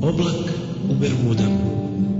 Oblak u Bermudama.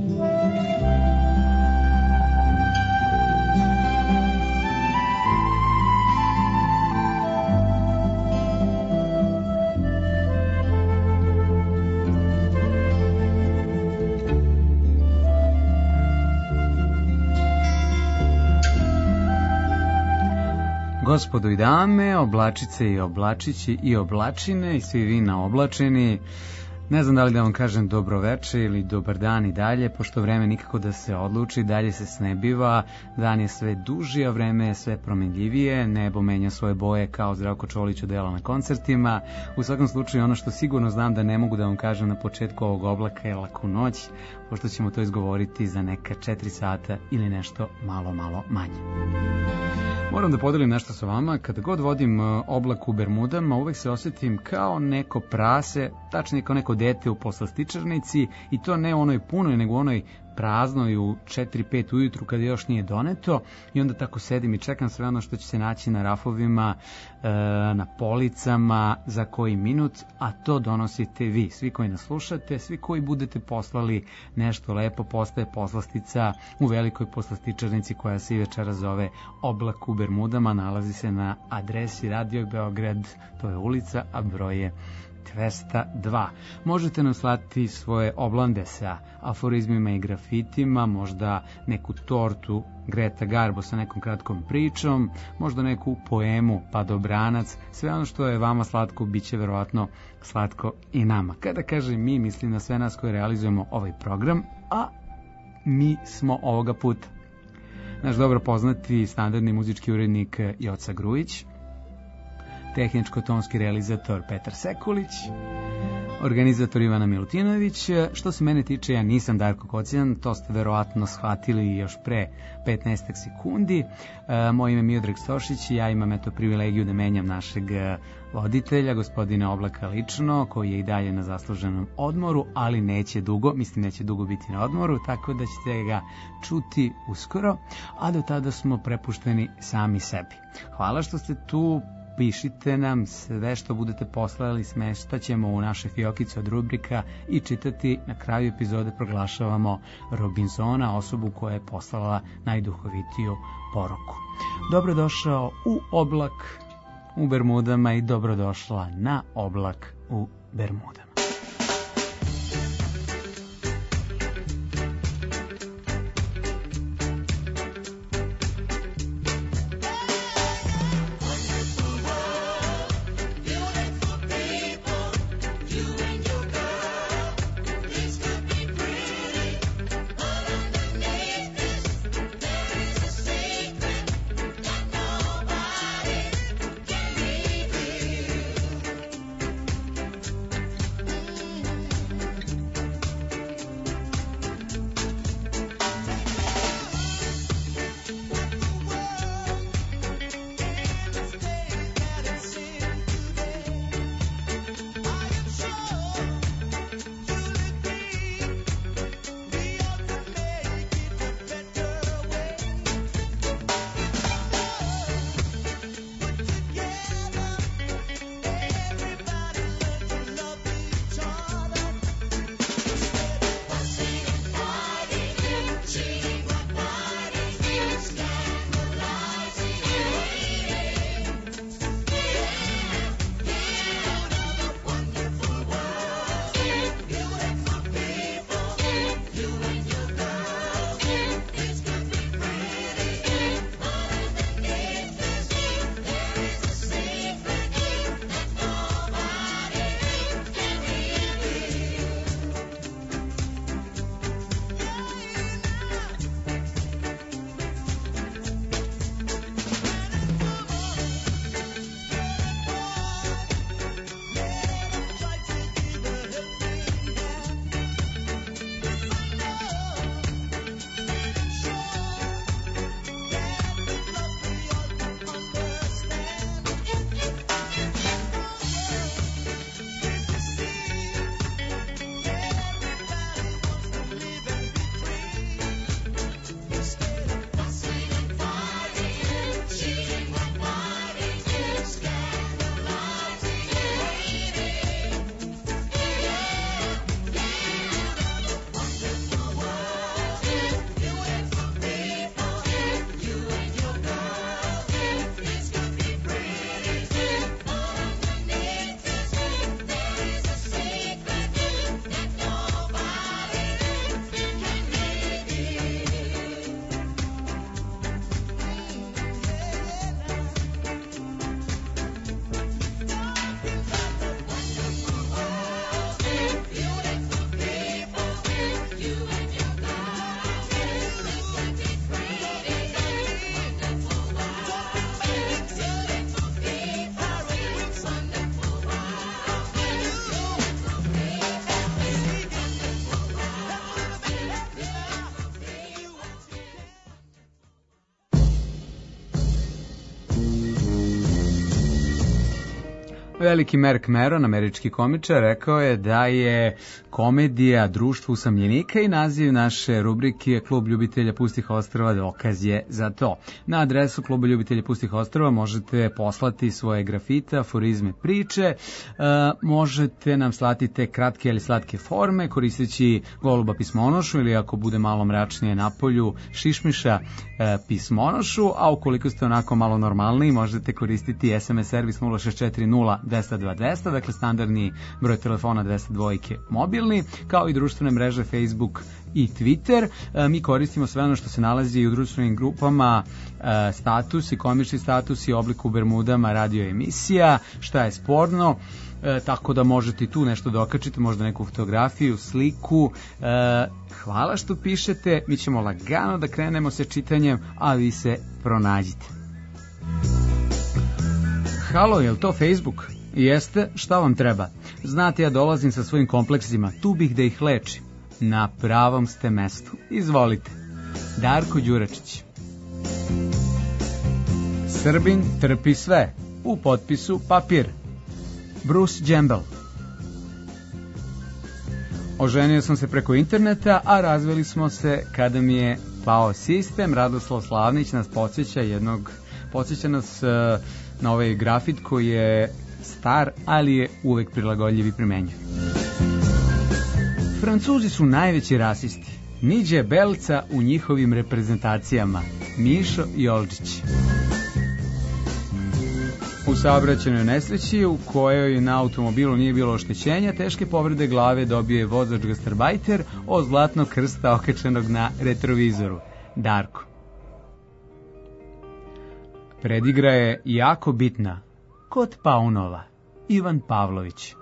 Gospodo i dame, oblačice i oblačići i oblačine i svi vi naoblačeni, ne znam da li da vam kažem dobro veče ili dobar dan i dalje, pošto vreme nikako da se odluči, dalje se snebiva, dan je sve duži, a vreme je sve promenljivije, nebo menja svoje boje kao Zdravko Čolić odela na koncertima. U svakom slučaju ono što sigurno znam da ne mogu da vam kažem na početku ovog oblaka je laku noć, pošto ćemo to izgovoriti za neka 4 sata ili nešto malo manje. Moram da podelim nešto sa vama, kada god vodim oblak u Bermudama, uvek se osjetim kao neko prase, tačnije kao neko dete u poslastičarnici, i to ne onoj punoj, nego onoj praznoj u 4-5 ujutru kada još nije doneto, i onda tako sedim i čekam sve ono što će se naći na rafovima, na policama za koji minut, a to donosite vi, svi koji nas slušate, svi koji budete poslali nešto lepo, postaje poslastica u velikoj poslastičarnici koja se i večera zove Oblak u Bermudama, nalazi se na adresi Radio Beograd, to je ulica, a broj je 202. Možete nam slati svoje oblande sa aforizmima i grafitima, možda neku tortu Greta Garbo sa nekom kratkom pričom, možda neku poemu Padobranac, sve ono što je vama slatko, bit će verovatno slatko i nama. Kada kažem mi, mislim na sve nas koji realizujemo ovaj program, a mi smo ovoga puta naš dobro poznati standardni muzički urednik Joca Grujić, tehničko-tonski realizator Petar Sekulić, organizator Ivana Milutinović. Što se mene tiče, ja nisam Darko Kocijan, to ste verovatno shvatili još pre 15 sekundi. Moje ime je Miodrag Stošić i ja imam eto privilegiju da menjam našeg voditelja, gospodina Oblaka lično, koji je i dalje na zasluženom odmoru, ali neće dugo biti na odmoru, tako da ćete ga čuti uskoro, a do tada smo prepušteni sami sebi. Hvala što ste tu. Pišite nam sve što budete poslali, smeštaćemo u naše fiokice od rubrika i čitati. Na kraju epizode proglašavamo Robinsona, osobu koja je poslala najduhovitiju poruku. Dobrodošao u Oblak u Bermudama i dobrodošla na Oblak u Bermudama. Veliki Mark Maron, američki komičar, rekao je da je komedija društvo usamljenika i naziv naše rubrike je Klub ljubitelja pustih ostrva, dokaz je za to. Na adresu Kluba ljubitelja pustih ostrva možete poslati svoje grafite, aforizme, priče, možete nam slati te kratke ili slatke forme koristeći goluba pismonošu ili ako bude malo mračnije na polju šišmiša pismonošu, a ukoliko ste onako malo normalniji možete koristiti SMS servis 0640 202 200, dakle standardni broj telefona 202 mobilni, kao i društvene mreže Facebook i Twitter. Mi koristimo sve ono što se nalazi i u društvenim grupama, statusi, komični statusi, oblik u Bermudama, radio emisija, šta je sporno, tako da možete tu nešto dokačiti, možda neku fotografiju, sliku. Hvala što pišete, mi ćemo lagano da krenemo sa čitanjem, a vi se pronađite. Halo, je li to Facebook? Jeste, šta vam treba? Znate, ja dolazim sa svojim kompleksima, tu bih da ih lečim. Na pravom ste mestu. Izvolite. Darko Đuračić. Srbin trpi sve. U potpisu papir. Bruce Campbell. Oženio sam se preko interneta, a razveli smo se kada mi je pao sistem. Radoslav Slavnić nas podsjeća nas na ovaj grafit koji je star, ali je uvek prilagodljiv i primenjiv. Francuzi su najveći rasisti. Niđe belca u njihovim reprezentacijama. Mišo Jolčić. U saobraćajnoj nesreći u kojoj na automobilu nije bilo oštećenja, teške povrede glave dobio je vozač gastarbajter od zlatnog krsta okačenog na retrovizoru. Darko. Predigra je jako bitna. Kod paunova. Ivan Pavlović.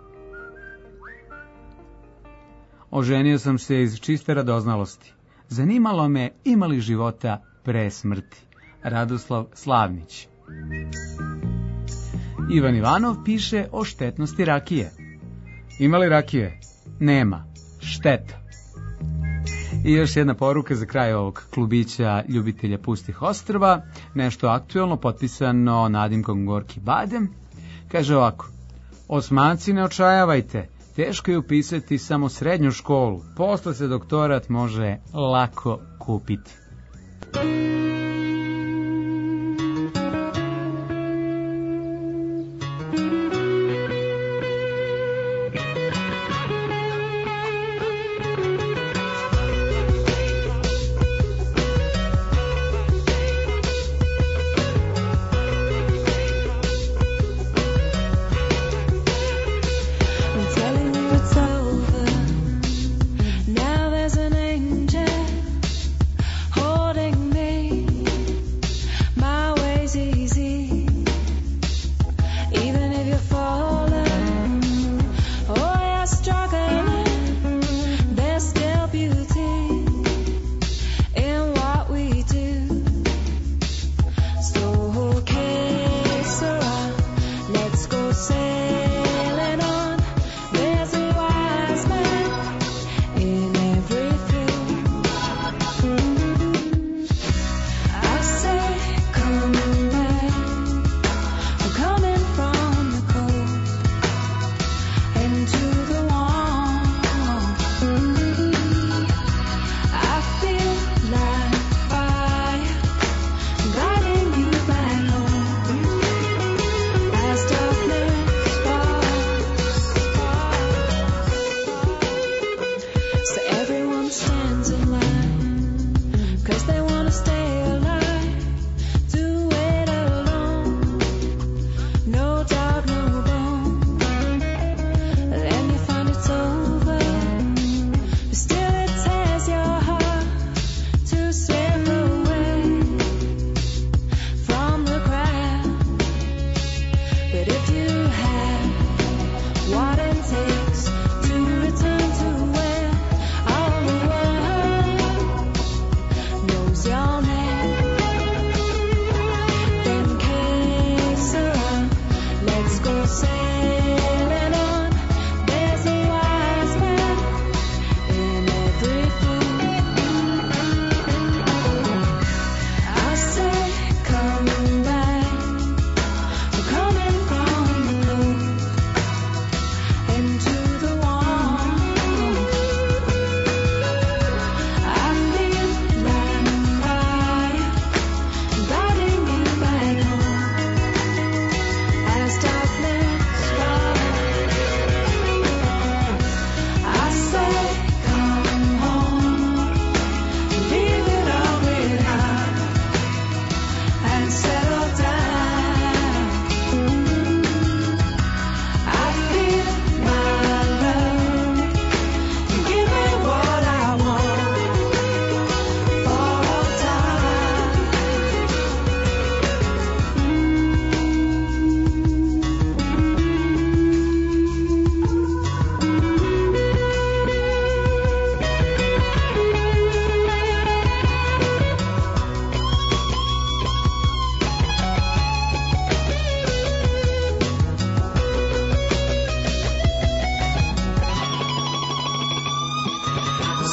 Oženio sam se iz čiste radoznalosti. Zanimalo me ima li života pre smrti. Radoslav Slavnić. Ivan Ivanov piše o štetnosti rakije. Ima li rakije? Nema. Šteta. I još jedna poruka za kraj ovog klubića ljubitelja pustih ostrva. Nešto aktuelno, potpisano nadimkom Gorki Badem. Kaže ovako: Osmanci, ne očajavajte. Teško je upisati samo srednju školu. Posle se doktorat može lako kupiti. Now there's an angel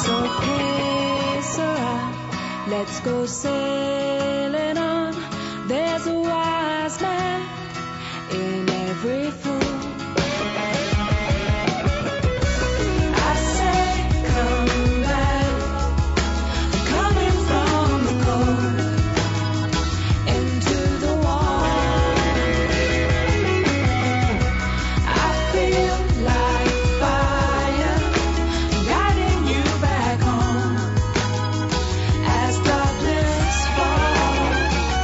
okay, Sarah, let's go sailing on. There's a wise man in every fool. I say, come back, I'm coming from the cold into the warm. I feel like fire guiding you back home as darkness falls.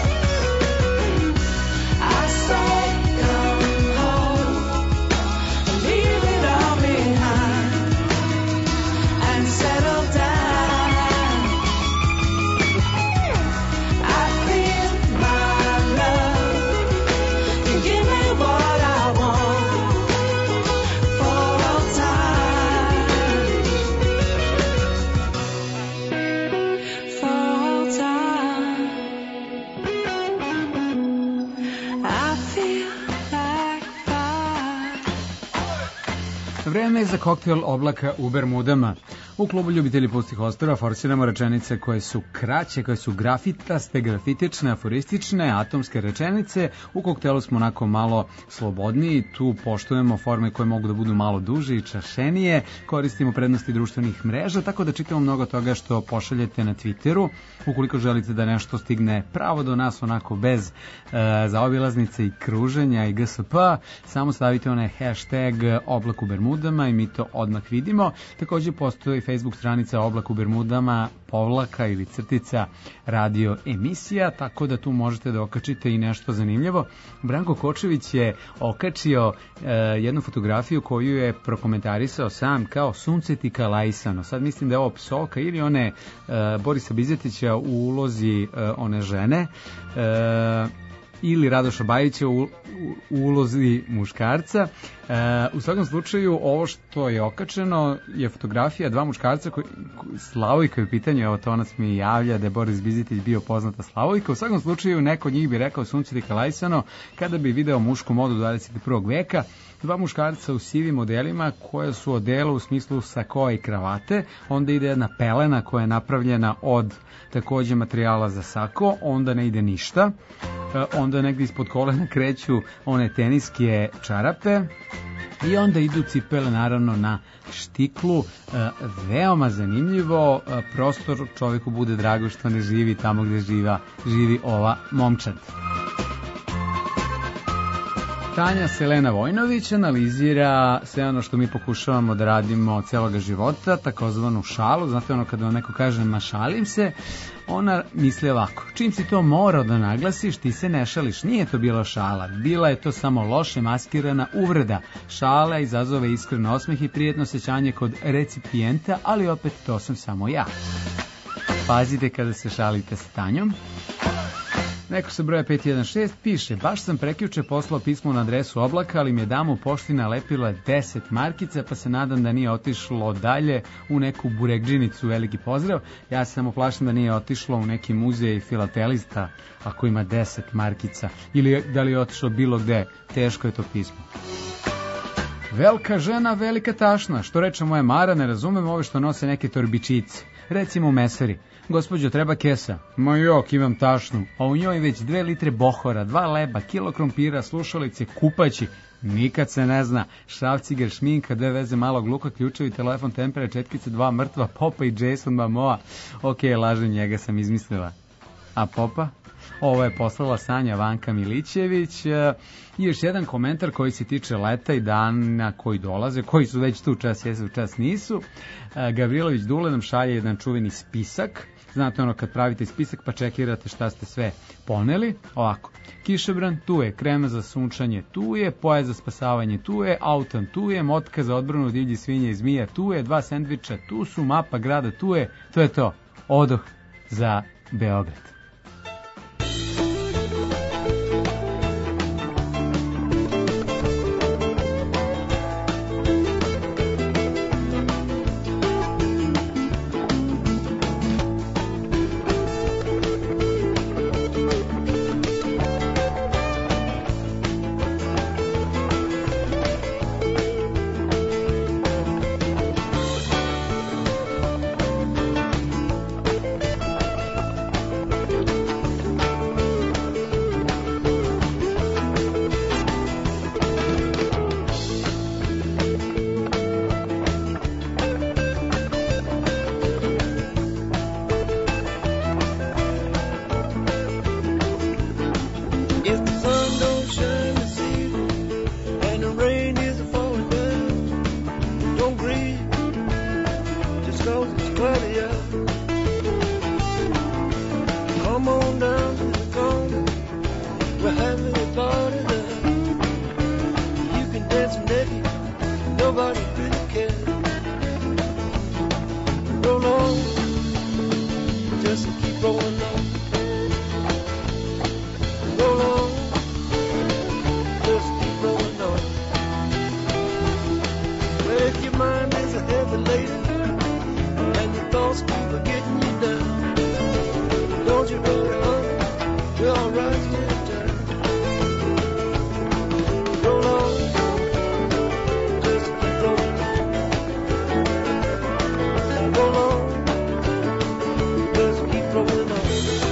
I say, come home, leave it all behind and settle down. I feel my love, you give me what I want for all time, for all time. I feel like fire. Vreme je za koktel oblaka u Bermudama. U klubu ljubitelji pustih ostrva forsiramo rečenice koje su kraće, koje su grafitaste, grafitične, aforistične, atomske rečenice. U koktelu smo onako malo slobodniji, tu poštujemo forme koje mogu da budu malo duže i čašenije, koristimo prednosti društvenih mreža, tako da čitamo mnogo toga što pošaljete na Twitteru. Ukoliko želite da nešto stigne pravo do nas, onako bez zaobilaznice i kruženja i GSP, samo stavite onaj hashtag oblak u Bermudama i mi to odmah vidimo. Takođe postoji Facebook stranica Oblak u Bermudama, povlaka ili crtica radio emisija, tako da tu možete da okačite i nešto zanimljivo. Branko Kočević je okačio jednu fotografiju koju je prokomentarisao sam kao suncetika lajsano. Sad mislim da je ovo psovka ili one Borisa Bizetića u ulozi one žene, ili Radoša Bajića u ulozi muškarca. U svakom slučaju, ovo što je okačeno je fotografija dva muškarca, Slavojka je u pitanju, evo to nas mi javlja da je Boris Bizetić bio poznata Slavojka. U svakom slučaju, neko od njih bi rekao suncetika lajsano kada bi video mušku modu 21. veka. Dva muškarca u sivim modelima koje su odela u smislu sakoa i kravate, onda ide jedna pelena koja je napravljena od takođe materijala za sako, onda ne ide ništa, onda negdje ispod kolena kreću one teniske čarape i onda idu cipele naravno na štiklu. Veoma zanimljivo, prostor čovjeku bude drago što ne živi tamo gdje živi ova momčad. Tanja Selena Vojnović analizira sve ono što mi pokušavamo da radimo celoga života, takozvanu šalu. Znate ono kada vam neko kaže ma šalim se, ona misli ovako: čim si to morao da naglasiš, ti se ne šališ. Nije to bila šala, bila je to samo loše maskirana uvreda. Šala izazove iskren osmeh i prijetno osjećanje kod recipijenta, ali opet to sam samo ja. Pazite kada se šalite sa Tanjom. Neko sa broja 516 piše: baš sam prekjuče poslao pismo na adresu Oblaka, ali mi je dama u pošti nalepila 10 markica, pa se nadam da nije otišlo dalje u neku buregdžinicu. Veliki pozdrav. Ja se samo plašim da nije otišlo u neki muzej filatelista ako ima 10 markica, ili da li je otišlo bilo gde. Teško je to pismo. Velika žena, velika tašna. Što reče moja Mara, ne razumem ove što nose neke torbičice. Recimo u mesari: gospođo, treba kesa. Ma jok, imam tašnu. A u njoj već 2 litre bohora, 2 leba, kilo krompira, slušalice, kupaći. Nikad se ne zna. Šrafciger, šminka, 2 veze malog luka, ključevi, telefon, tempere, četkice, 2 mrtva, Popa i Jason Momoa. Ok, lažem, njega sam izmislila. A Popa? Ovo je poslala Sanja Vanka Milićević. I još jedan komentar koji se tiče leta i dana koji dolaze, koji su već tu, čas jesu, čas nisu. Gavrilović Dule nam šalje jedan čuveni spisak. Znate ono kad pravite spisak pa čekirate šta ste sve poneli. Ovako: kišobran tu je, krema za sunčanje tu je, pojas za spasavanje tu je, autan tu je, motka za odbranu od divlji svinje i zmija tu je, 2 sendviča tu su, mapa grada tu je. To je to. Odoh za Beograd. 'cause it's cloudy out. Come on down to the corner, we're having a party there. You can dance naked, nobody really cares. Roll on, just keep rolling on. Roll on, just keep rolling on. Well, if your mind is a heavy laden and your thoughts keep getting you down, don't you worry, honey, we're all right here in town. Roll on, just keep rolling on. Roll on, just keep rolling on.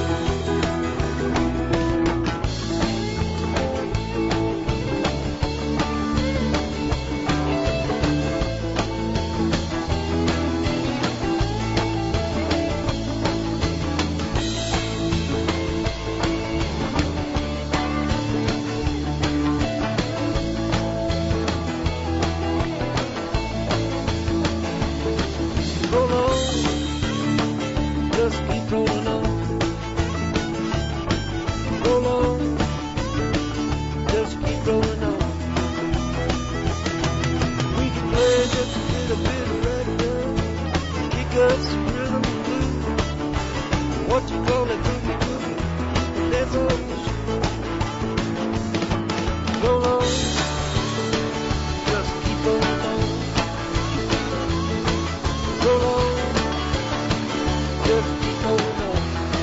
Roll on, just keep rolling on. Roll on, just keep rolling on. We can play just a little bit of ragtime, kick up some rhythm and blues. What you call it, boogie boogie, that's all for sure. Roll on, just keep rolling on. Roll on, just keep rolling on.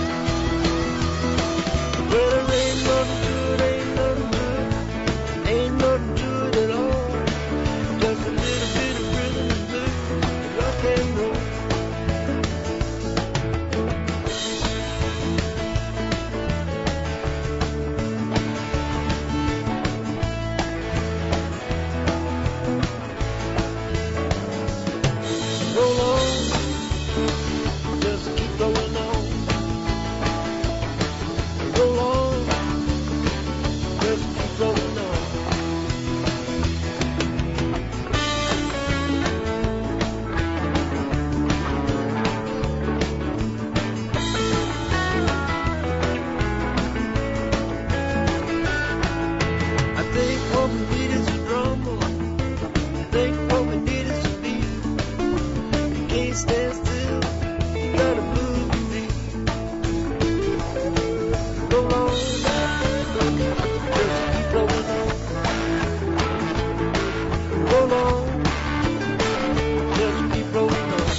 Well, there ain't nothing to it, ain't nothing to it, ain't nothing to it at all. Just a little bit of rhythm and blues, rock and roll. Roll on, just keep rolling on. Roll on, just keep rolling on. I think what we need is a drum roll. I think what we need is a beat. You can't stand still, you gotta move your feet. Roll on, just keep rolling on. Roll on, just keep rolling on.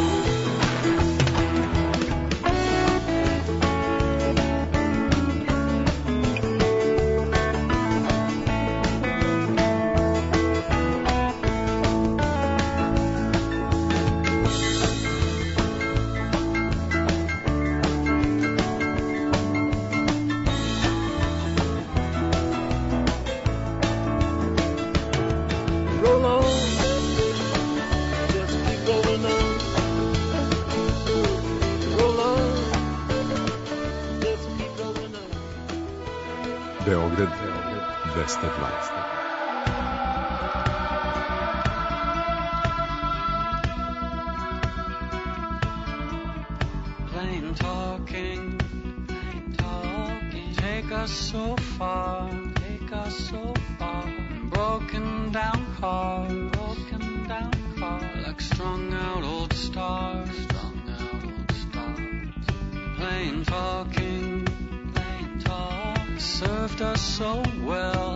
Roll on, just keep rolling on. Roll on, just keep rolling on. Beograd 220. Plain talking, take us so far, broken down car, like strung out old stars, plain talking, served us so well,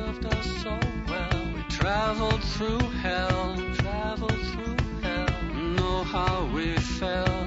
we traveled through hell, know how we felt.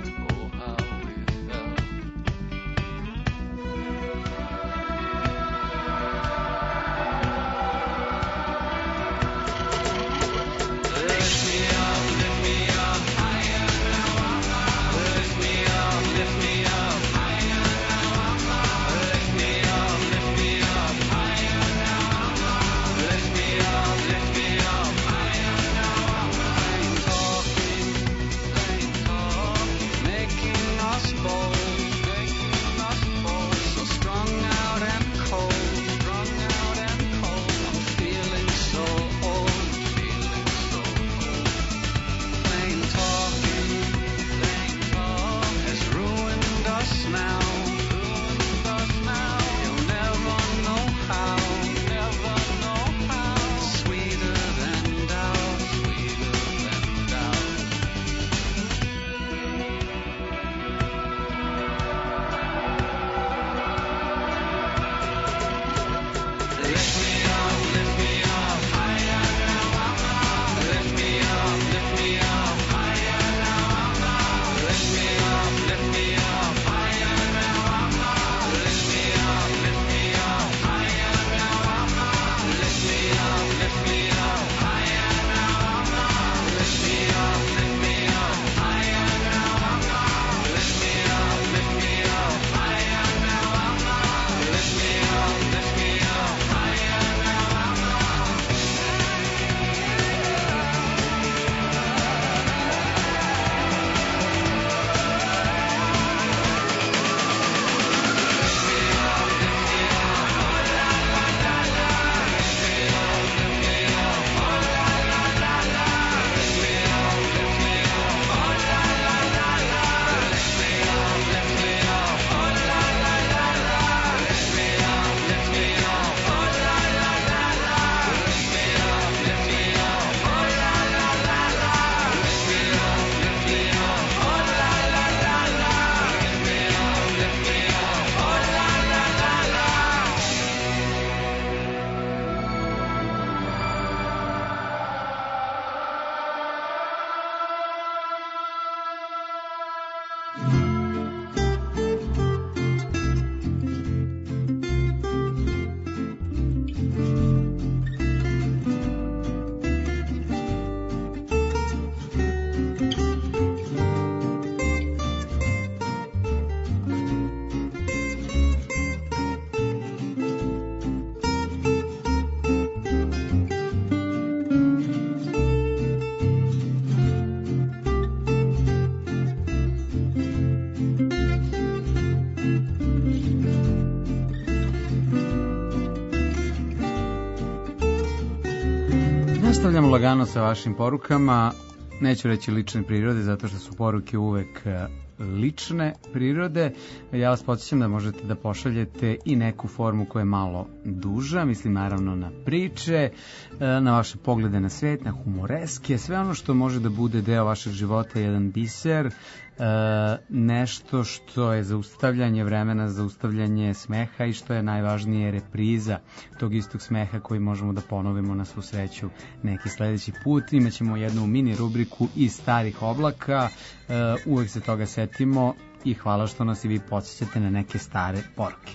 Nastavljamo lagano sa vašim porukama, neću reći lične prirode, zato što su poruke uvek lične prirode. Ja vas podsjećam da možete da pošaljete i neku formu koja je malo duža, mislim naravno na priče, na vaše poglede na svet, na humoreske, sve ono što može da bude deo vašeg života, jedan biser, nešto što je zaustavljanje vremena, zaustavljanje smeha i što je najvažnije repriza tog istog smeha koji možemo da ponovimo na svu sreću neki sledeći put. Imaćemo jednu mini rubriku iz starih oblaka, uvek se toga setimo i hvala što nas i vi podsjećate na neke stare poruke.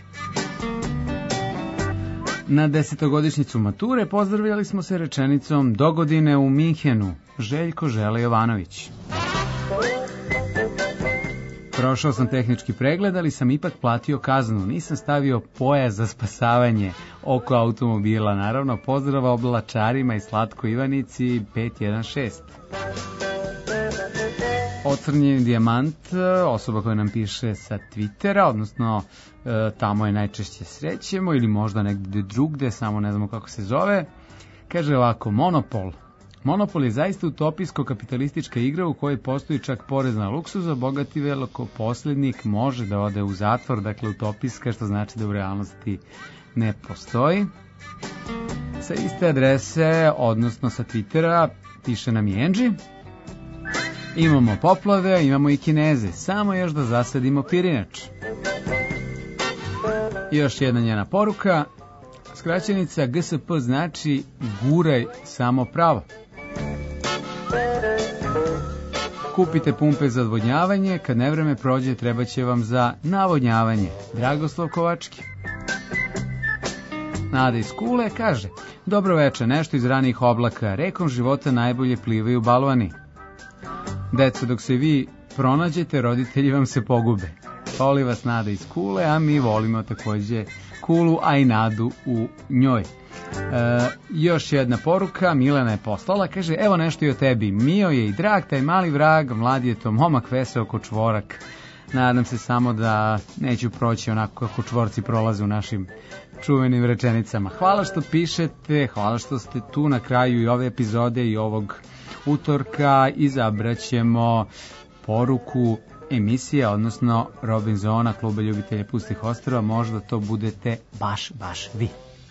Na 10-godišnjicu mature pozdravljali smo se rečenicom dogodine u Minhenu, Željko Žele Jovanović. Prošao sam tehnički pregled, ali sam ipak platio kaznu. Nisam stavio pojas za spasavanje oko automobila. Naravno, pozdrava oblačarima i Slatko Ivanici 516. Ocrnjeni dijamant, osoba koja nam piše sa Twittera, odnosno tamo je najčešće srećemo ili možda negde drugde, samo ne znamo kako se zove. Kaže ovako, Monopol. Monopol je zaista utopijsko-kapitalistička igra u kojoj postoji čak porez na luksuz, a bogati velikoposlednik može da ode u zatvor, dakle utopijska, što znači da u realnosti ne postoji. Sa iste adrese, odnosno sa Twittera, piše nam i Angie. Imamo poplave, imamo i Kineze, samo još da zasadimo pirinač. Još jedna njena poruka, skraćenica GSP znači guraj samo pravo. Kupite pumpe za odvodnjavanje, kad nevreme prođe treba će vam za navodnjavanje. Dragoslav Kovački. Nada iz Kule kaže, dobro veče, nešto iz ranih oblaka, rekom života najbolje plivaju balvani. Deco, dok se vi pronađete, roditelji vam se pogube. Voli vas Nada iz Kule, a mi volimo takođe Kulu, a i Nadu u njoj. Još jedna poruka, Milena je poslala, kaže, evo nešto i o tebi, mio je i drag, taj mali vrag, mlad je to momak, veseo ko čvorak. Nadam se samo da neću proći onako kako čvorci prolaze u našim čuvenim rečenicama. Hvala što pišete, hvala što ste tu na kraju i ove epizode i ovog utorka. Izabraćemo poruku emisije, odnosno Robinsona, kluba ljubitelja pustih ostrva, možda to budete baš vi.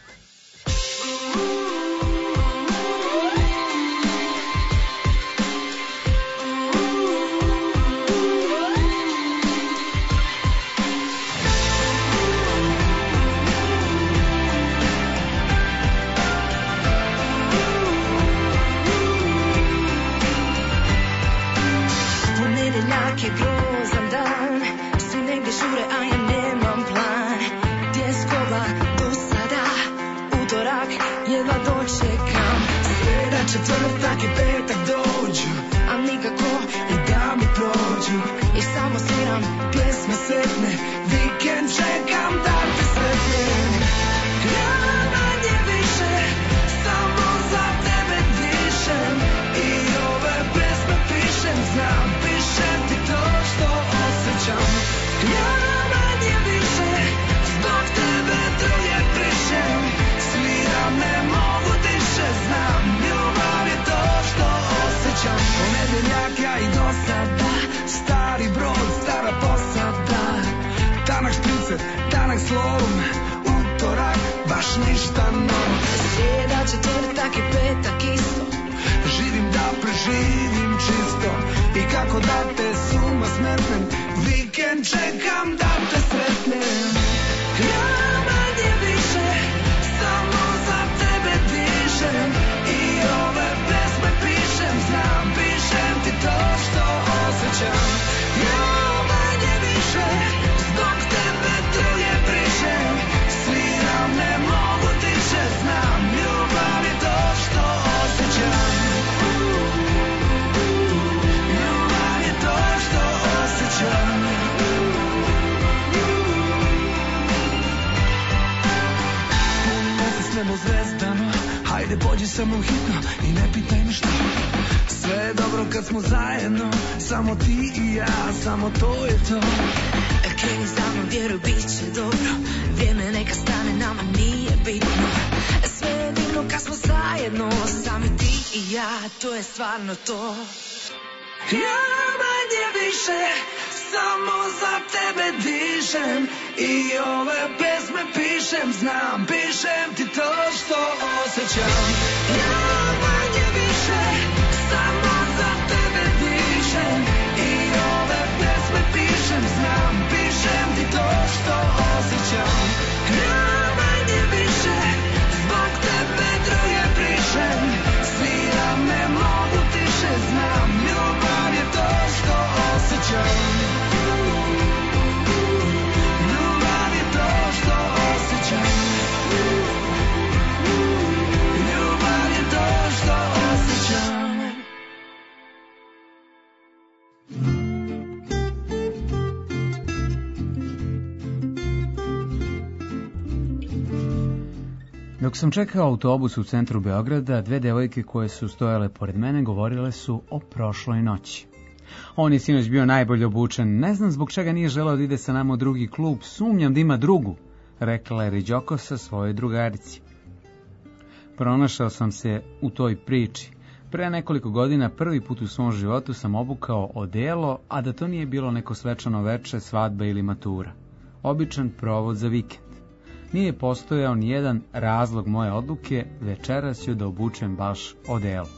Četvrtak i petak dođu, a nikako i da mi prođu. I samo sviram pjesme sretne, vikend čekam da te sretnem. Ja manje više, samo za tebe dišem. I ove pjesme pišem, znam, pišem ti to što osjećam. Ja manje više, zbog tebe druge prišem. Sviram, ne mogu diše, znam, ponedeljaka i do sada, stari brod, stara posada, tanak špricer, tanak slom, utorak, baš ništa novo. Srijeda, četvrtak i petak isto, živim da preživim čisto. I kako da te suma smetnem, vikend čekam da te sretnem. Ja manje više, samo za tebe dišem. I ove pesme pišem, znam, pišem ti to što osjećam. Ja samo hitno i ne pitaj me što. Sve je dobro kad smo zajedno, samo ti i ja, samo to je to. Kreni za mnom, vjeruj, bit će dobro. Vrijeme neka stane, nama nije bitno. Sve je divno kad smo zajedno, sami ti i ja, to je stvarno to. Ja manje više samo za tebe dišem i ove pesme pišem, znam, pišem ti to što osjećam. Ja manje više samo za tebe dišem i ove pesme pišem, znam, pišem ti to što osjećam. Ja manje više zbog tebe druge brišem, sviram me mogu tiše, znam, ljubav je to što osjećam. Ljubav je to što osjećam. Ljubav je to što osjećam. Dok sam čekao autobus u centru Beograda, dve devojke koje su stojale pored mene govorile su o prošloj noći. On je sinoć bio najbolje obučen, ne znam zbog čega nije želeo da ide sa nama u drugi klub, sumnjam da ima drugu, rekla je Riđokosa svojoj drugarici. Pronašao sam se u toj priči. Pre nekoliko godina prvi put u svom životu sam obukao odelo, a da to nije bilo neko svečano veče, svadba ili matura. Običan provod za vikend. Nije postojao ni jedan razlog moje odluke, večeras ću da obučem baš odelo.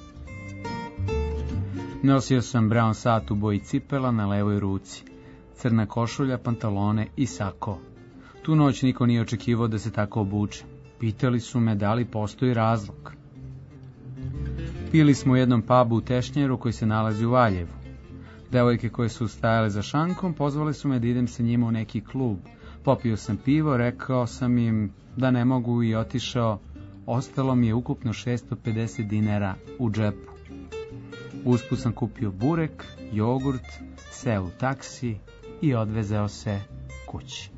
Nosio sam brown sat u boji cipela na levoj ruci, crna košulja, pantalone i sako. Tu noć niko nije očekivao da se tako obučem. Pitali su me da li postoji razlog. Pili smo u jednom pubu u Tešnjeru koji se nalazi u Valjevu. Devojke koje su stajale za šankom pozvale su me da idem sa njima u neki klub. Popio sam pivo, rekao sam im da ne mogu i otišao. Ostalo mi je ukupno 650 dinara u džepu. Usput sam kupio burek, jogurt, seo u taksi i odvezeo se kući.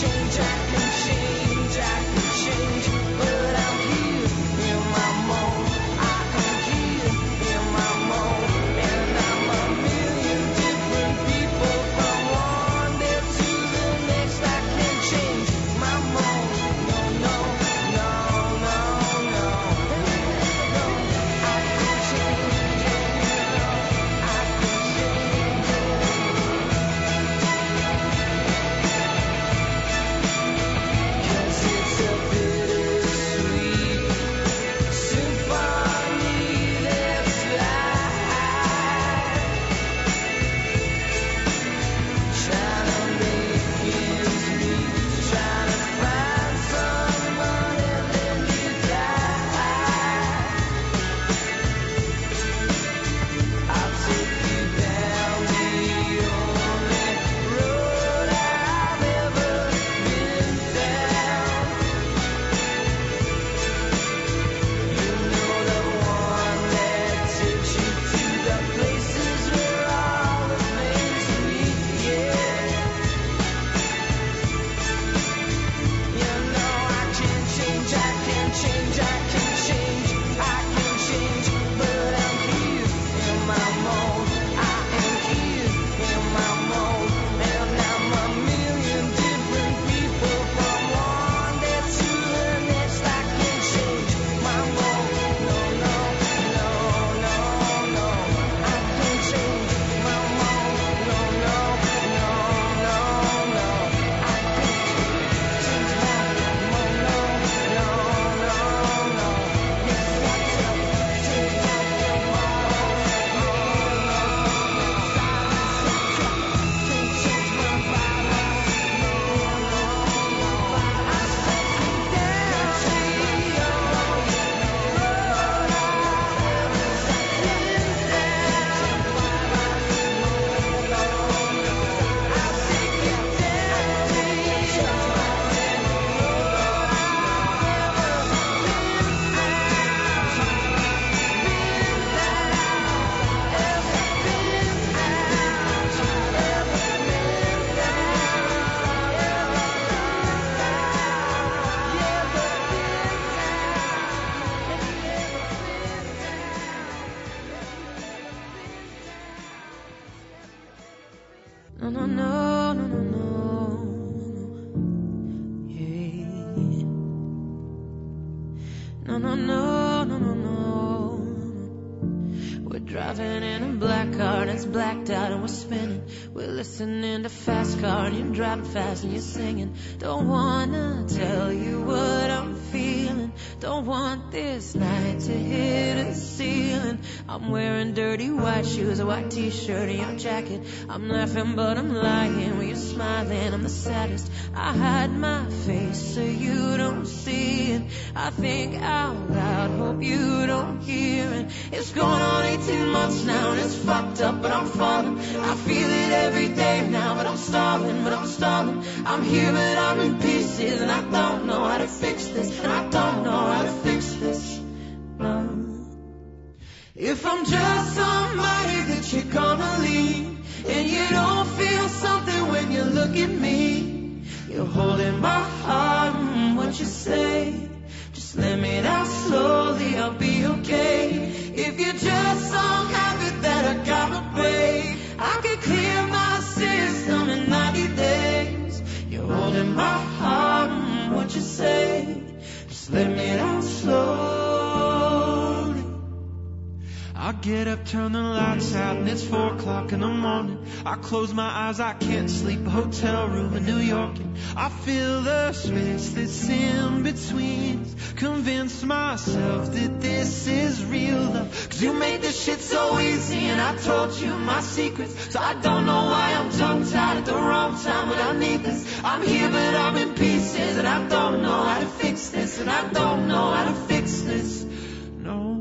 Driving in a black car and it's blacked out and we're spinning. We're listening to fast car and you're driving fast and you're singing. Don't wanna tell you what I'm feeling. Don't want this night to hit a ceiling. I'm wearing dirty white shoes, a white t-shirt and your jacket. I'm laughing but I'm lying when you're smiling. I'm the saddest. I hide my face so you don't see it. I think out loud, hope you don't hear it. It's going on 18 months now and it's fucked up but I'm falling. I feel it every day now but I'm stalling, I'm here but I'm in pieces and I don't know how to fix this. And I don't know how to fix this, no. If I'm just somebody that you're gonna leave and you don't feel something when you look at me, you're holding my heart, what you say, just let me down slowly, I'll be okay. If you're just some habit that I gotta break, I could clear my system in 90 days. You're holding my heart, what you say, just let me down slowly. I get up, turn the lights out, and it's 4 o'clock in the morning. I close my eyes, I can't sleep, a hotel room in New York, and I feel the space that's in between. Convince myself that this is real love, 'cause you made this shit so easy, and I told you my secrets. So I don't know why I'm tongue-tied at the wrong time, but I need this. I'm here, but I'm in pieces, and I don't know how to fix this, and I don't know how to fix this, no.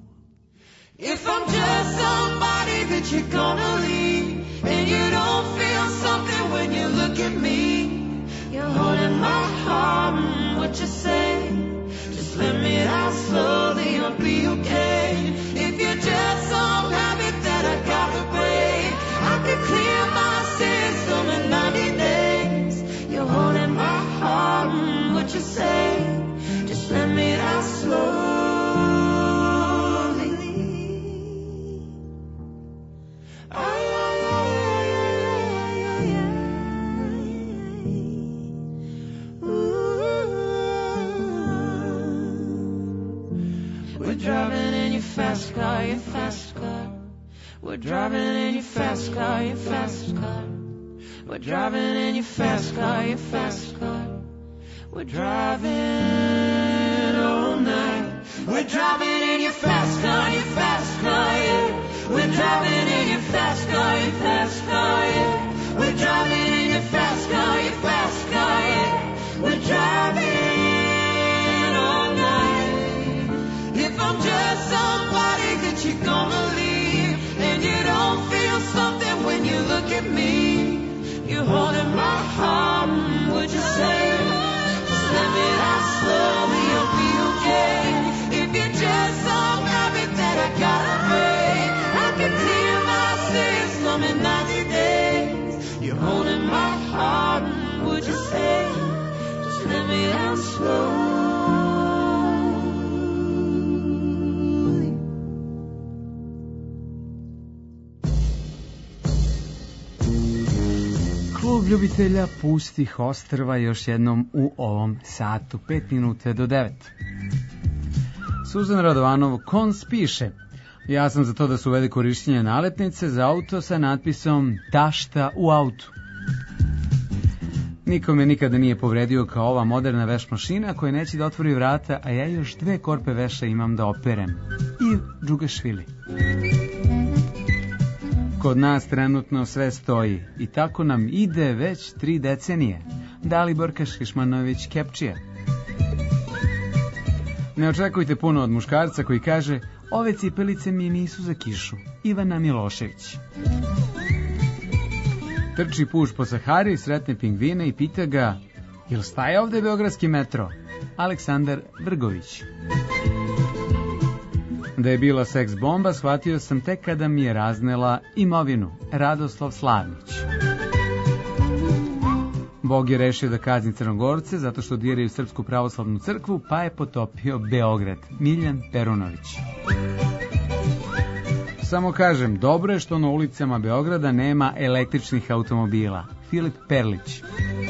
If I'm just somebody that you're gonna leave, and you don't feel something when you look at me, you're holding my heart, what you say, just let me down slowly, I'll be okay. If you're just some habit that I gotta break, I could clear my system in 90 days. You're holding my your fast car. We're driving in your fast car, your fast car. We're driving in your fast car, your fast car. We're driving all night. We're driving in your fast car, yeah. We're driving in your fast car, your fast car, yeah. We're driving in your fast car, yeah. We're driving all night. If I'm just somebody that you're gonna leave, and you don't feel something when you look at me, you're holding my heart, would you say? Just let me out slowly, you'll be okay. If you're just some habit that I gotta break, I can clear my sins, numbing 90 days. You're holding my heart, would you say? Just let me out slowly. Klub ljubitelja pustih ostrva još jednom u ovom satu, 5 minuta do 9. Suzan Radovanov Kons piše: ja sam za to da se uvede korišćenje naletnice za auto sa natpisom tašta u autu. Niko me nikada nije povredio kao ova moderna veš mašina koja neće da otvori vrata, a ja još 2 korpe veša imam da operem. I Džugašvili. Kod nas trenutno sve stoji i tako nam ide već 3 decenije. Dalibor Kaškišmanović Kepčija. Ne očekujte puno od muškarca koji kaže: ove cipelice mi nisu za kišu. Ivana Milošević. Trči puš po Sahari, sretne pingvine i pita ga: jel staje ovde beogradski metro? Aleksandar Vrgović. Da je bila seks bomba, shvatio sam tek kada mi je raznela imovinu. Radoslav Slavnić. Bog je rešio da kazni Crnogorce zato što diraju Srpsku pravoslavnu crkvu, pa je potopio Beograd. Miljan Perunović. Samo kažem, dobro je što na ulicama Beograda nema električnih automobila. Filip Perlić.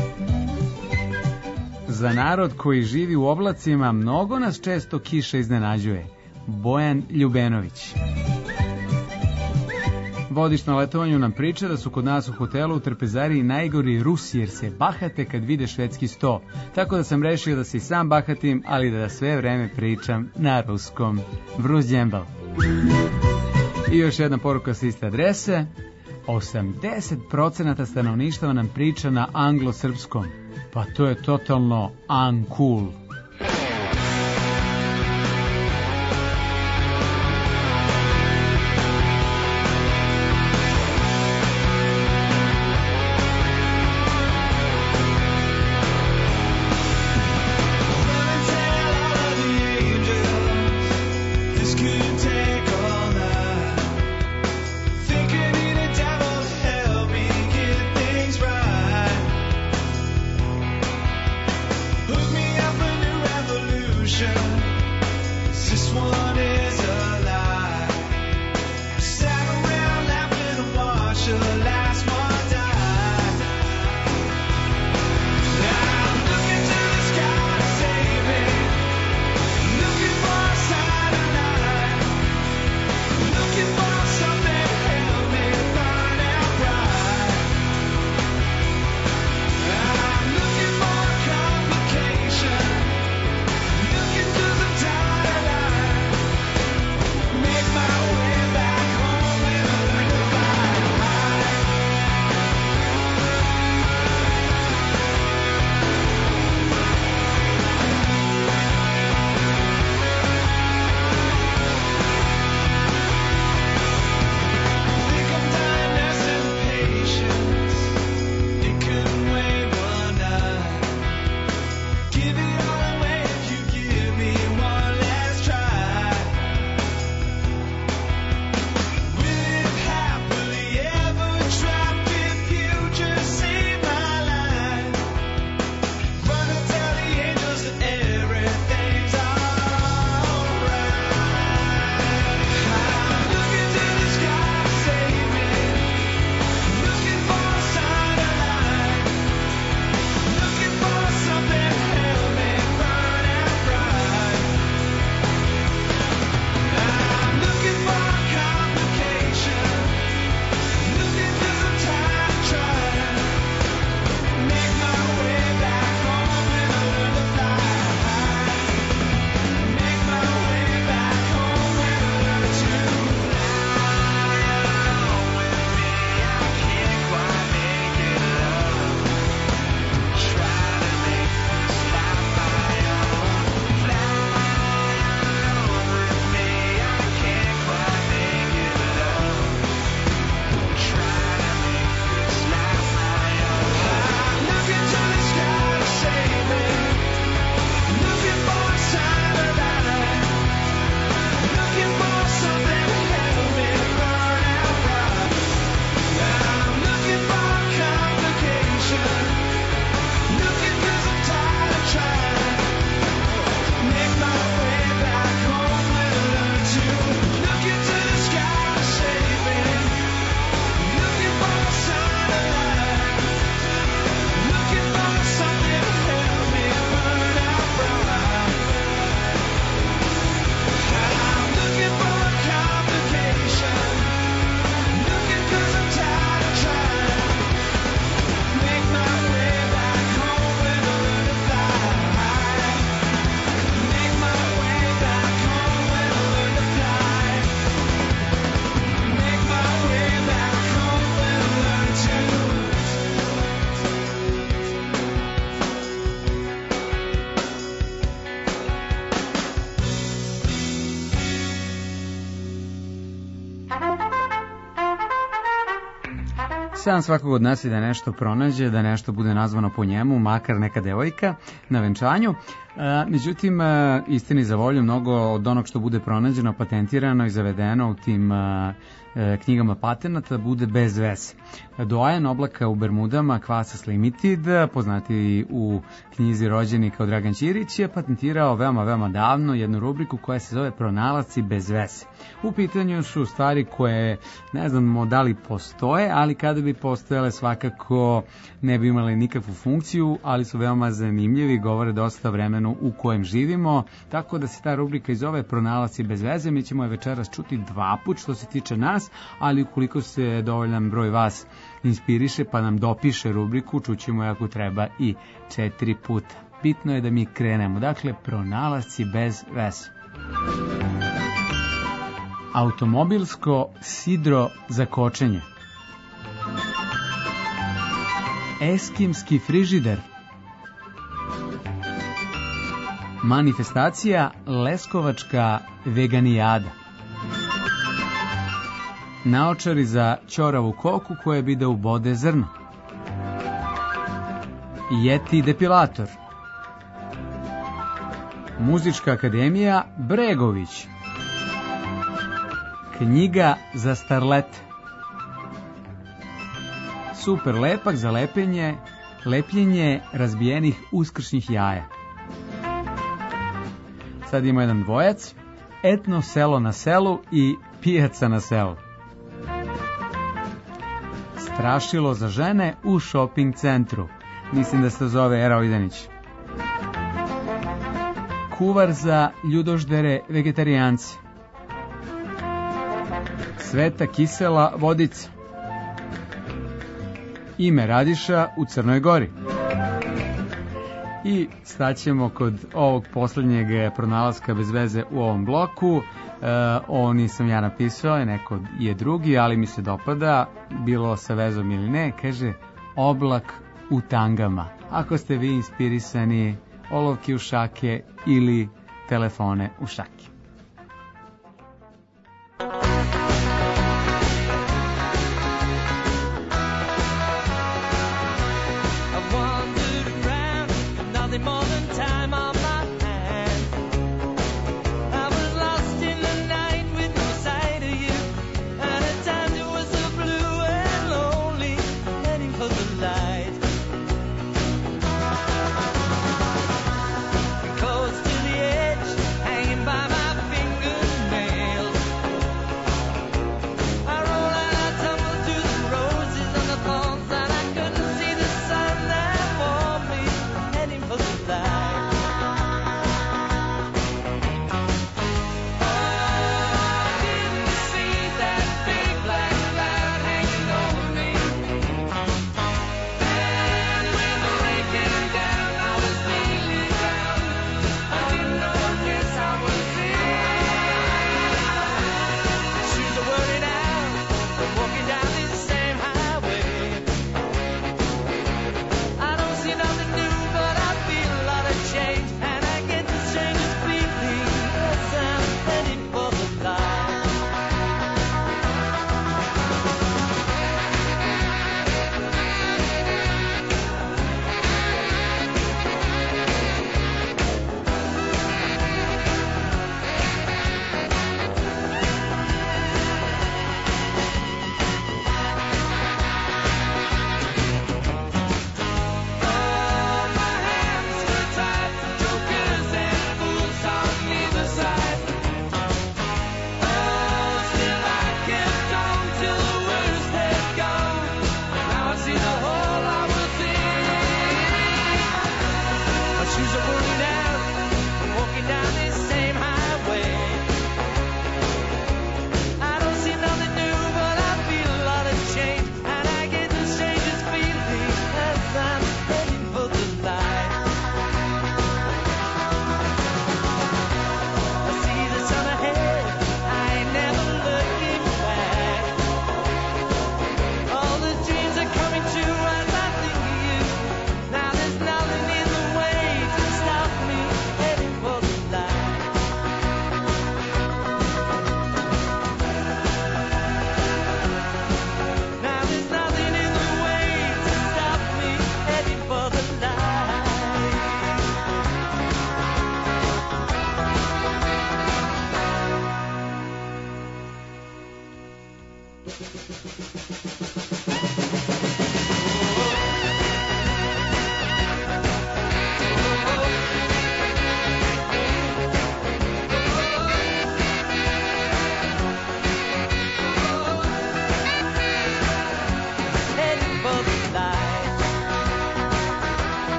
Za narod koji živi u oblacima, mnogo nas često kiša iznenađuje. Bojan Ljubenović. Vodič na letovanju nam priča da su kod nas u hotelu u trpezariji najgori Rusi jer se bahate kad vide švedski sto. Tako da sam rešio da se i sam bahatim, ali da sve vreme pričam na ruskom. Vruz Djembal. I još jedna poruka sa iste adrese. 80% stanovništva nam priča na anglo-srpskom. Pa to je totalno uncool. Hook me up and San svakog od nas je da nešto pronađe, da nešto bude nazvano po njemu, makar neka devojka na venčanju. Međutim, istini za volju, mnogo od onog što bude pronađeno, patentirano i zavedeno u tim knjigama patenata bude bez veze. Doajan Oblaka u Bermudama, Kvasas Limited, poznati u knjizi Rođeni kao Dragan Ćirić, je patentirao veoma davno jednu rubriku koja se zove Pronalasci bez veze. U pitanju su stvari koje ne znamo da li postoje, ali kada bi postojale svakako ne bi imali nikakvu funkciju, ali su veoma zanimljivi, govore dosta vremenu u kojem živimo, tako da se ta rubrika i zove Pronalasci bez veze. Mi ćemo je večeras čuti 2 puta što se tiče nas, ali ukoliko se dovoljan broj vas inspiriše pa nam dopiše rubriku, čućemo je ako treba i 4 puta. Bitno je da mi krenemo. Dakle, Pronalasci bez veze. Automobilsko sidro za kočenje. Eskimski frižider. Manifestacija Leskovačka veganijada. Naočari za ćoravu koku koje bi da ubode zrno. Yeti depilator. Muzička akademija Bregović. Knjiga za starlete. Super lepak za lepljenje razbijenih uskršnjih jaja. Sad ima jedan dvojac. Etno selo na selu i pijaca na selu. Strašilo za žene u shopping centru. Mislim da se zove Era Ojdanić. Kuvar za ljudoždere vegetarijanci. Sveta kisela vodica. Ime Radiša u Crnoj Gori. I staćemo kod ovog posljednjeg pronalaska bez veze u ovom bloku. Ovo nisam ja napisao, neko je drugi, ali mi se dopada, bilo sa vezom ili ne. Kaže, oblak u tangama. Ako ste vi inspirisani, olovke u šake ili telefone u šake. Close to the edge, hanging by my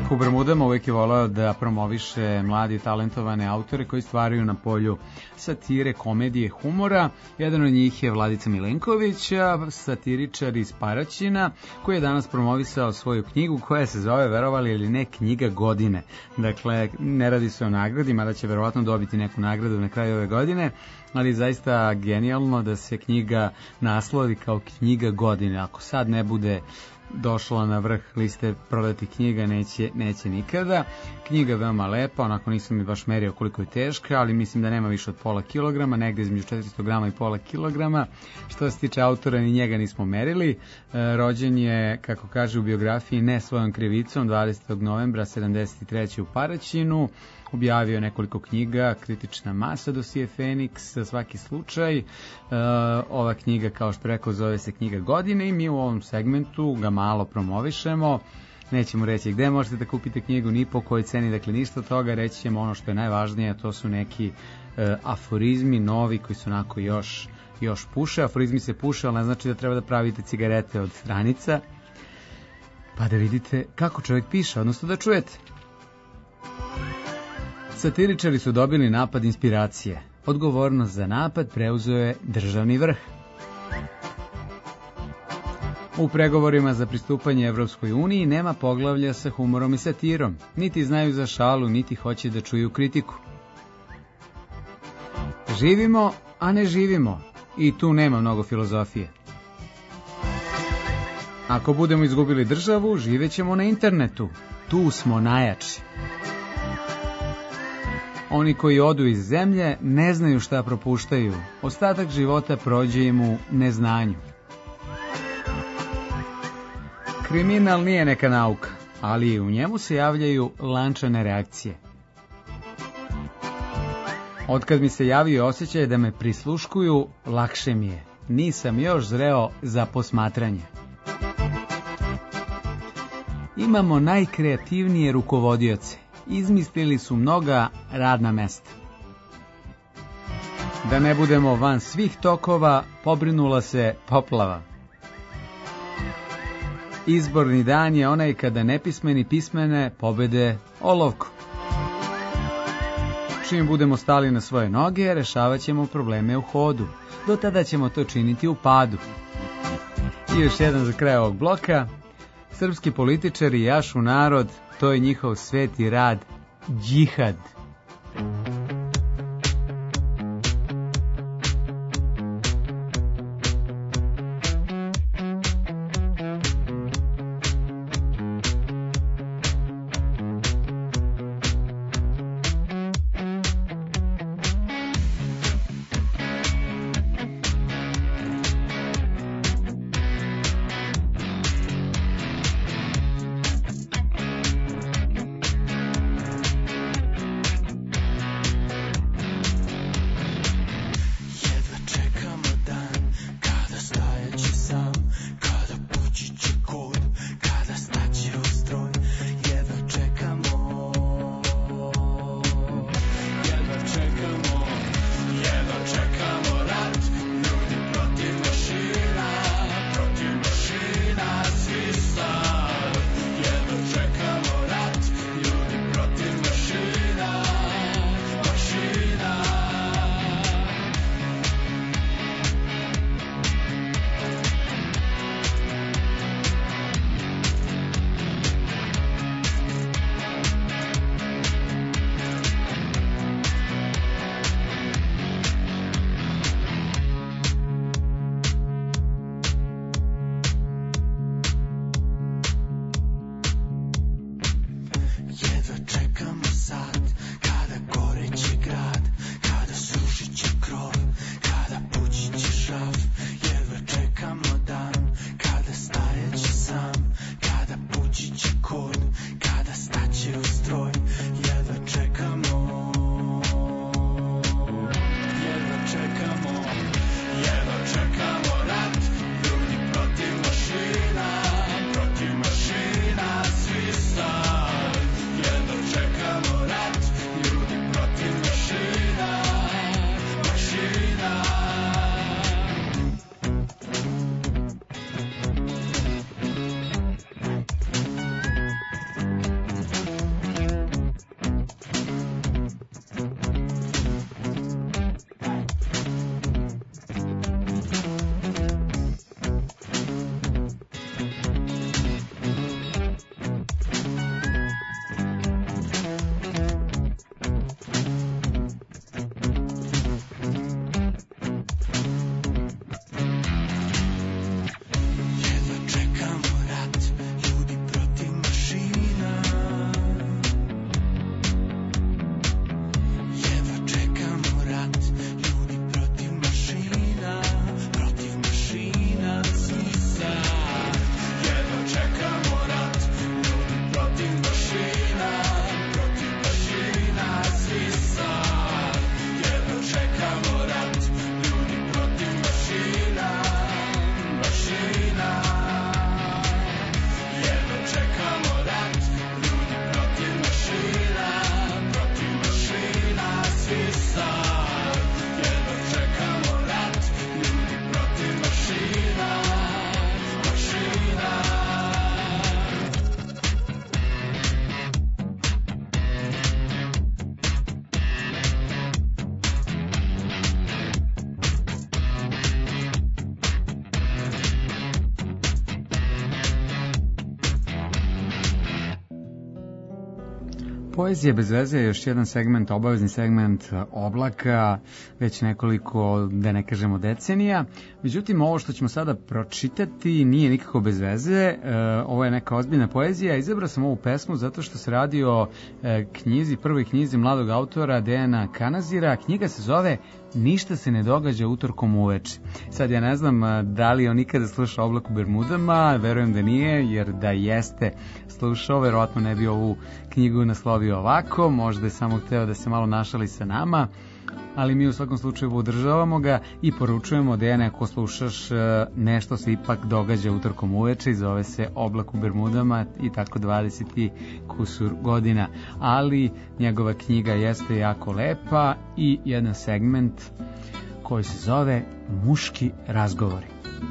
Boravka u Bermudama uvek je volao da promoviše mladi talentovane autore koji stvaraju na polju satire, komedije, humora. Jedan od njih je Vladica Milenković, satiričar iz Paraćina, koji je danas promovisao svoju knjigu koja se zove, verovali ili ne, Knjiga godine. Dakle, ne radi se o nagradi, mada će verovatno dobiti neku nagradu na kraju ove godine, ali zaista genijalno da se knjiga naslovi kao Knjiga godine. Ako sad ne bude došla na vrh liste prodatih knjiga, neće nikada. Knjiga je veoma lepa, onako nisam mi baš merio koliko je teška, ali mislim da nema više od pola kilograma, negde između 400 grama i pola kilograma. Što se tiče autora, ni njega nismo merili. Rođen je, kako kaže u biografiji, ne svojom krivicom, 20. novembra 73. u Paraćinu. Objavio nekoliko knjiga, Kritična masa, Dosije Feniks, Za svaki slučaj. Ova knjiga, kao što rekao, zove se Knjiga godine i mi u ovom segmentu ga malo promovišemo. Nećemo reći gde možete da kupite knjigu, ni po kojoj ceni, dakle ništa od toga. Reći ćemo ono što je najvažnije, a to su neki aforizmi novi koji su onako još puše. Aforizmi se puše, ali ne znači da treba da pravite cigarete od stranica, pa da vidite kako čovjek piše, odnosno da čujete. Satiričari su dobili napad inspiracije. Odgovornost za napad preuzeo je državni vrh. U pregovorima za pristupanje Evropskoj uniji nema poglavlja sa humorom i satirom. Niti znaju za šalu, niti hoće da čuju kritiku. Živimo, a ne živimo. I tu nema mnogo filozofije. Ako budemo izgubili državu, živećemo na internetu. Tu smo najjači. Oni koji odu iz zemlje ne znaju šta propuštaju. Ostatak života prođe im u neznanju. Kriminal nije neka nauka, ali u njemu se javljaju lančane reakcije. Otkad mi se javio osjećaj da me prisluškuju, lakše mi je. Nisam još zreo za posmatranje. Imamo najkreativnije rukovodioce. Izmislili su mnoga radna mesta. Da ne budemo van svih tokova, pobrinula se poplava. Izborni dan je onaj kada nepismeni pismene pobede olovku. Čim budemo stali na svoje noge, rešavat ćemo probleme u hodu. Do tada ćemo to činiti u padu. I još jedan za kraj ovog bloka. Srpski političari jašu narod, to je njihov sveti rad, džihad. Poezija bez veze je još jedan segment, obavezni segment Oblaka, već nekoliko, da ne kažemo, decenija. Međutim, ovo što ćemo sada pročitati nije nikako bez veze. Ovo je neka ozbiljna poezija. Izabrao sam ovu pesmu zato što se radi o knjizi, prvoj knjizi mladog autora Dejana Kanazira. Knjiga se zove Ništa se ne događa utorkom uveče. Sad ja ne znam da li on nikada slušao Oblak u Bermudama, verujem da nije, jer da jeste slušao, verovatno ne bi ovu knjigu naslovio ovako, možda je samo hteo da se malo našali sa nama, ali mi u svakom slučaju podržavamo ga i poručujemo Dejane, ako slušaš, nešto se ipak događa utorkom uveče i zove se Oblak u Bermudama i tako 20 kusur godina, ali njegova knjiga jeste jako lepa i jedan segment koji se zove Muški razgovori.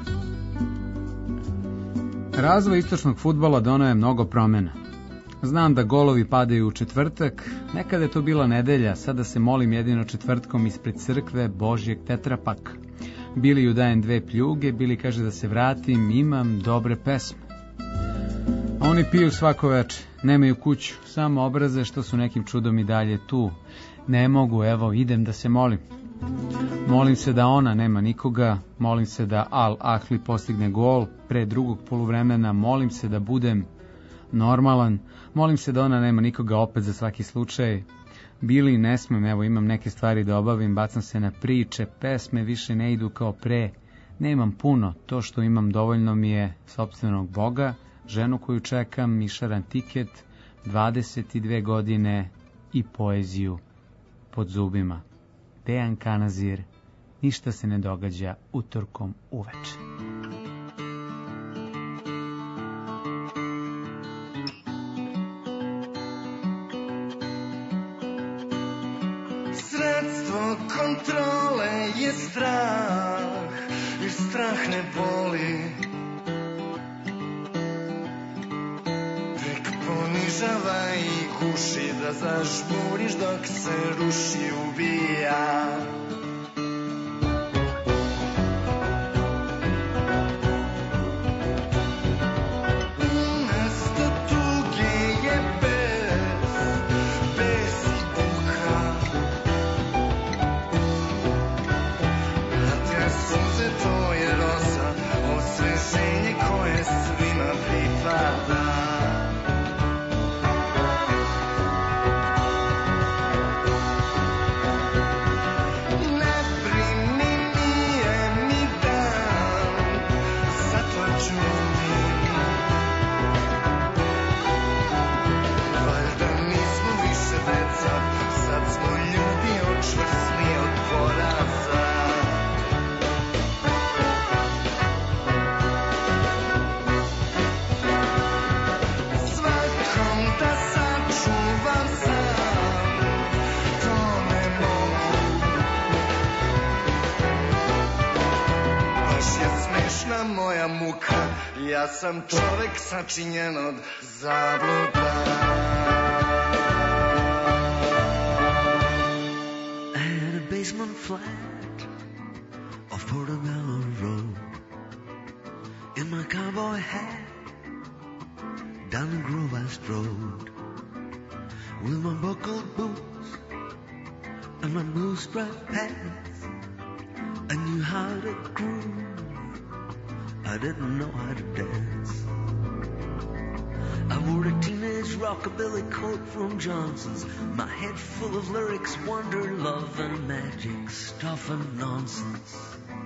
Razvoj istočnog fudbala doneo je mnogo promjena. Znam da golovi padaju u četvrtak, nekada je to bila nedelja, sada se molim jedino četvrtkom ispred crkve Božjeg tetrapaka. Biliju dajem 2 pljuge, Bili kaže da se vratim, imam dobre pesme. A oni piju svako veče, nemaju kuću, samo obraze što su nekim čudom i dalje tu. Ne mogu, evo, idem da se molim. Molim se da ona nema nikoga, molim se da Al Ahli postigne gol pre drugog poluvremena, molim se da budem normalan, molim se da ona nema nikoga opet za svaki slučaj. Bili, ne smem, evo imam neke stvari da obavim, bacam se na priče, pesme više ne idu kao pre, nemam puno, to što imam dovoljno mi je sopstvenog Boga, ženu koju čekam, mišaran tiket, 22 godine i poeziju pod zubima. Dejan Kanazir, Ništa se ne događa utorkom uveče. Sredstvo kontrole je strah, jer strah ne boli. Tek ponižava i guši, da zažmuriš dok se ruši, ubija. Moja muka, ja sam čovek sačinjen od zabluda. I had a basement flat off Portobello Road, in my cowboy hat, down the grove I strode, with my buckled boots and my blue striped pants. I knew how to groove, I didn't know how to dance. I wore a teenage rockabilly coat from Johnson's, my head full of lyrics, wonder, love, and magic, stuff and nonsense.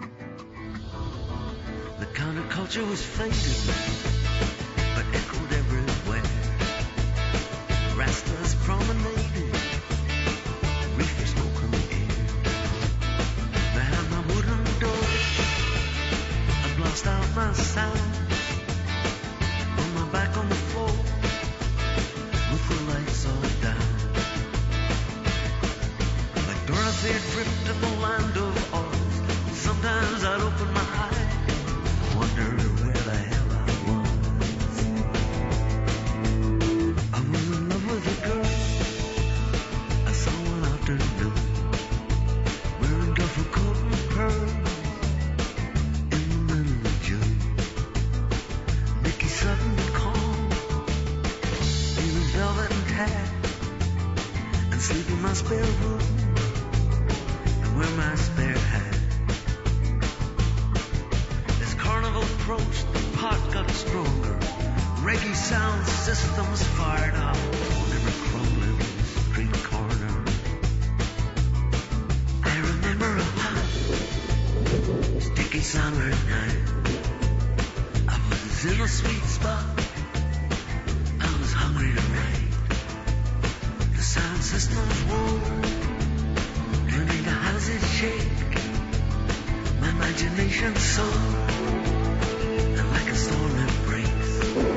The counterculture was fading, but echoed everywhere. Rastas promenaded, reefer smoke on the air. Behind my wooden door, lost out my sound, on my back on the floor, with the lights all down. Like Dorothy adrift in the land of Oz, sometimes I'd open my eyes, wonder where the hell I was. I was in love with a girl I saw one afternoon, wearing duffel coat and pearls. Sudden calm, he was velvet and tan, spare room and wear my spare hat. As carnival approached, the pot got stronger. Reggae sound systems fired up on every crumbling street corner. I remember a hot, sticky summer night. I was in a sweet spot. I was hungry tonight. The sound systems roar, turning the houses shake. My imagination soared, and like a storm it breaks.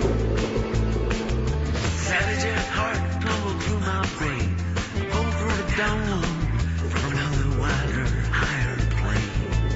Savage at heart tumbled through my brain, pulled through the download from another wilder, higher plane.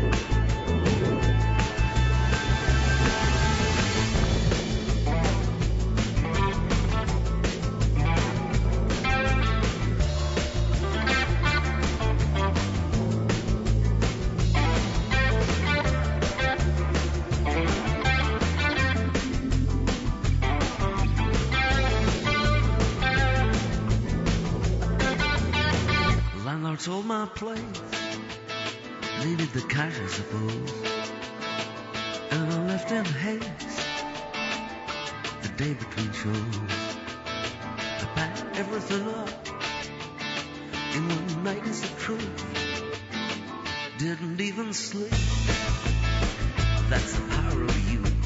Sold my place, needed the cash I suppose, and I left in haste the day between shows. I packed everything up in one night is the truth, didn't even sleep, that's the power of youth.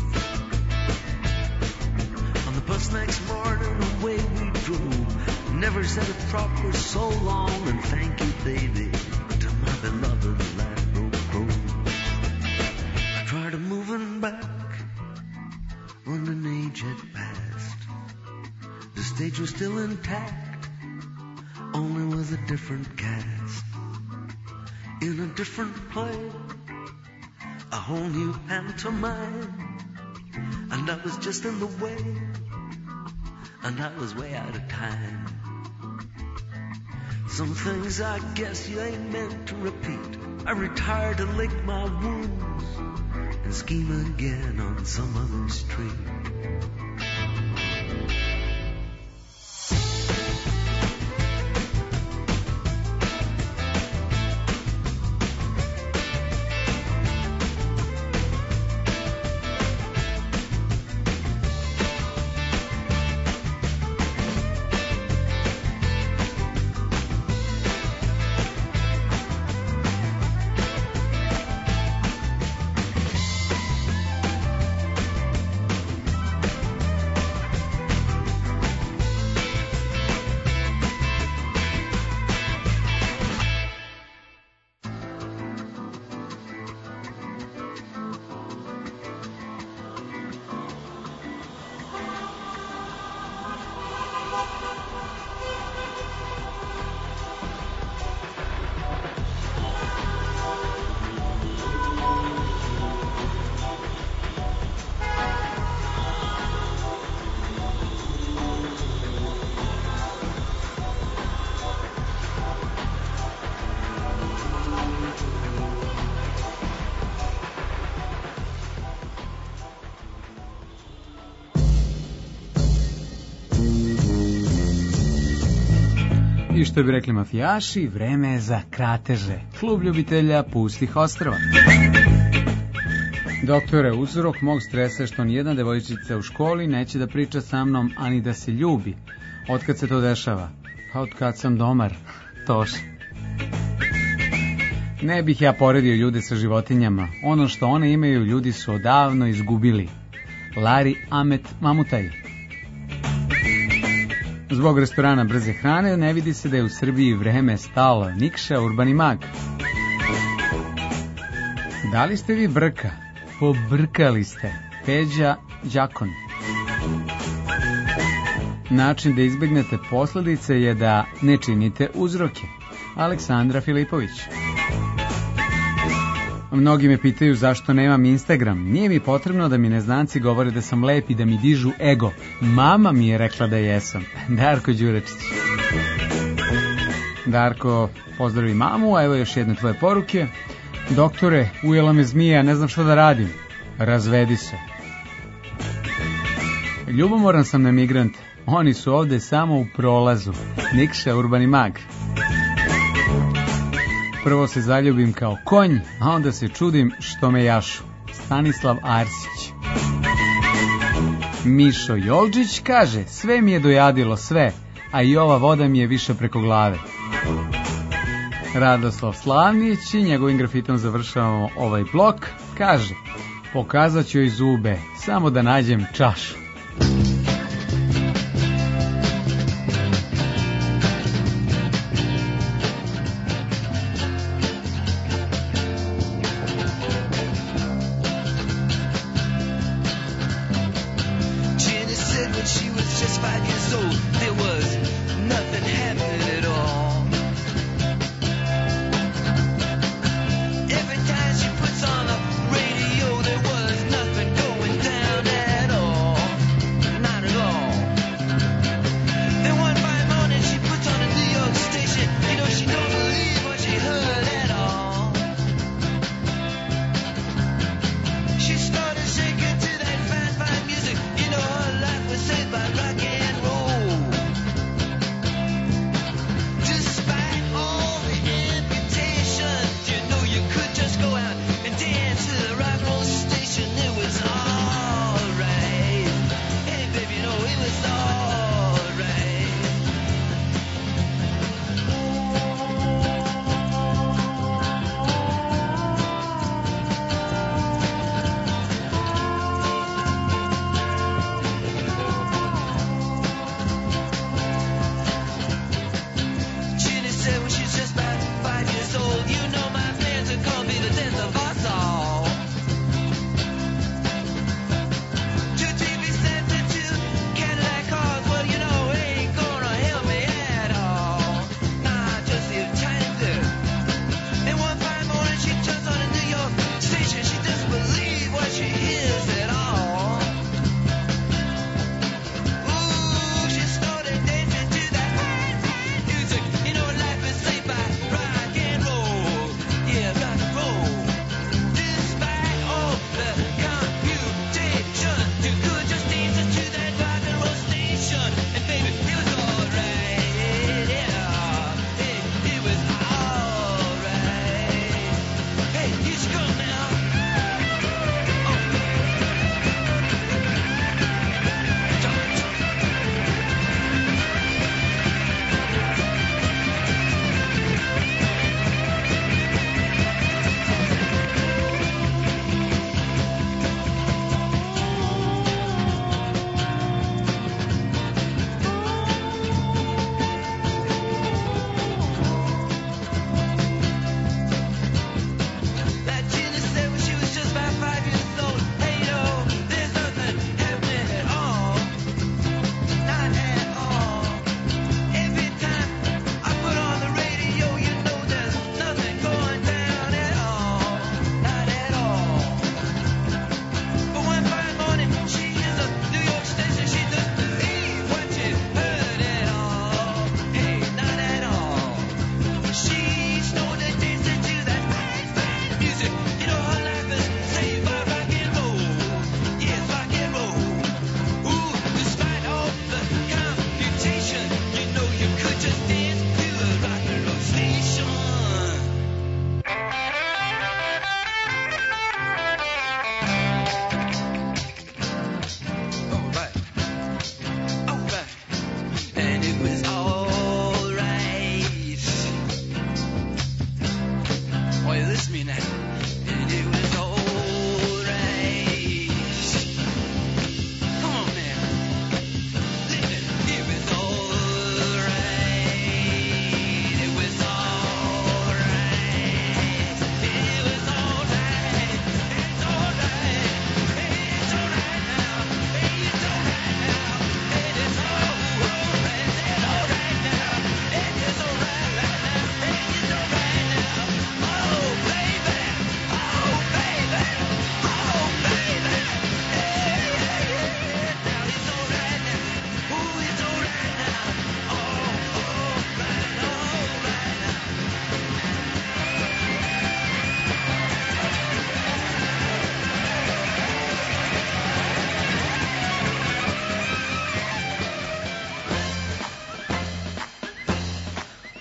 On the bus next morning away we drove, never said a proper so long and thank you, baby, to my beloved Ladbroke Road. I tried moving back when an age had passed. The stage was still intact, only with a different cast. In a different play, a whole new pantomime, and I was just in the way, and I was way out of time. Some things I guess you ain't meant to repeat. I retired to lick my wounds and scheme again on some other street. I što bi rekli mafijaši, vreme je za krateže. Klub ljubitelja pustih ostrva. Doktore, uzrok mog stresa je što nijedna devojčica u školi neće da priča sa mnom, ani da se ljubi. Otkad se to dešava? Pa otkad sam domar. Toš. Ne bih ja poredio ljude sa životinjama. Ono što one imaju, ljudi su odavno izgubili. Lari Ahmet Mamutaj. Zbog restorana brze hrane ne vidi se da je u Srbiji vreme stalo. Nikša Urbani Mag. Da li ste vi brka? Pobrkali ste. Peđa Đakon. Način da izbegnete posledice je da ne činite uzroke. Aleksandra Filipović. Mnogi me pitaju zašto nemam Instagram. Nije mi potrebno da mi neznanci govore da sam lep i da mi dižu ego. Mama mi je rekla da jesam. Darko Đurečić. Darko, pozdravi mamu, a evo još jedne tvoje poruke. Doktore, ujela me zmija, ne znam što da radim. Razvedi se. Ljubomoran sam na migrante. Oni su ovde samo u prolazu. Nikša Urbani Mag. Prvo se zaljubim kao konj, a onda se čudim što me jašu. Stanislav Arsić. Mišo Jolđić kaže, sve mi je dojadilo sve, a i ova voda mi je više preko glave. Radoslav Slavnić i njegovim grafitom završavamo ovaj blok. Kaže, pokazat ću joj zube, samo da nađem čašu. Every time she puts on a radio, there was nothing going down at all.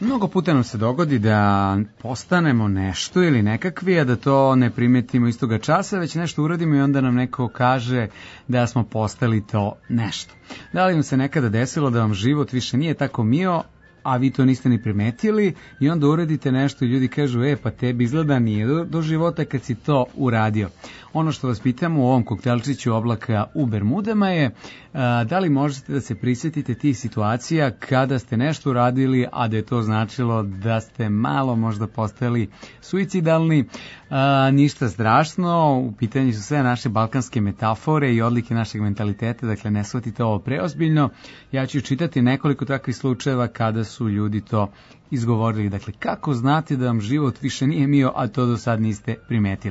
Mnogo puta nam se dogodi da postanemo nešto ili nekakvi, a da to ne primetimo istoga časa, već nešto uradimo i onda nam neko kaže da smo postali to nešto. Da li vam se nekada desilo da vam život više nije tako mio, a vi to niste ni primetili i onda uradite nešto i ljudi kažu, pa tebi izgleda nije do života kad si to uradio. Ono što vas pitamo u ovom koktelčiću oblaka u Bermudama je da li možete da se prisjetite tih situacija kada ste nešto uradili, a da je to značilo da ste malo možda postali suicidalni. Ništa strašno, u pitanju su sve naše balkanske metafore i odlike našeg mentaliteta, dakle ne shvatite ovo preozbiljno. Ja ću čitati nekoliko takvih slučajeva kada su ljudi to izgovorili. Dakle, kako znate da vam život više nije mio, a to do sad niste primetili?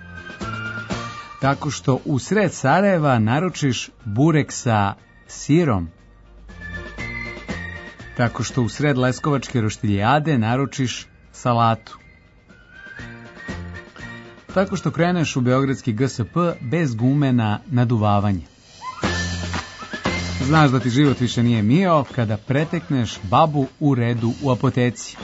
Tako što u sred Sarajeva naručiš burek sa sirom. Tako što u sred Leskovačke roštiljade naručiš salatu. Tako što kreneš u beogradski GSP bez gume na naduvavanje. Znaš da ti život više nije mio kada pretekneš babu u redu u apoteci.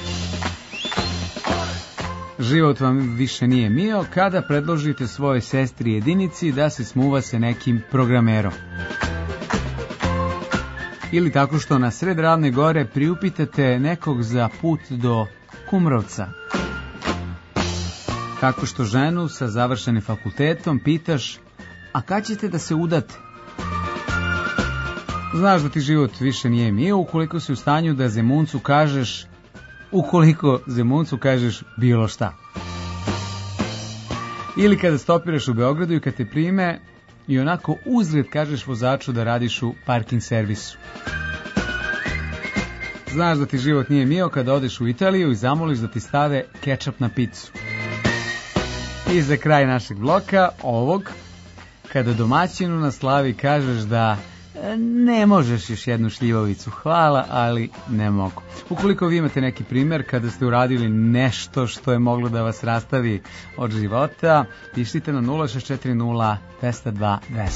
Život vam više nije mio kada predložite svojoj sestri jedinici da se smuva sa nekim programerom. Ili tako što na sred Ravne Gore priupitate nekog za put do Kumrovca. Tako što ženu sa završenim fakultetom pitaš, a kad ćete da se udate? Znaš da ti život više nije mio ukoliko si u stanju da Zemuncu kažeš bilo šta. Ili kada stopiraš u Beogradu i kad te prime i onako uzgred kažeš vozaču da radiš u parking servisu. Znaš da ti život nije mio kada odeš u Italiju i zamoliš da ti stave kečap na picu. I za kraj našeg bloka, ovog, kada domaćinu na slavi kažeš da ne možeš još jednu šljivovicu, hvala, ali ne mogu. Ukoliko vi imate neki primjer kada ste uradili nešto što je moglo da vas rastavi od života, pišite na 0640 202 200.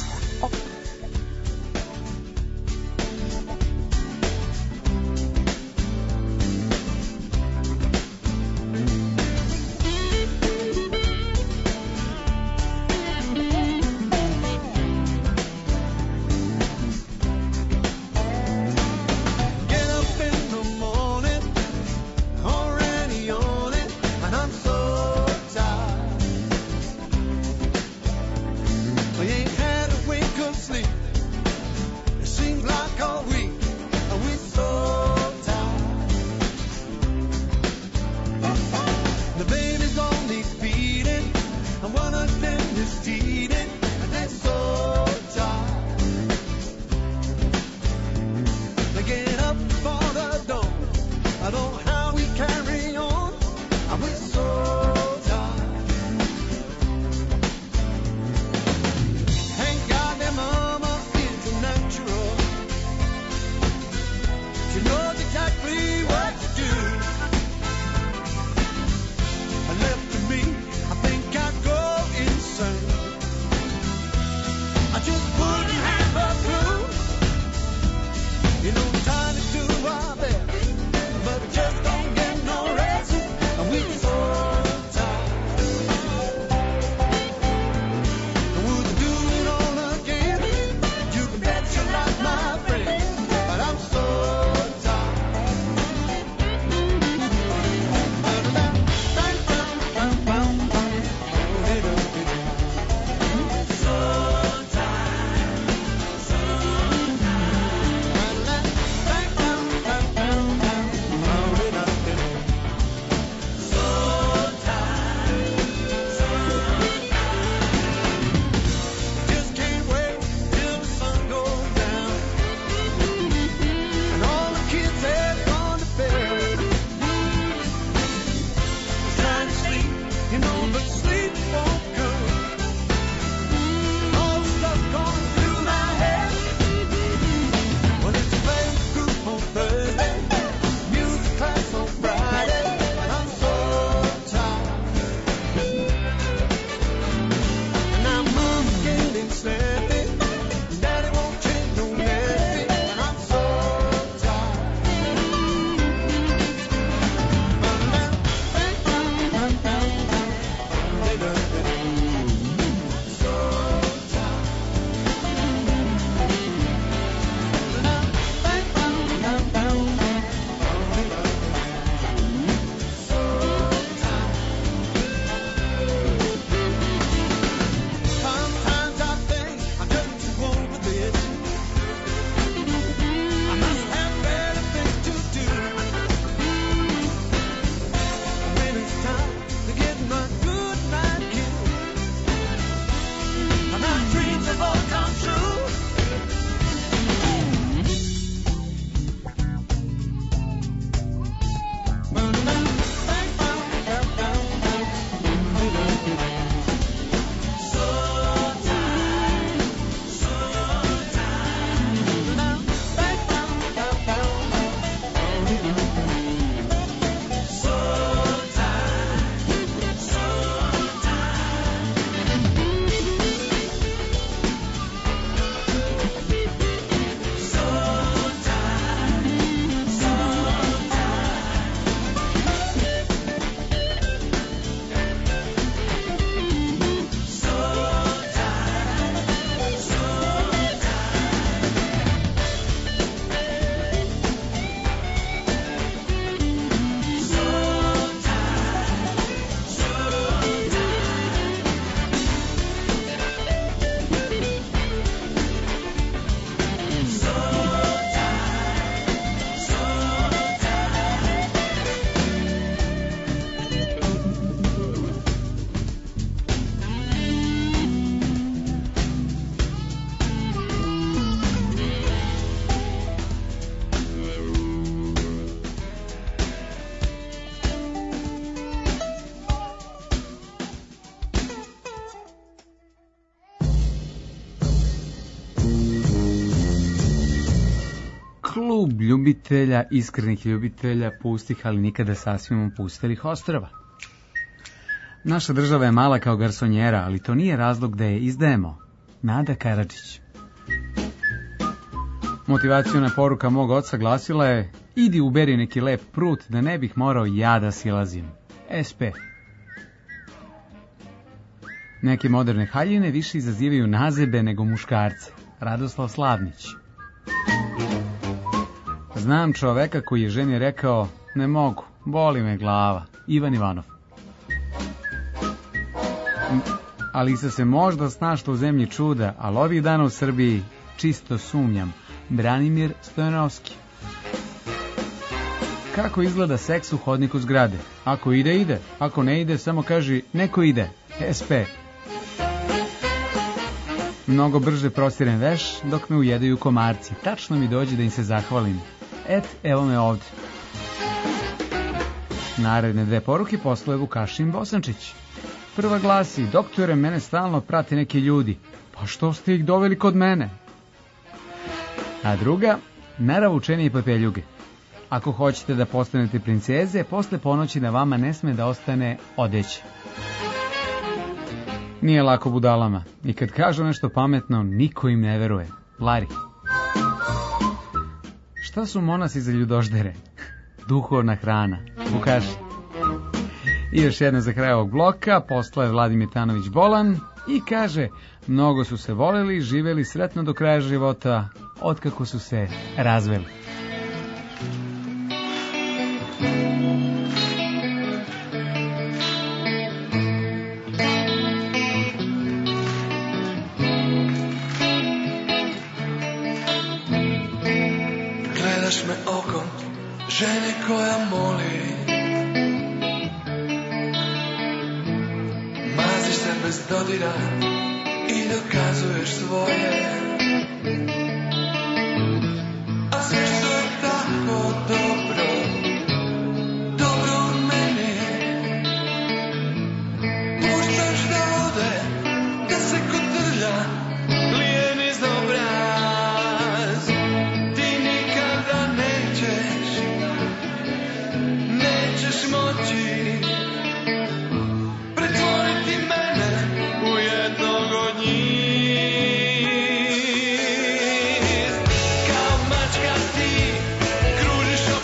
Left to me, I think I'd go insane. klub ljubitelja, iskrenih ljubitelja pustih, ali nikada sasvim opustelih ostrava. Naša država je mala kao garsonjera, ali to nije razlog da je izdajemo. Nada Karadžić. Motivaciona poruka mog oca glasila je: idi uberi neki lep prut da ne bih morao ja da silazim. SP. Neke moderne haljine više izazivaju nazebe nego muškarce. Radoslav Slavnić. Znam čoveka koji je ženi rekao: ne mogu, boli me glava. Ivan Ivanov. Alisa se možda snašla u zemlji čuda, ali ovih dana u Srbiji čisto sumnjam. Branimir Stojanovski. Kako izgleda seks u hodniku zgrade? Ako ide, ide. Ako ne ide, samo kaži neko ide. SP. Mnogo brže prostiren veš dok me ujedaju komarci. Tačno mi dođe da im se zahvalim. Evo me ovde. Naredne dve poruke poslao je Vukašin Bosančić. Prva glasi: doktore, mene stalno prate neki ljudi. Pa što ste ih doveli kod mene? A druga: naravučeni papeljuge. Ako hoćete da postanete princeze, posle ponoći na vama ne sme da ostane odeće. Nije lako budalama. I kad kažu nešto pametno, niko im ne veruje. Lari. Šta su monasi za ljudoždere? Duhovna hrana. Vukaši. I još jedno za kraj ovog bloka, poslao je Vladimir Tanović Bolan i kaže: mnogo su se voleli, živeli sretno do kraja života, otkako su se razveli. Gledaš me okom žene koja moli, maziš se bez dodira i dokazuješ svoje, a sve što je tako dobro, dobro od mene, puštaš da ode, da se kotrlja, lije niz obraz. Ti nikada nećeš moći pretvoriti mene u jednog od njih. Kao mačka ti kružiš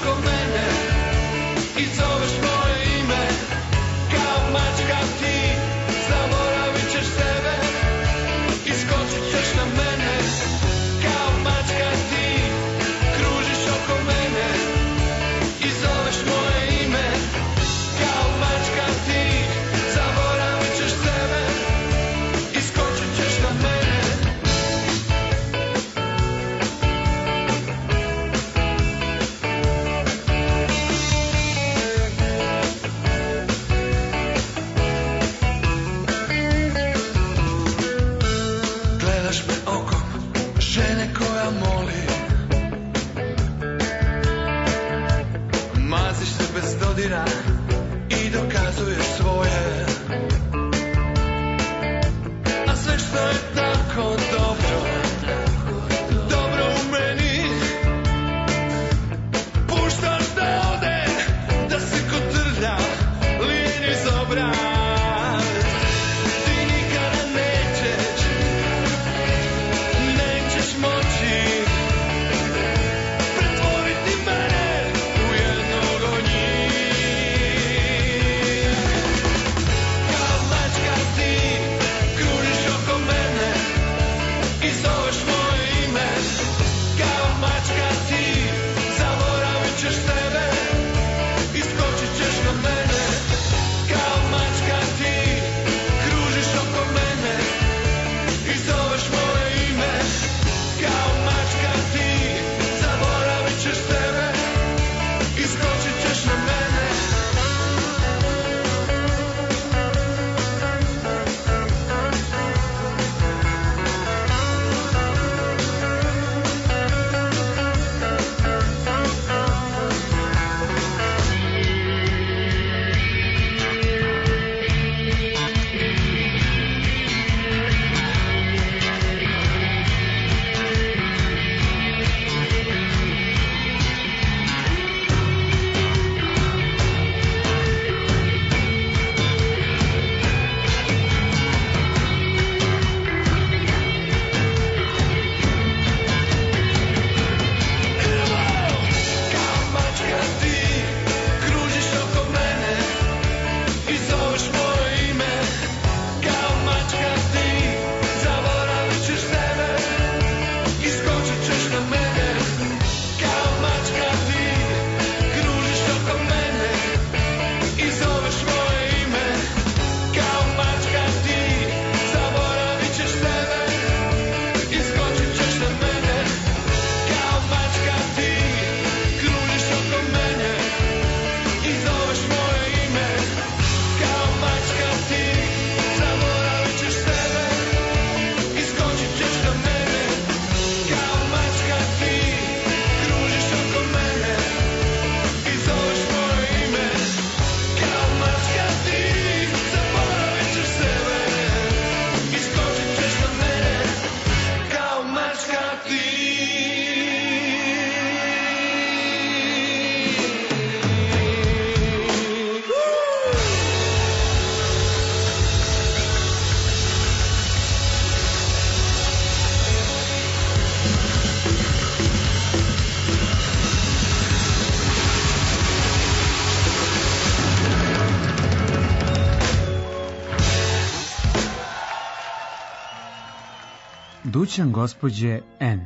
Dućan gospođe N.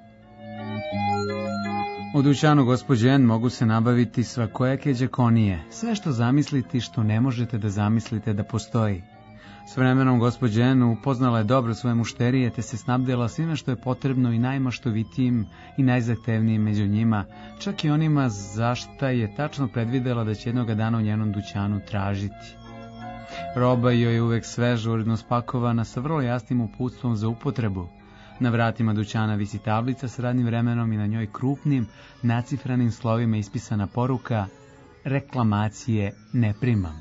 U dućanu gospođe N mogu se nabaviti svakojake đakonije, sve što zamisliti što ne možete da zamislite da postoji. S vremenom gospođa N upoznala je dobro svoje mušterije, te se snabdela svime što je potrebno i najmaštovitijim i najzahtevnijim među njima, čak i onima zašta je tačno predvidela da će jednoga dana u njenom dućanu tražiti. Roba joj je uvek sveža, uredno spakovana, sa vrlo jasnim uputstvom za upotrebu. Na vratima dućana visi tablica s radnim vremenom i na njoj krupnim, nacifranim slovima ispisana poruka: reklamacije ne primam.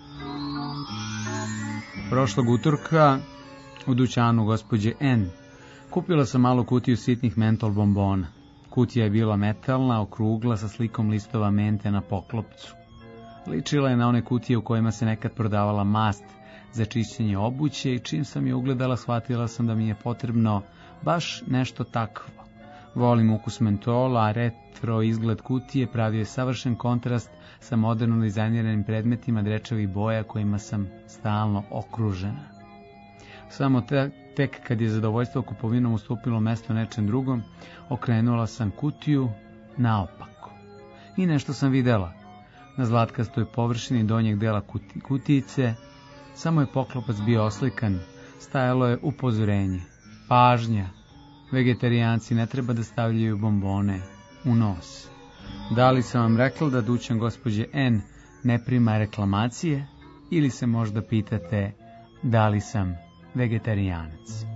Prošlog utorka u dućanu gospođe N kupila sam malu kutiju sitnih mentol bombona. Kutija je bila metalna, okrugla, sa slikom listova mente na poklopcu. Ličila je na one kutije u kojima se nekad prodavala mast za čišćenje obuće i čim sam je ugledala shvatila sam da mi je potrebno baš nešto takvo. Volim ukus mentola, a retro izgled kutije pravio je savršen kontrast sa moderno dizajniranim predmetima drečavih boja kojima sam stalno okružena. Samo tek kad je zadovoljstvo kupovinom ustupilo mesto nečem drugom, okrenula sam kutiju naopako. I nešto sam videla. Na zlatkastoj površini donjeg dela kutijice samo je poklopac bio oslikan, stajalo je upozorenje: pažnja, vegetarijanci ne treba da stavljaju bombone u nos. Da li sam vam rekla da dućan gospođe N ne prima reklamacije, ili se možda pitate da li sam vegetarijanac?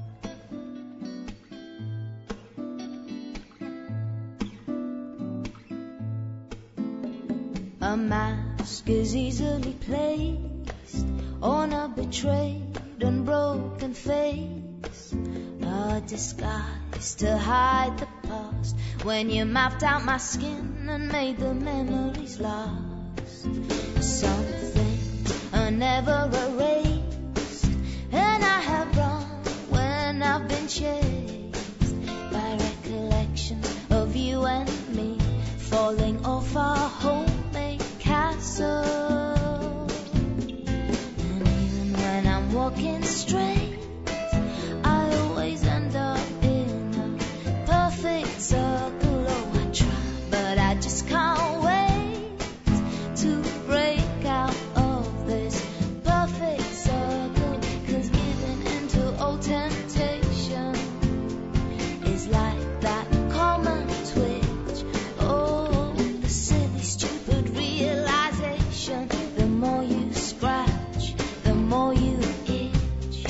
A mask is easily placed on a betrayed and broken face, a disguise to hide the past when you mapped out my skin and made the memories last. Some things are never erased, and I have run when I've been chased by recollection of you and me falling off our homemade castle. And even when I'm walking straight, I always end up in a perfect circle. Oh, I try, but I just can't wait to break out of this perfect circle. 'Cause giving into old temptation is like that common twitch. Oh, the silly, stupid realization. The more you scratch, the more you itch.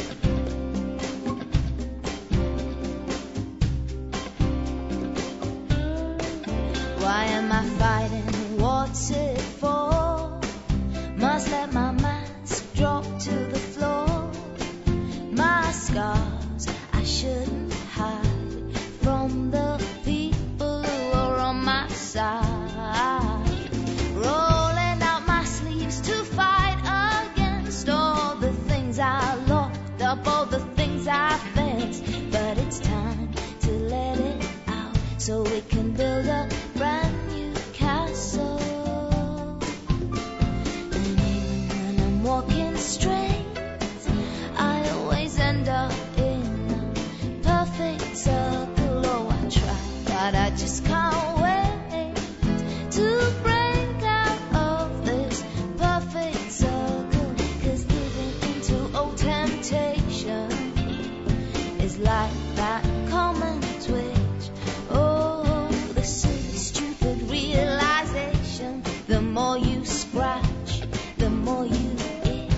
Why am I fighting? What's it for? Must let my mask drop to the floor. My scars I shouldn't hide from the people who are on my side. Rolling out my sleeves to fight against all the things I locked up, all the things I fenced. But it's time to let it out so we can build a brand new castle. And even when I'm walking straight, I always end up in a perfect circle. Oh, I try, but I just can't wait to break out of this perfect circle. 'Cause giving into old temptation is like that common twitch. Oh, the silly, stupid realization. The more you scratch, the more you itch.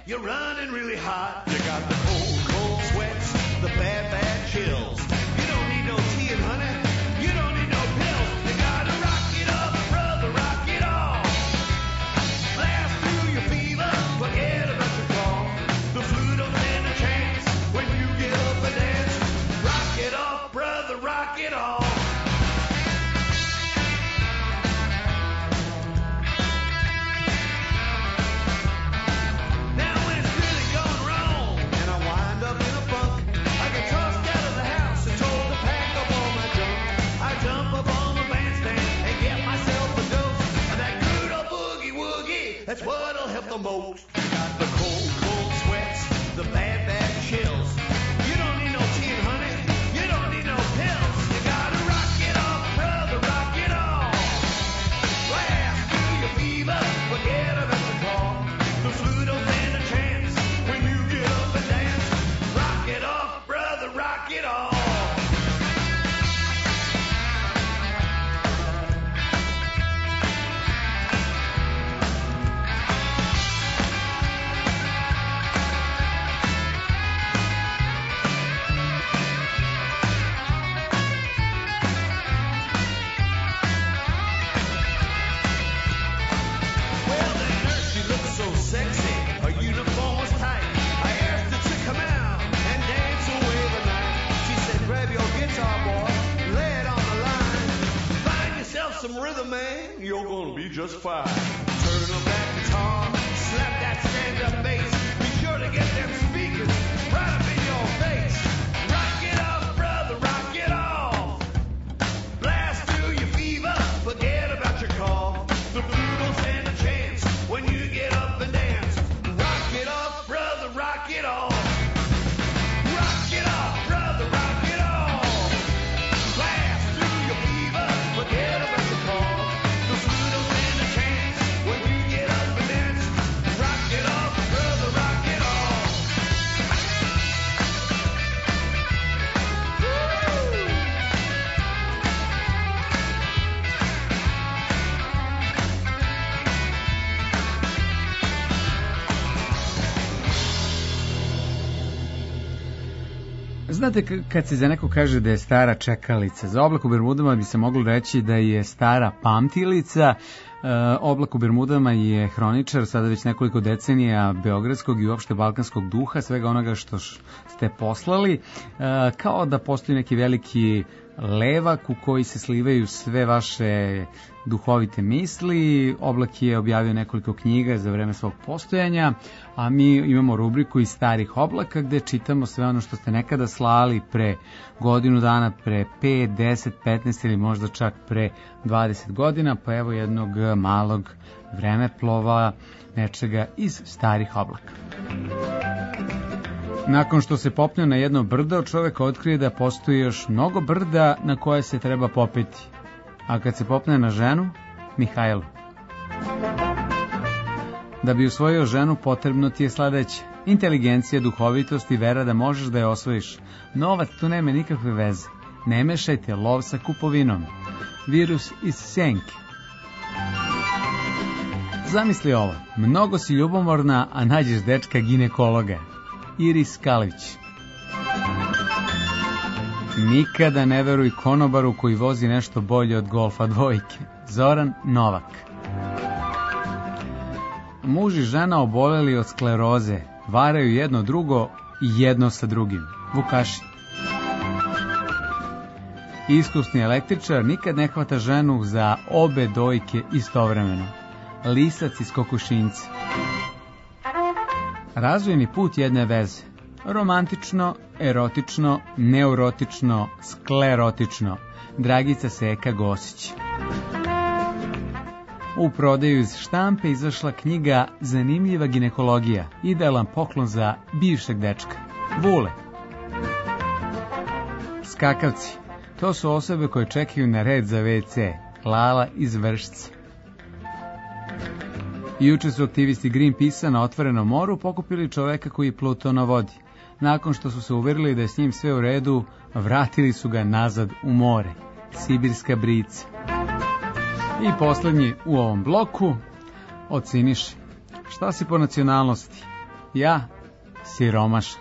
You're running really hot. You got the cold, cold sweats, the bad, bad chills. You don't need no tea and honey. You don't need no pills. You gotta rock it up, brother, rock it all. Blast through your fever, forget about your call. The flu don't stand a chance when you get up and dance. Rock it off, brother, rock it all. That's what'll help the most. You got the cold, cold sweats, the bad, bad chills. You don't need no tea and honey. You don't need no pills. You gotta rock it off, brother, rock it off. Blast through your fever, forget about the call. The flu don't stand a chance when you get up and dance. Rock it off, brother, rock it off. Some rhythm, man, you're gonna be just fine. Turn up that guitar, slap that stand-up bass. Be sure to get them speakers right up in your face. Rock it off, brother, rock it off. Blast through your fever, forget about your cough. The flu don't stand a chance when you get up and dance. Rock it off, brother, rock it off. Rock it off, brother, rock it off. Blast through your fever, forget about Znate, kad se za neko kaže da je stara čekalica, za Oblak u Bermudama bi se moglo reći da je stara pamtilica. Oblak u Bermudama je hroničar sada već nekoliko decenija beogradskog i uopšte balkanskog duha, svega onoga što ste poslali, kao da postoji neki veliki levak u koji se slivaju sve vaše duhovite misli. Oblak je objavio nekoliko knjiga za vreme svog postojanja, a mi imamo rubriku iz starih oblaka gde čitamo sve ono što ste nekada slali pre godinu dana, pre 5, 10, 15 ili možda čak pre 20 godina, pa evo jednog malog vremeplova nečega iz starih oblaka. Nakon što se popne na jedno brdo, čovek otkrije da postoji još mnogo brda na koje se treba popeti. A kad se popne na ženu, Mihajlu. Da bi usvojio ženu, potrebno ti je sledeće: inteligencija, duhovitost i vera da možeš da je osvojiš. Novac tu nema nikakve veze. Ne mešajte lov sa kupovinom. Virus iz senke. Zamisli ovo: mnogo si ljubomorna, a nađeš dečka ginekologa. Iris Kalić. Nikada ne veruj konobaru koji vozi nešto bolje od Golfa dvojke. Zoran Novak. Muž i žena oboleli od skleroze, varaju jedno drugo i jedno sa drugim. Vukašin. Iskusni električar nikad ne hvata ženu za obe dojke istovremeno. Lisac iz Kokošinca. Razvojni put jedne veze: romantično, erotično, neurotično, sklerotično. Dragica Seka Gosić. U prodaju iz štampe izašla knjiga Zanimljiva ginekologija, idealan poklon za bivšeg dečka. Vule. Skakavci. To su osobe koje čekaju na red za WC. Lala iz Vršca. Juče su aktivisti Greenpeace-a na otvorenom moru pokupili čoveka koji plutao na vodi. Nakon što su se uverili da je s njim sve u redu, vratili su ga nazad u more. Sibirska brica. I poslednji u ovom bloku: oceniši. Šta si po nacionalnosti? ja siromašan.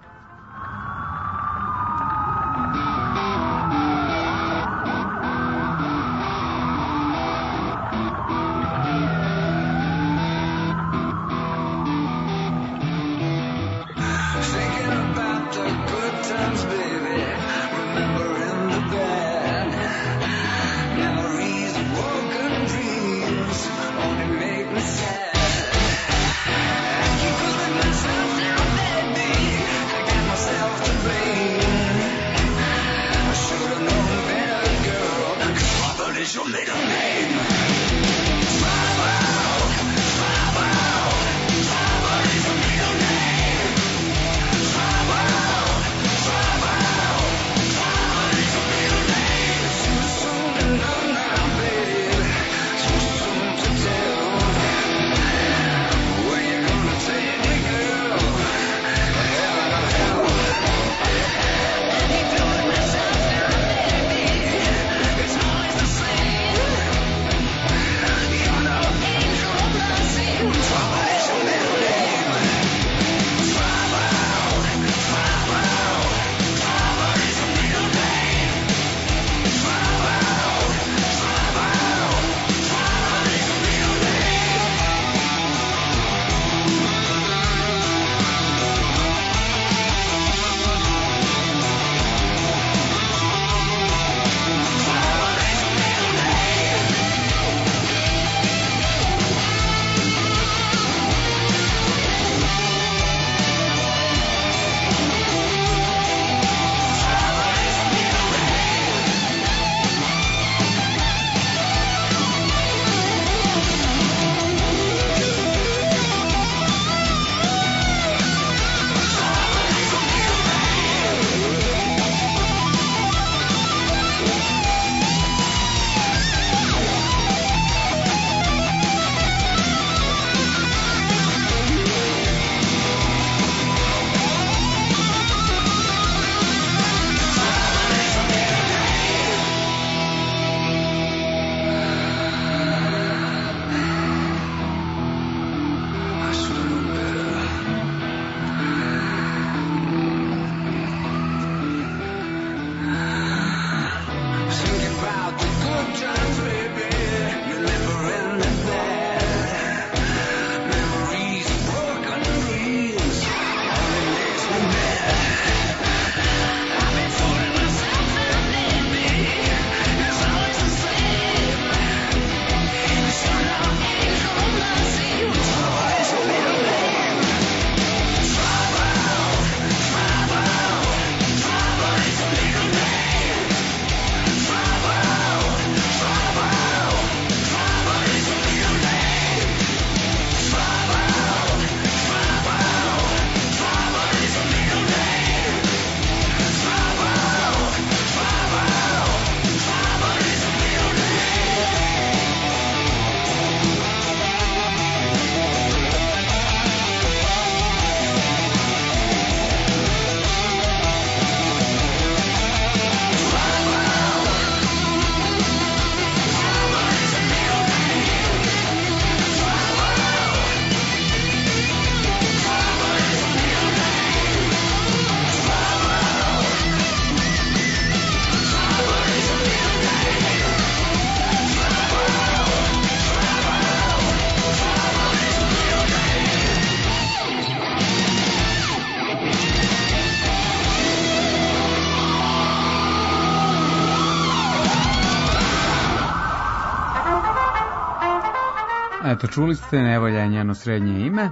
Eto, čuli ste, Nevolja je njeno srednje ime.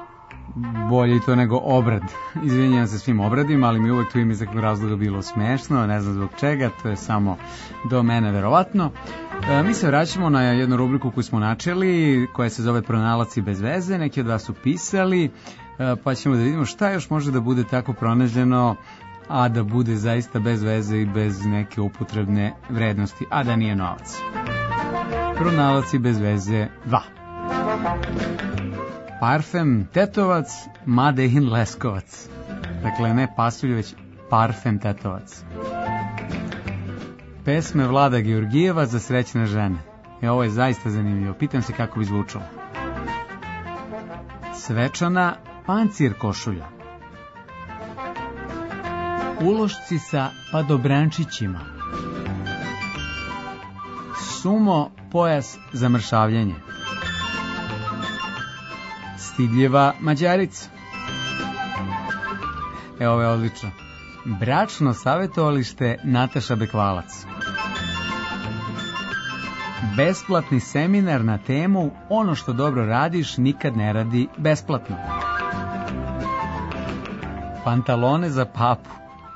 Bolje i to nego obrad. Izvinjam se svim obradima, ali mi uvek to ime iz nekog razloga bilo smešno, ne znam zbog čega, to je samo do mene verovatno. Mi se vraćamo na jednu rubriku koju smo načeli, koja se zove Pronalaci bez veze, neki od vas su pisali, pa ćemo da vidimo šta još može da bude tako pronađeno, a da bude zaista bez veze i bez neke upotrebne vrednosti, a da nije novac. Pronalaci bez veze 2. Parfem Tetovac, Made in Leskovac. Dakle, ne pasulj, već Parfem Tetovac. Pesme Vlada Georgijevac za srećne žene. Ovo je zaista zanimljivo. Pitam se kako bi zvučalo. Svečana pancir košulja. Ulošci sa padobrančićima. Sumo pojas za mršavljenje. Stidljiva Mađarica. Ovo je odlično. Bračno savjetovalište Nataša Bekvalac. Besplatni seminar na temu ono što dobro radiš nikad ne radi besplatno. Pantalone za papu.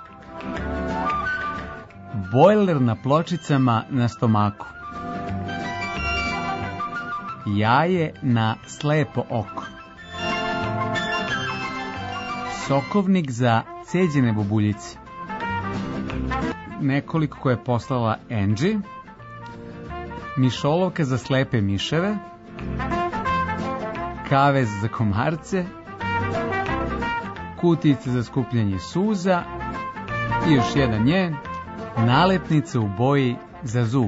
Bojler na pločicama na stomaku. Jaje na slepo oko. Sokovnik za ceđene bubuljice. Nekoliko koje je poslala Angie. Mišolovka za slepe miševe. Kavez za komarce. Kutice za skupljanje suza. I još jedan njen. Nalepnica u boji za zub.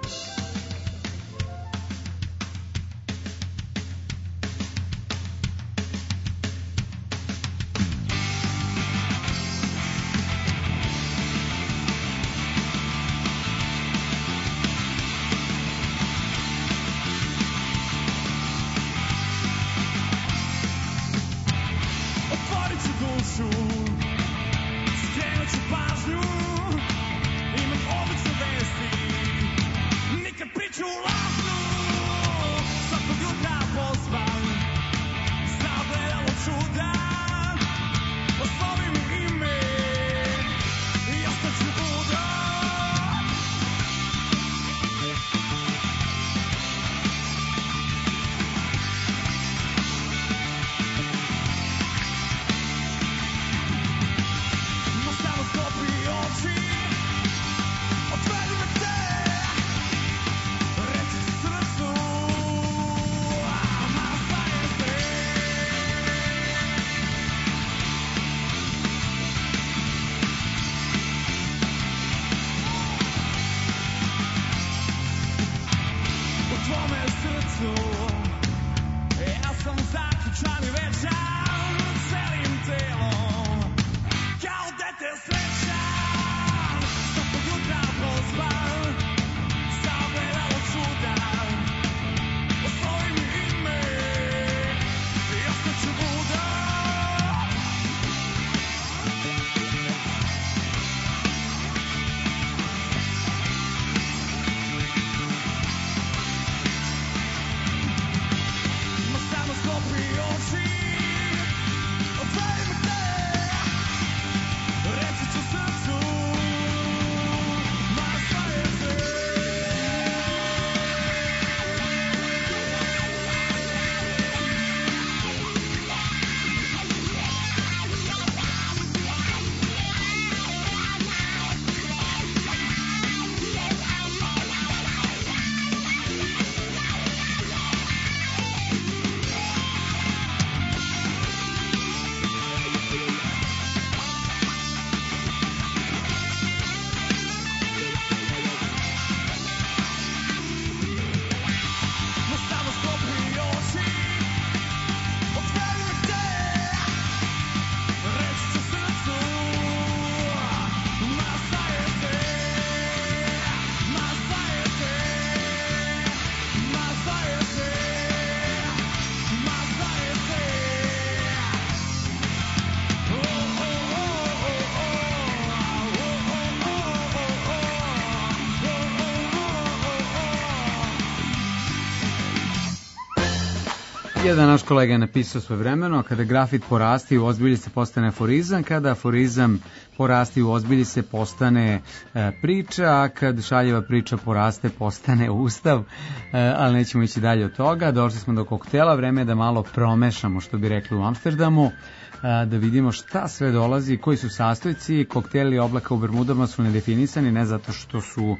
Jedan naš kolega je napisao svojevremeno, kada grafit porasti u ozbilji se postane aforizam, kada aforizam porasti u ozbilji se postane priča, a kad šaljeva priča poraste postane ustav, ali nećemo ići dalje od toga. Došli smo do koktela, vreme je da malo promešamo, što bi rekli u Amsterdamu, da vidimo šta sve dolazi, koji su sastojci. Kokteli oblaka u Bermudama su nedefinisani, ne zato što su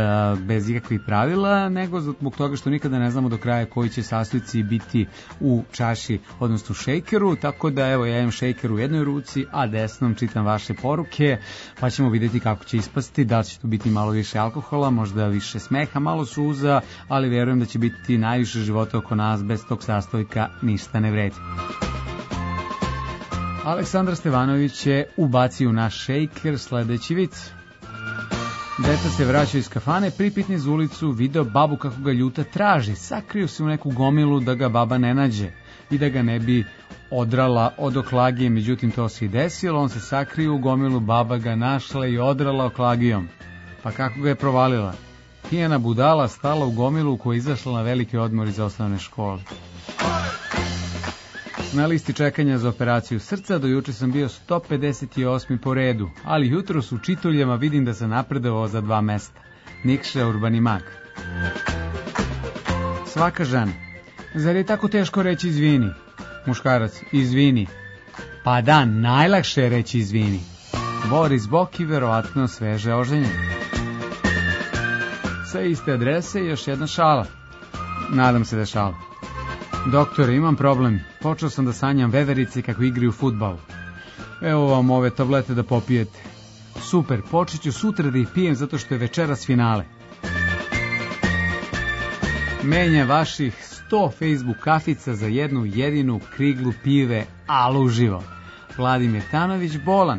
bez ikakvih pravila, nego zbog toga što nikada ne znamo do kraja koji će sastojci biti u čaši, odnosno šejkeru, tako da evo ja imam šejker u jednoj ruci, a desnom čitam vaše poruke, pa ćemo vidjeti kako će ispasti, da će tu biti malo više alkohola, možda više smeha, malo suza, ali verujem da će biti najviše života oko nas, bez tog sastojka ništa ne vredi. Aleksandar Stevanović je ubacio u naš šejker sledeći vic. Deta se vraćao iz kafane, pripitni za ulicu, video babu kako ga ljuta traži, sakrio se u neku gomilu da ga baba ne nađe i da ga ne bi odrala od oklagije, međutim to se i desilo, on se sakrio u gomilu, baba ga našla i odrala oklagijom. Pa kako ga je provalila? Pijana budala stala u gomilu koja je izašla na veliki odmor iz osnovne škole. Na listi čekanja za operaciju srca do juče sam bio 158. po redu, ali jutros u Čituljama vidim da sam napredovao za 2 mesta. Nikša Urbani mag. Svaka žena. Zar je tako teško reći izvini? Muškarac, izvini. Pa da, najlakše je reći izvini. Boris Boki, verovatno sveže oženjen. Sa iste adrese još jedna šala. Nadam se da je šala. Doktore, imam problem. Počeo sam da sanjam veverice kako igraju fudbal. Evo vam ove tablete da popijete. Super, počet ću sutra da ih pijem zato što je večeras finale. Menja vaših 100 Facebook kafica za jednu jedinu kriglu pive, ali uživo. Vladimir Tanović bolan.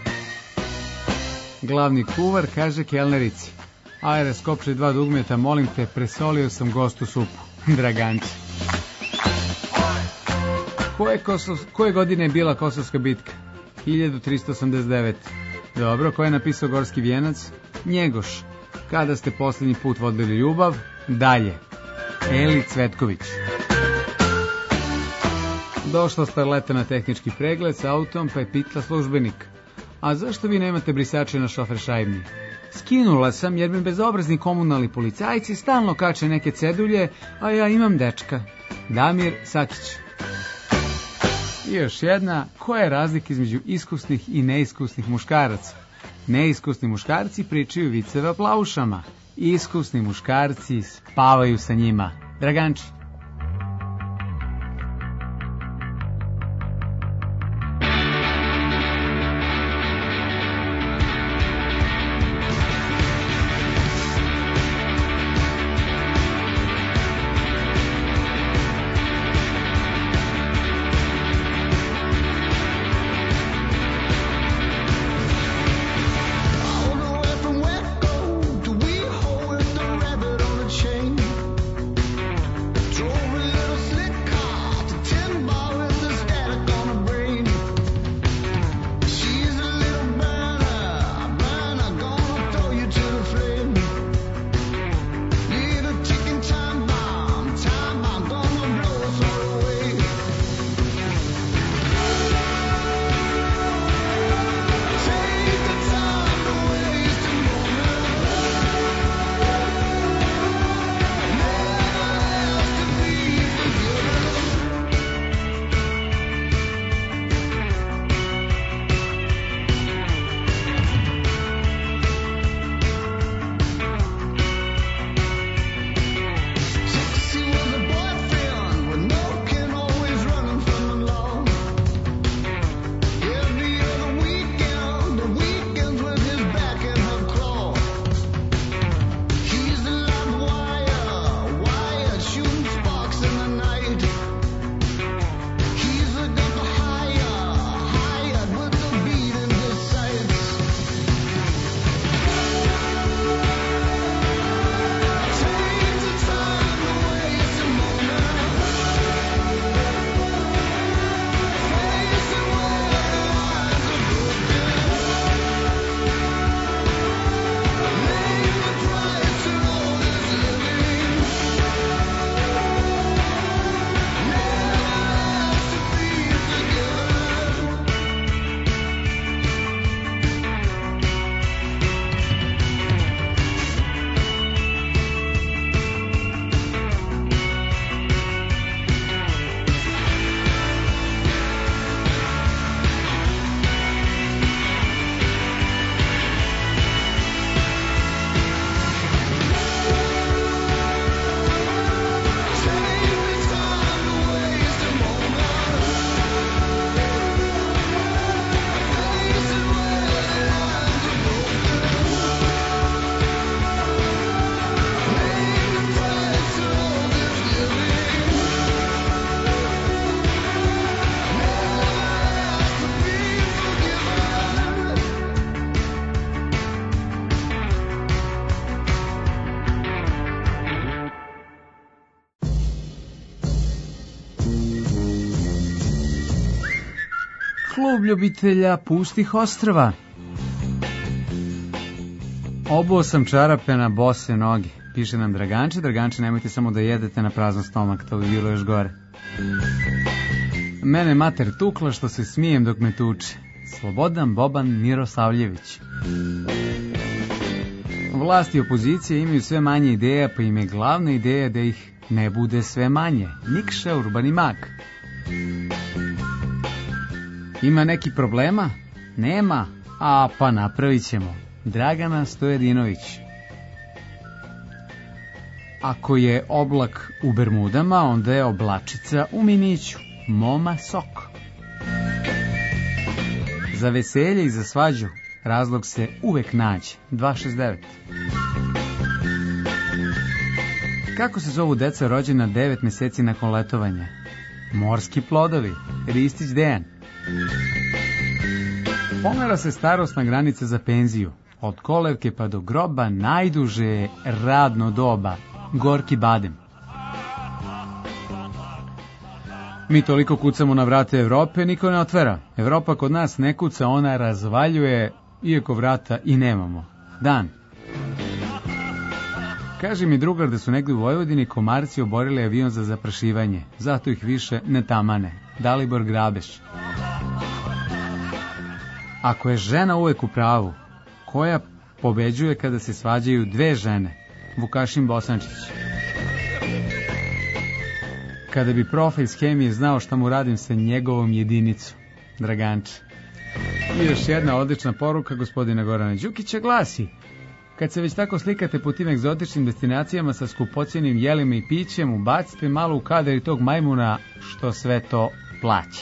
Glavni kuvar kaže kelnerici: ajde, skopčaj 2 dugmeta, molim te, presolio sam gostu supu. Draganci. Koje godine je bila Kosovska bitka? 1389. Dobro, ko je napisao Gorski vijenac? Njegoš. Kada ste posljednji put vodili ljubav? Dalje. Eli Cvetković. Došla starleta na tehnički pregled sa autom, pa je pitla službenik: a zašto vi nemate brisače na šofer šajbni? Skinula sam jer mi bezobrazni komunalni policajci stalno kače neke cedulje, a ja imam dečka. Damir Sakić. I još jedna, koja je razlika između iskusnih i neiskusnih muškaraca? Neiskusni muškarci pričaju viceve aplaušama, iskusni muškarci spavaju sa njima. Draganči. Klub ljubitelja pustih ostrva. Obuo sam čarape na bose noge. Piše nam Draganče. Draganče, nemojte samo da jedete na prazan stomak, to bi bilo još gore. Mene mater tukla što se smijem dok me tuče. Slobodan Boban Mirosavljević. Vlast i opozicija imaju sve manje ideja, pa im je glavna ideja da ih ne bude sve manje. Nikša Urbani Mak. Ima neki problema? Nema. A pa napravit ćemo. Dragana Stojedinović. Ako je oblak u Bermudama, onda je oblačica u Miniću. Moma Sok. Za veselje i za svađu razlog se uvek nađe. 269. Kako se zovu deca rođena 9 meseci nakon letovanja? Morski plodovi. Ristić Dejan. Pomera se starosna granica za penziju. Od kolevke pa do groba najduže je radno doba. Gorki Badem. Mi toliko kucamo na vrate Evrope, niko ne otvara. Evropa kod nas ne kuca, ona razvaljuje, iako vrata i nemamo. Dan. Kaže mi drugar da su negdje u Vojvodini komarci oborili avion za zaprašivanje. Zato ih više ne tamane. Dalibor Grabeš. Ako je žena uvek u pravu, koja pobeđuje kada se svađaju dve žene? Vukašin Bosančić. Kada bi profa iz hemije znao šta mu radim sa njegovom jedinicom. Draganče. I još jedna odlična poruka gospodina Gorana Đukića glasi: kad se već tako slikate po tim egzotičnim destinacijama sa skupocjenim jelima i pićem, ubacite malo u kadar i tog majmuna što sve to plaća.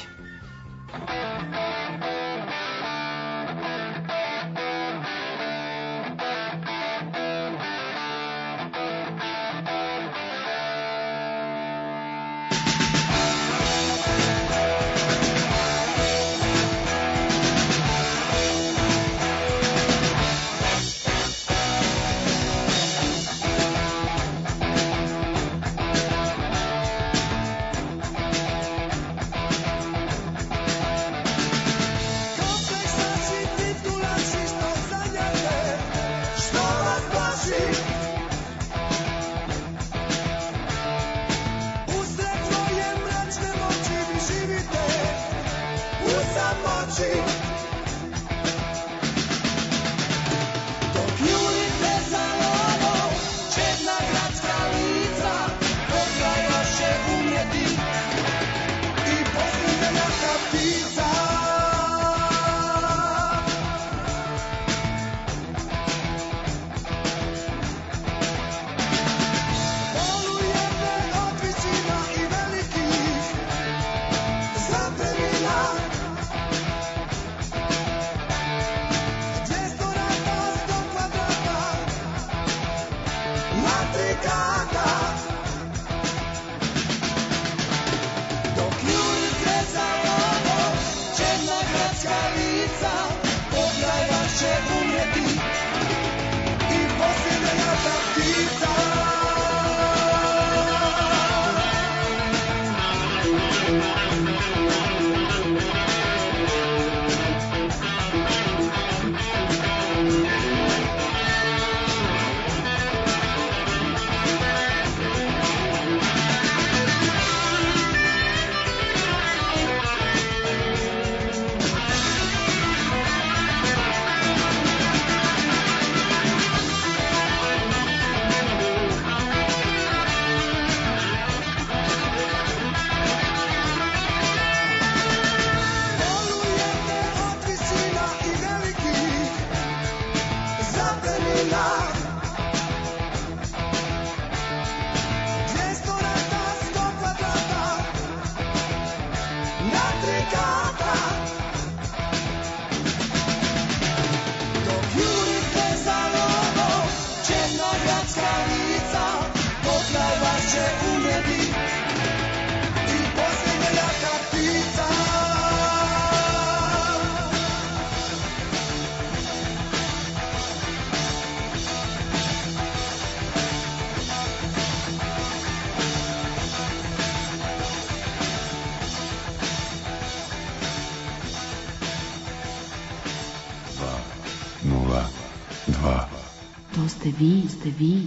To ste vi, ste vi.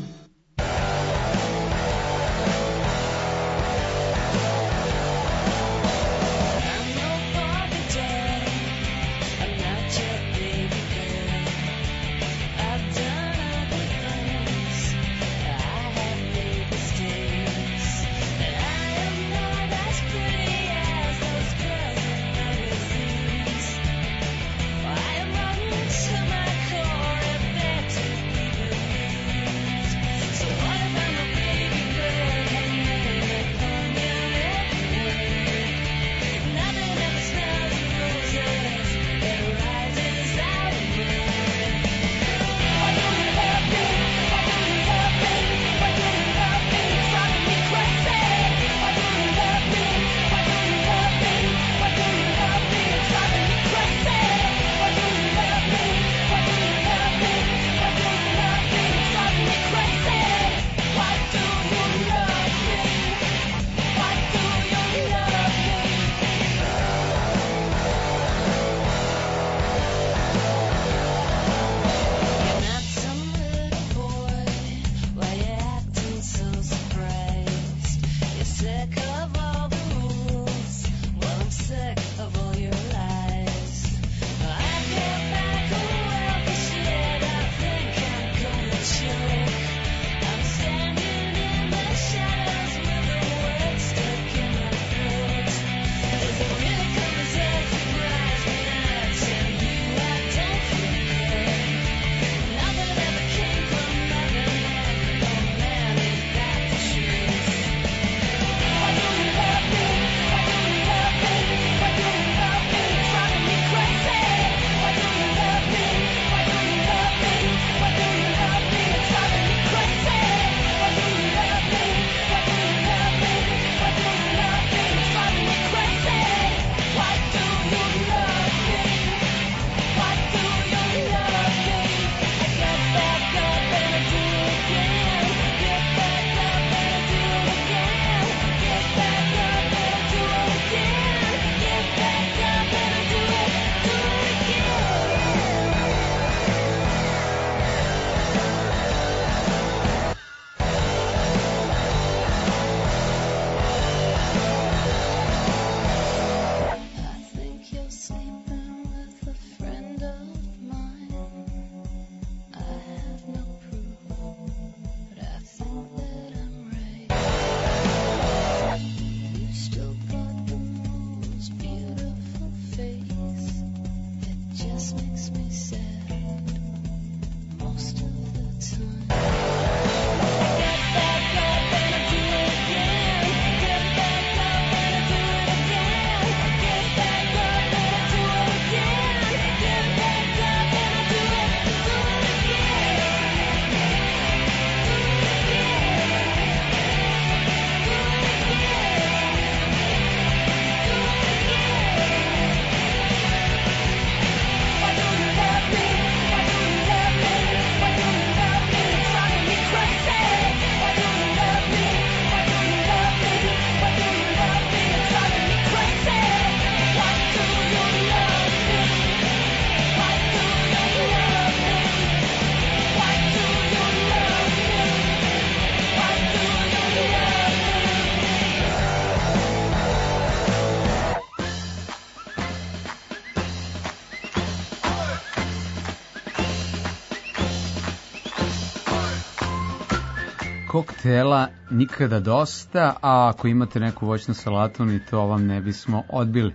Koktela nikada dosta, a ako imate neku voćnu salatu, ni to vam ne bismo odbili.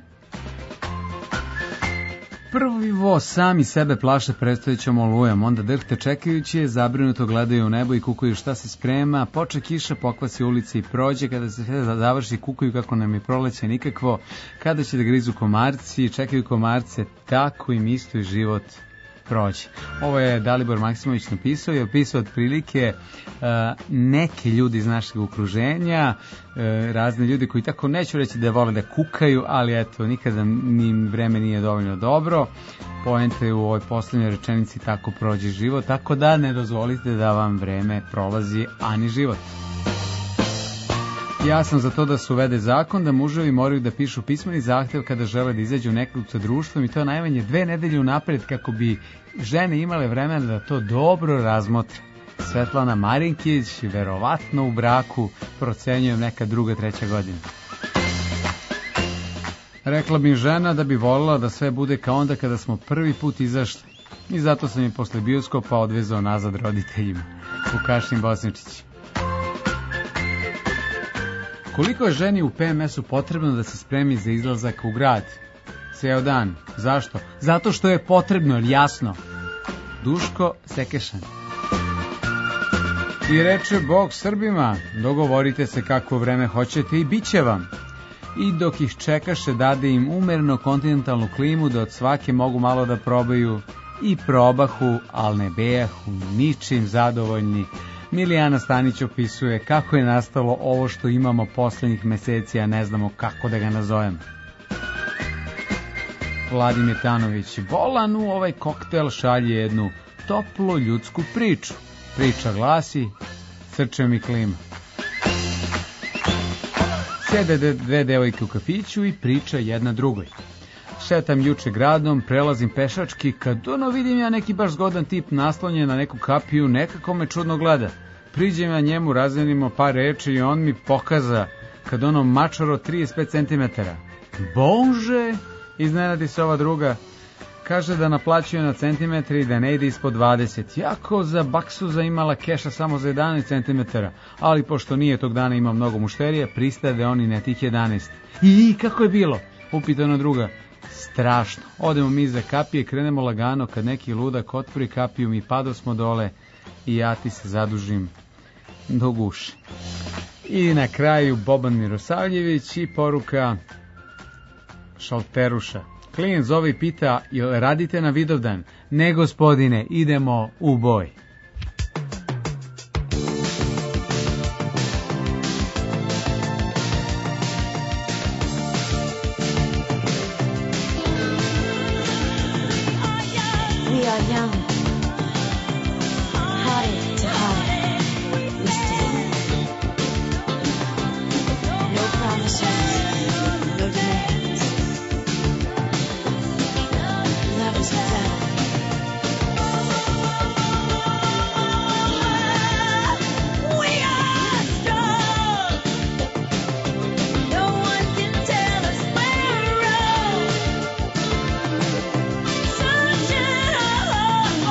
Prvo sami sebe plaše predstojećom olujom, onda drhte čekajući, zabrinuto gledaju u nebo i kukaju šta se sprema, poče kiša, pokvasi ulici i prođe, kada se sve završi kukaju kako nam je proleće nikakvo, kada će da grizu komarci, čekaju komarce, tako im isto i život prođe. Ovo je Dalibor Maksimović napisao i opisao otprilike neke ljudi iz našeg okruženja, razne ljudi koji tako neću reći da vole da kukaju, ali eto, nikada im vreme nije dovoljno dobro. Poenta je u ovoj poslednjoj rečenici tako prođe život, tako da ne dozvolite da vam vreme prolazi, ani život. Ja sam za to da se uvede zakon da muževi moraju da pišu pismeni zahtev kada žele da izađu nekog sa društvom i to najmanje 2 nedelje unapred kako bi žene imale vremena da to dobro razmotre. Svetlana Marinkić, verovatno u braku, procenjujem neka 2., 3. godina. Rekla bi žena da bi voljela da sve bude kao onda kada smo prvi put izašli. I zato sam je posle bioskopa odvezao nazad roditeljima. Vukašin Bosničić. Koliko je ženi u PMS-u potrebno da se spremi za izlazak u grad? Ceo dan. Zašto? Zato što je potrebno, jasno. Duško Sekešan. I reče Bog Srbima, dogovorite se kako vreme hoćete i bit će vam. I dok ih čekaše dade im umerno kontinentalnu klimu da od svake mogu malo da probaju i probahu, al ne bejahu, ničim zadovoljni. Milijana Stanić opisuje kako je nastalo ovo što imamo poslednjih meseci, a ne znamo kako da ga nazovemo. Vladimir Tanović, bolan u ovaj koktel šalje jednu toplu ljudsku priču. Priča glasi, srče mi klima. Sede 2 devojke u kafiću i priča jedna drugoj. Šetam juče gradom, prelazim pešački, kad vidim ja neki baš zgodan tip naslonjen na neku kapiju, nekako me čudno gleda. Priđem ja njemu, razmenimo par reči i on mi pokaza kad mačaro 35 cm. Bože, iznenadi se ova druga. Kaže da naplaćuje na centimetre i da ne ide ispod 20. Jako za baksuza imala keša samo za 11 cm, ali pošto nije tog dana imao mnogo mušterija, pristade oni na tih 11. I kako je bilo? Upitana druga. Strašno. Odemo mi za kapije, krenemo lagano, kad neki ludak otvori kapiju, mi padosmo dole i ja ti se zadužim do guše. I na kraju Boban Mirosavljević i poruka Šalteruša. Klijent zove i pita, jel radite na Vidovdan? Ne, gospodine, idemo u boj. We are young, hearted to heart, we stand. No promises, no demands. Love is better. We are strong. No one can tell us we're wrong. Sunshine all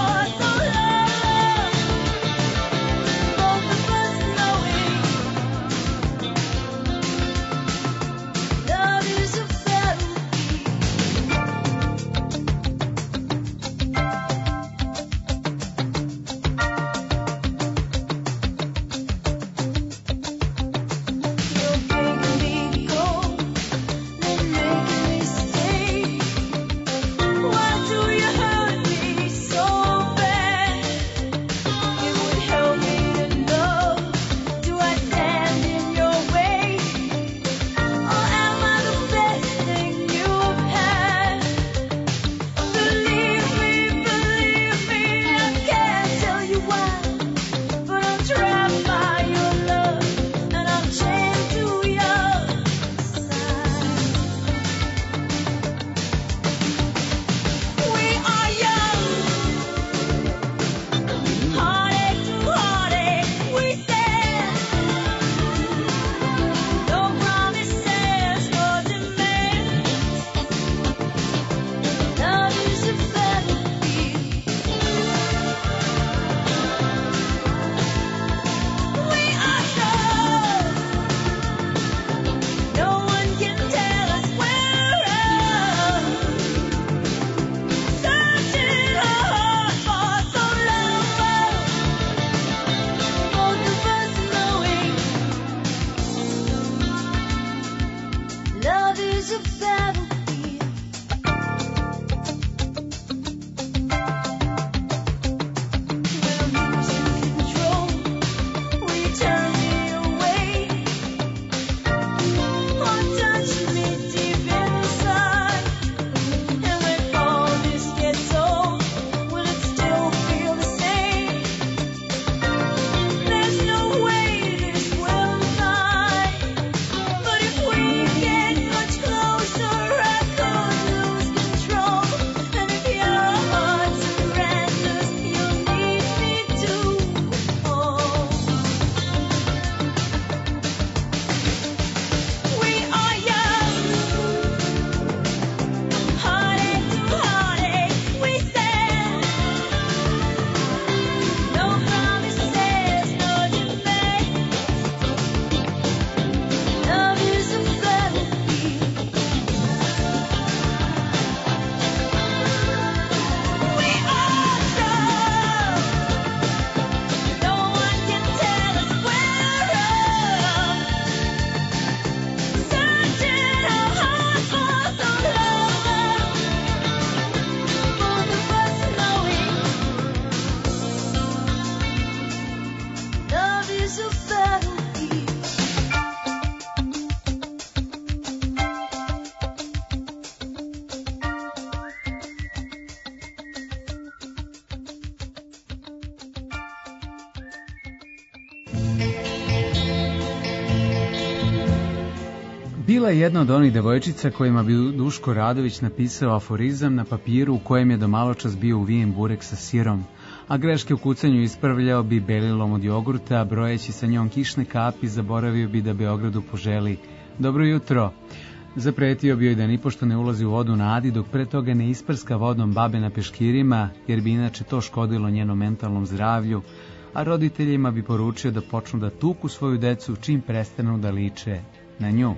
Bila je jedna od onih devojčica kojima bi Duško Radović napisao aforizam na papiru u kojem je do maločas bio uvijen burek sa sirom, a greške u kucanju ispravljao bi belilom od jogurta, brojeći sa njom kišne kapi, zaboravio bi da Beogradu poželi dobro jutro. Zapretio bi joj da nipošto ne ulazi u vodu na Adi, dok pre toga ne isprska vodom babe na peškirima, jer bi inače to škodilo njenom mentalnom zdravlju, a roditeljima bi poručio da počnu da tuku svoju decu čim prestanu da liče na nju.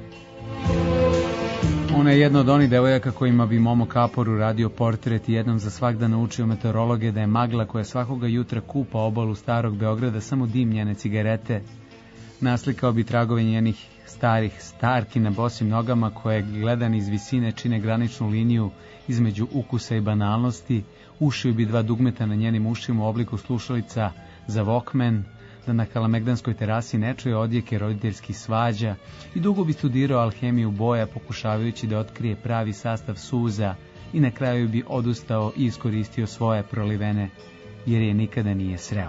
Ona je jedna od onih devojaka kojima bi Momo Kapor uradio portret i jednom za svakda naučio meteorologe da je magla koja svakoga jutra kupa obalu starog Beograda samo dim njene cigarete. Naslikao bi tragove njenih starih starki na bosim nogama koje gledani iz visine čine graničnu liniju između ukusa i banalnosti, ušio bi dva dugmeta na njenim ušima u obliku slušalica za Walkman, da na Kalemegdanskoj terasi ne čuje odjeke roditeljskih svađa i dugo bi studirao alhemiju boja pokušavajući da otkrije pravi sastav suza i na kraju bi odustao i iskoristio svoje prolivene jer je nikada nije sreo.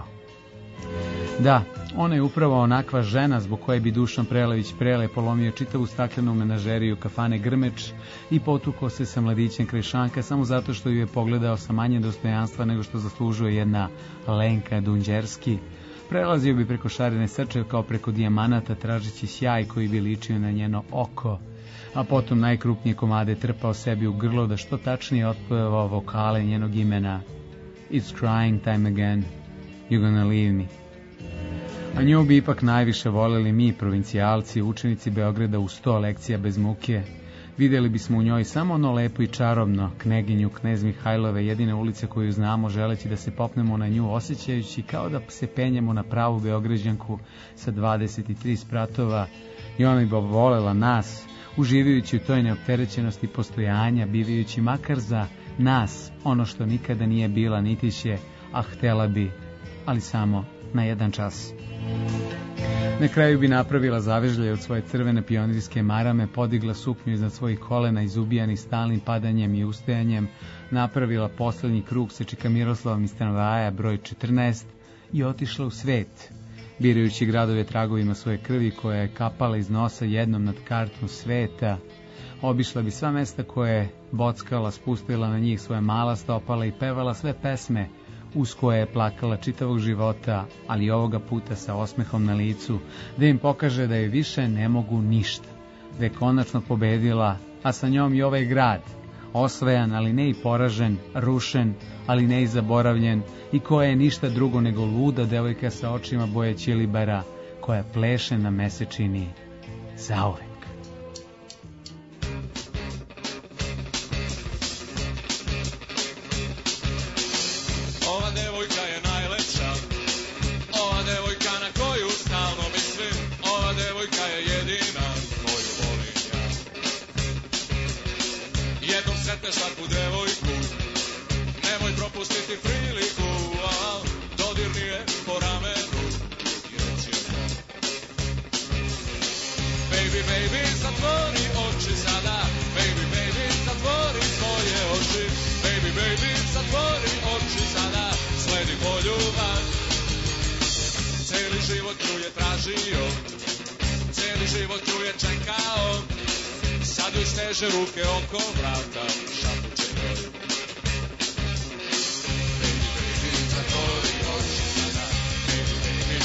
Da, ona je upravo onakva žena zbog koje bi Dušan Prelević Prele polomio čitavu staklenu menažeriju kafane Grmeč i potukao se sa mladićem Krešanka samo zato što ju je pogledao sa manje dostojanstva nego što zaslužuje jedna Lenka Dunđerski. Prelazio bi preko šarene srče kao preko dijamanata tražeći sjaj koji bi ličio na njeno oko, a potom najkrupnije komade trpao sebi u grlo da što tačnije otpevao vokale njenog imena. It's crying time again, you're gonna leave me. A nju bi ipak najviše voljeli mi, provincijalci, učenici Beograda u 100 lekcija bez muke. Vidjeli bismo u njoj samo ono lepo i čarobno, kneginju Knez Mihajlove, jedine ulice koju znamo, želeći da se popnemo na nju, osjećajući kao da se penjemo na pravu Beograđanku sa 23 spratova, i ona bi volela nas, uživajući u toj neopterećenosti postojanja, bivajući makar za nas ono što nikada nije bila niti će, a htela bi, ali samo na jedan čas. Na kraju bi napravila zavežlje od svoje crvene pionirske marame, podigla suknju iznad svojih kolena izubijani stalnim padanjem i ustajanjem, napravila poslednji krug sa Čika Miroslavom iz tramvaja broj 14 i otišla u svet, birajući gradove tragovima svoje krvi koja je kapala iz nosa jednom nad kartom sveta. Obišla bi sva mesta koje je bockala, spustila na njih svoje mala stopala i pevala sve pesme uz koje je plakala čitavog života, ali ovoga puta sa osmehom na licu, da im pokaže da je više ne mogu ništa, da je konačno pobedila, a sa njom i ovaj grad, osvajan, ali ne i poražen, rušen, ali ne i zaboravljen, i koja je ništa drugo nego luda devojka sa očima boje ćilibara, koja pleše na mesečini zauvek. Svaku devojku, nemoj propustiti priliku, dodirni je po ramenu i reći joj baby, baby, zatvori oči sada, baby, baby, zatvori svoje oči, baby, baby, zatvori oči sada, sledi poljubav. Cijeli život ju je tražio, cijeli život ju je čekao, sad joj steže ruke oko vrata, šapuće joj. Baby, baby, zatvori oči sada, baby, baby.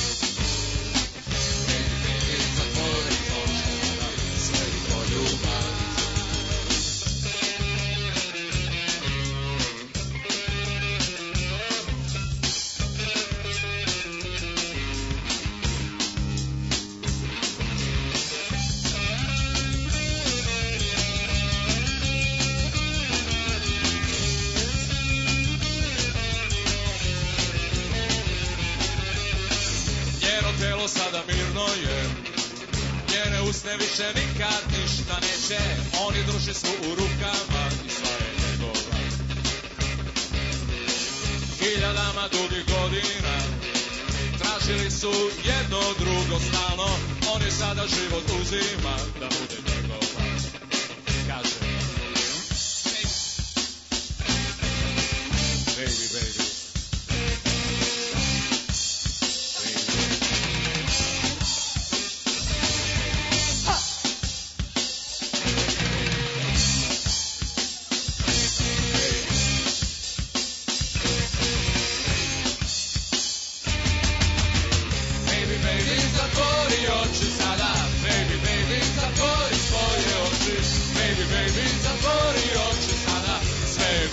Baby, baby, zatvori oči sada, sledi poljubav. Sada mirno je, njene usne više nikad ništa neće, oni druži su u rukama i sva je njegova. Hiljadama dugih godina tražili su jedno drugo stalno, on je sada život uzima da bude njegova. Kaže baby, baby.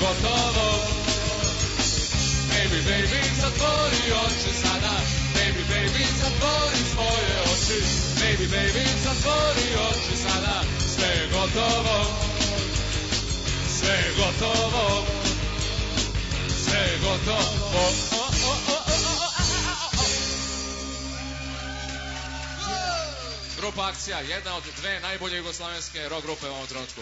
gotovo. Baby, baby, zatvori oči sada. Baby, baby, zatvori svoje oči. Baby, baby, zatvori oči sada. Sve je gotovo. Sve je gotovo. Sve je gotovo. Grupa Akcija, jedna od dve najbolje jugoslovenske rock grupe u ovom trenutku.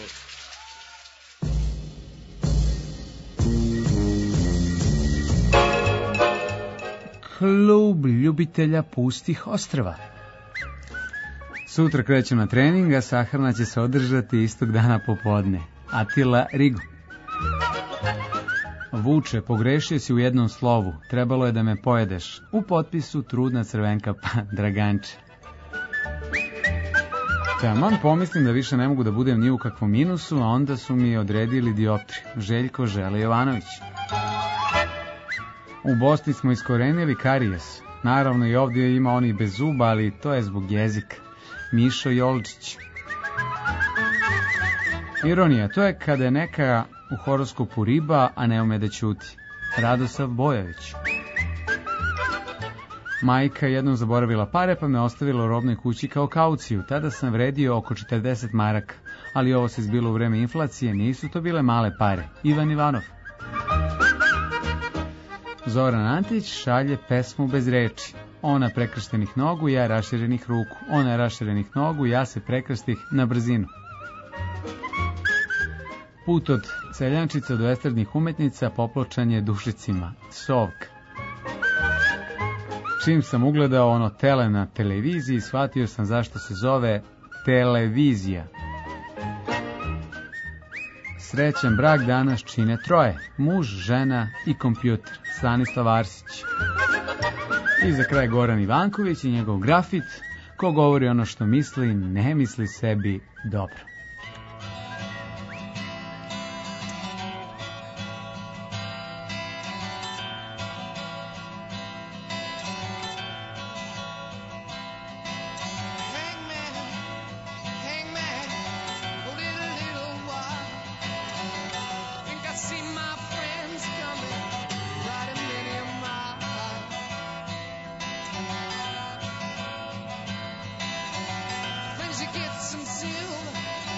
Klub ljubitelja pustih ostrva. Sutra krećem na trening, a sahrana će se održati istog dana popodne. Atila Rigo. Vuče, pogrešio si u jednom slovu. Trebalo je da me pojedeš. U potpisu trudna crvenka pa Draganče. Taman pomislim da više ne mogu da budem ni u kakvom minusu, a onda su mi odredili dioptriju. Željko Žele Jovanović. U Bosni smo iskorenili karijes. Naravno i ovdje ima oni bez zuba, ali to je zbog jezika. Mišo Jolčić. Ironija, to je kada je neka u horoskopu riba, a ne ume da ćuti. Radosav Bojović. Majka jednom zaboravila pare, pa me ostavila u robnoj kući kao kauciju. Tada sam vredio oko 40 maraka, ali ovo se zbilo u vreme inflacije, nisu to bile male pare. Ivan Ivanov. Zoran Antić šalje pesmu bez reči. Ona prekrštenih nogu, ja raširenih ruku. Ona raširenih nogu, ja se prekrstih na brzinu. Put od seljančica do estradnih umetnica popločan je dušicima. Sovka. Čim sam ugledao ono tele na televiziji, shvatio sam zašto se zove televizija. Srećan brak danas čine troje. Muž, žena i kompjuter. Stanislav Arsić. I za kraj Goran Ivanković i njegov grafit. Ko govori ono što misli, ne misli sebi dobro. Get some silver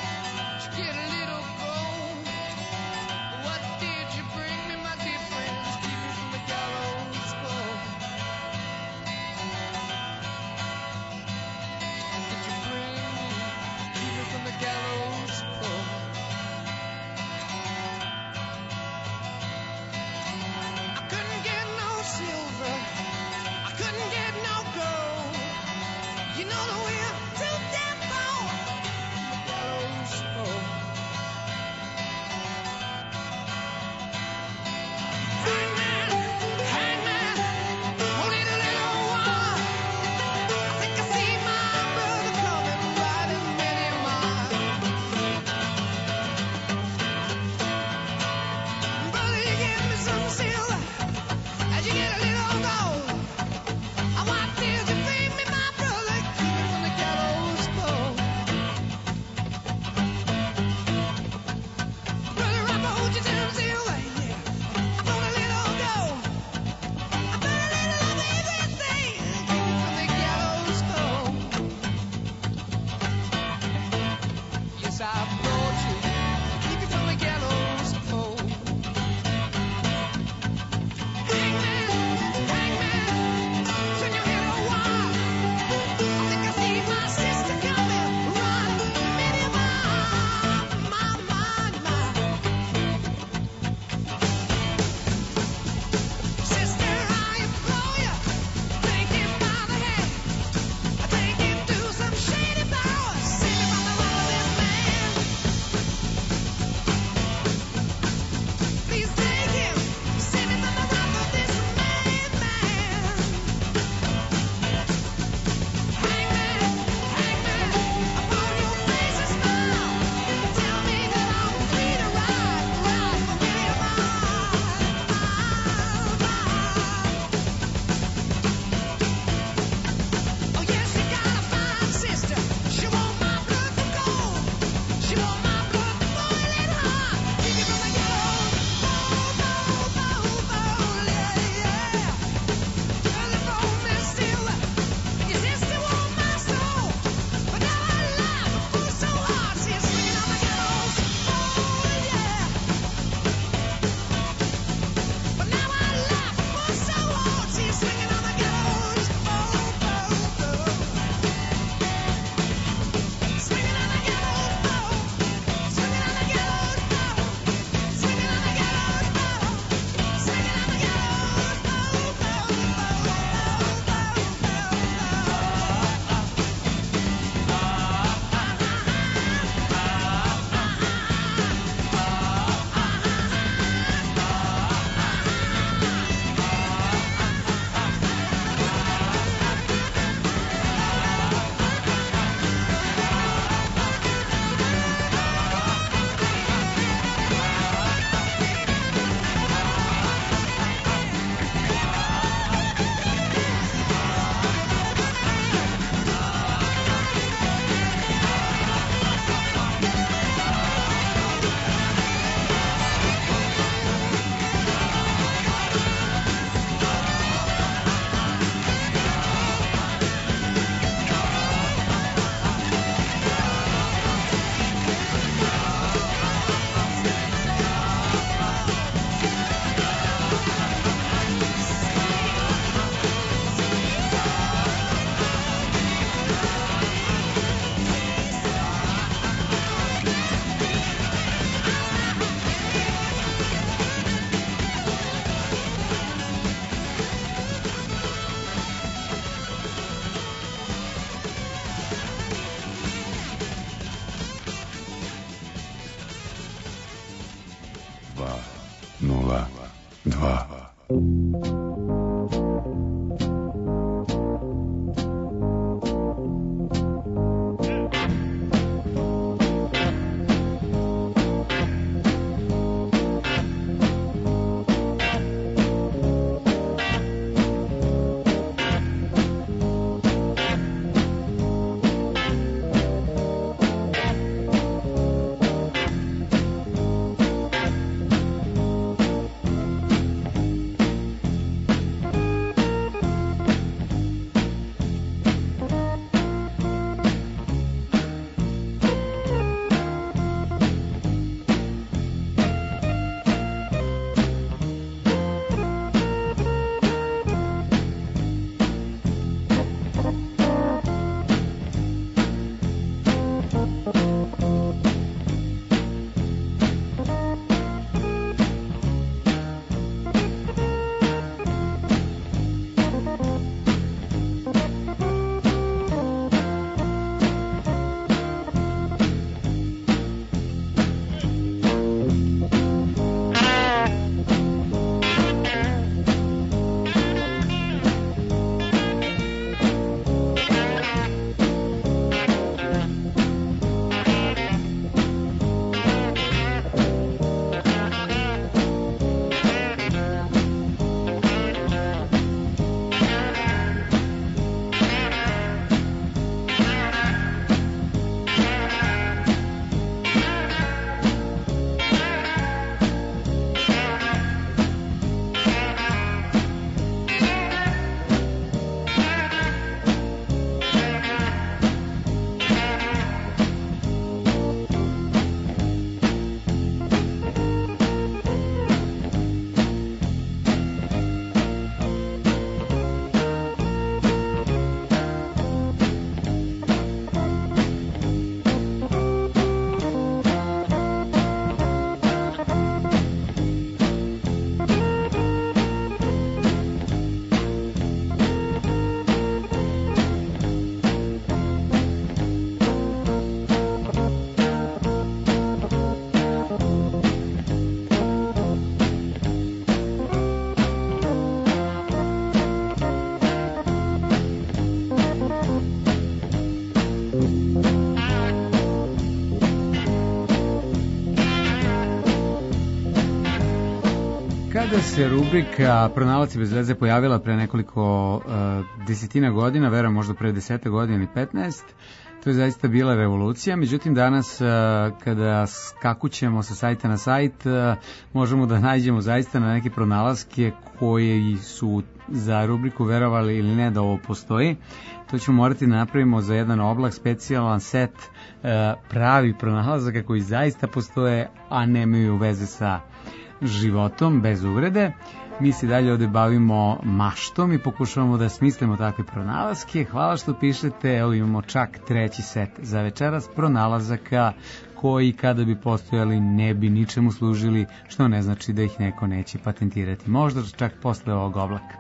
Kada se rubrika Pronalaci bez veze pojavila pre nekoliko desetina godina, verujem možda pre 10 godina ili 15, to je zaista bila revolucija. Međutim, danas kada skakućemo sa sajta na sajt, možemo da nađemo zaista na neke pronalaske koji su za rubriku verovali ili ne da ovo postoji. To ćemo morati da napravimo za jedan oblak, specijalan set pravi pronalazaka koji zaista postoje, a nemaju veze sa životom, bez uvrede. Mi se dalje ovde bavimo maštom i pokušavamo da smislimo takve pronalaske. Hvala što pišete, evo imamo čak treći set za večeras pronalazaka koji kada bi postojali ne bi ničemu služili, što ne znači da ih neko neće patentirati. Možda čak posle ovog oblaka.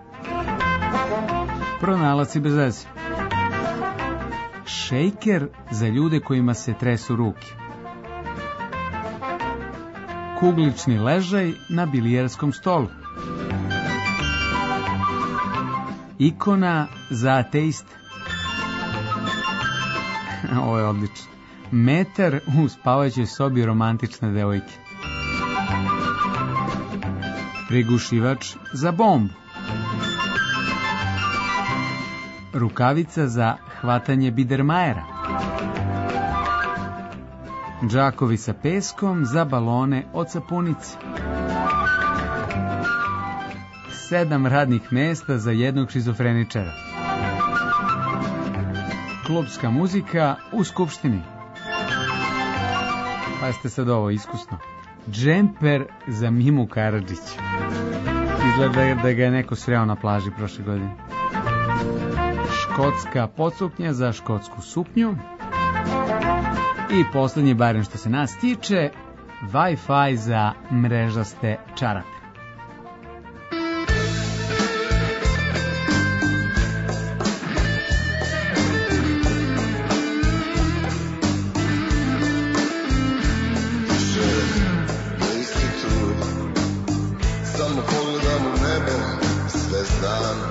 Pronalaci bez veze. Šejker za ljude kojima se tresu ruke. Kuglični ležaj na bilijarskom stolu. Ikona za ateiste. Ovo je odlično. Metar u spavaćoj sobi romantične devojke. Prigušivač za bombu. Rukavica za hvatanje bidermajera. Džakovi sa peskom za balone od sapunice. 7 radnih mesta za jednog šizofreničara. Klubska muzika u skupštini. Pa ste sad ovo iskusno. Džemper za Mimu Karadžić. Izgleda da ga je neko sreo na plaži prošle godine. Škotska podsuknja za škotsku suknju. I poslednje, barem što se nas tiče, Wi-Fi za mrežaste čarape. Institut samo pogledam u nebo, sve znam.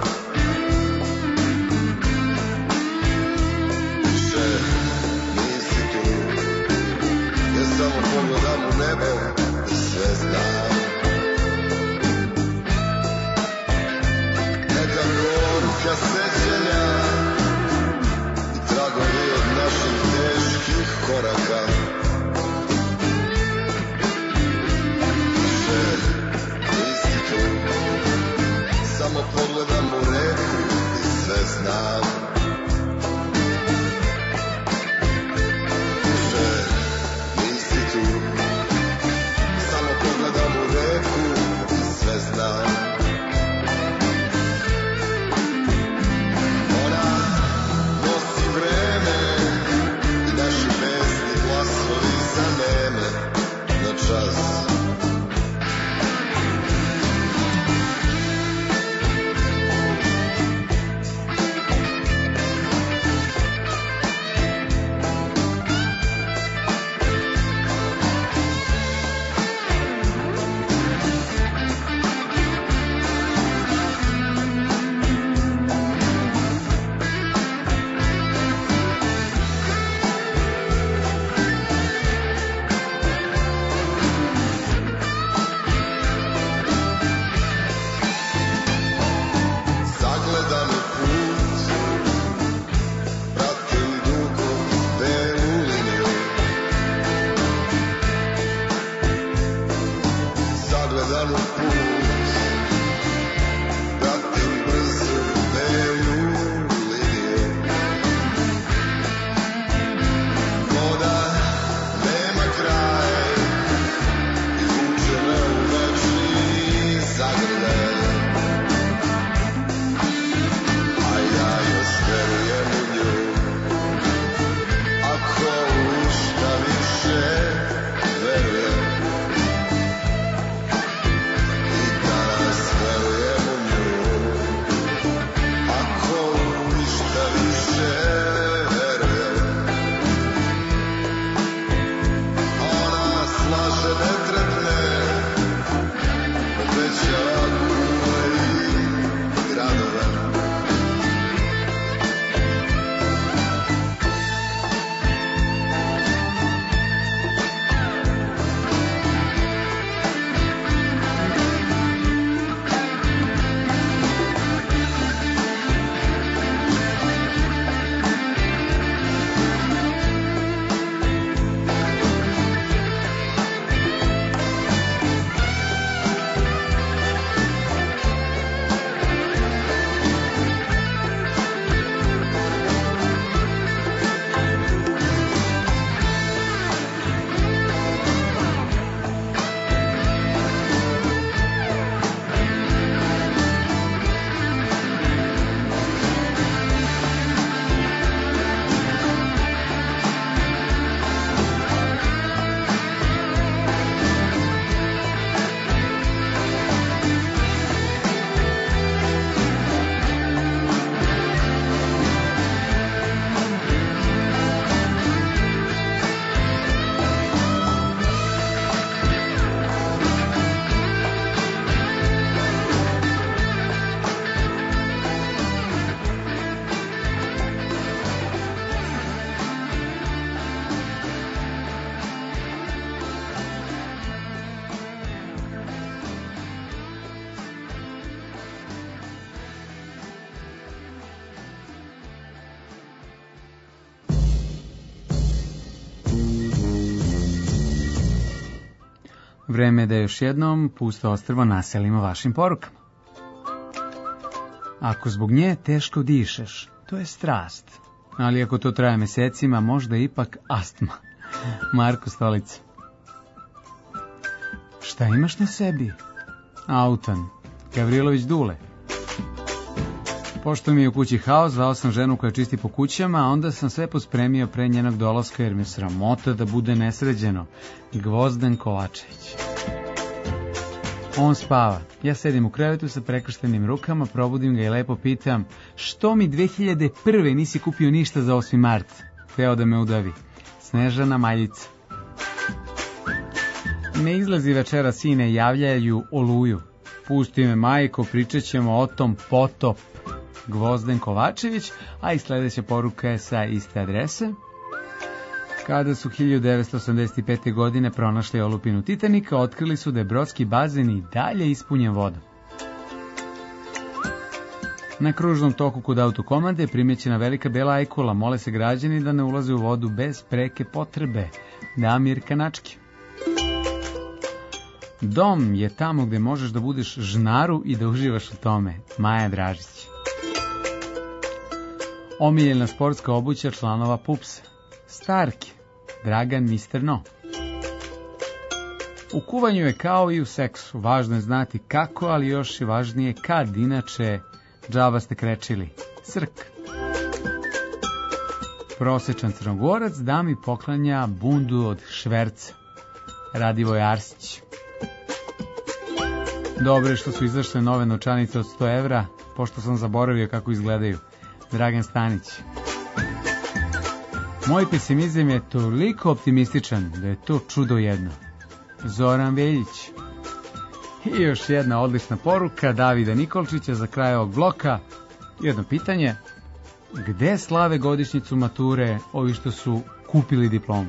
Više nisi tu, ja samo pogledam u nebo i sve znam. Neka gorka sećanja i tragovi od naših teških koraka. Samo pogledam u reku i sve znam. Više nisi tu. Samo pogledam u reku i sve znam. Ona nosi vreme i naši pesni glasovi zaneme na čas. Vreme je da još jednom pusto ostrvo naselimo vašim porukama. Ako zbog nje teško dišeš, to je strast. Ali ako to traje mesecima, možda ipak astma. Marko Stolica. Šta imaš na sebi? Autan. Gavrilović Dule. Pošto mi je u kući haos, zvao sam ženu koja čisti po kućama, a onda sam sve pospremio pre njenog dolaska jer me sramota da bude nesređeno. Gvozden Kovačević. On spava. Ja sedim u krevetu sa prekrštenim rukama, probudim ga i lepo pitam: što mi 2001. nisi kupio ništa za 8. mart? Hteo da me udavi. Snežana Maljica. Ne izlazi večera, sine, javljaju Oluju. Pusti me majko, pričat ćemo o tom potop. Gvozden Kovačević, a i sledeća poruka je sa iste adrese. Kada su 1985. godine pronašli olupinu Titanika, otkrili su da je brodski bazen i dalje ispunjen vodom. Na kružnom toku kod autokomande je primećena velika bela ajkula, mole se građani da ne ulaze u vodu bez preke potrebe. Damir Kanački. Dom je tamo gde možeš da budeš žnaru i da uživaš u tome. Maja Dražić. Omiljena sportska obuća članova PUPS-a. Starki. Dragan Mr. No. U kuvanju je kao i u seksu. Važno je znati kako, ali još i važnije kad, inače džaba ste krečili. Srk. Prosečan Crnogorac dami poklanja bundu od šverca. Radivoj Arsić. Dobro je što su izašle nove novčanice od 100 evra, pošto sam zaboravio kako izgledaju. Dragan Stanić. Moj pesimizam je toliko optimističan da je to čudo jedno. Zoran Veljić. I još jedna odlična poruka Davida Nikolčića za kraj ovog bloka. Jedno pitanje. Gde slave godišnjicu mature ovi što su kupili diplomu?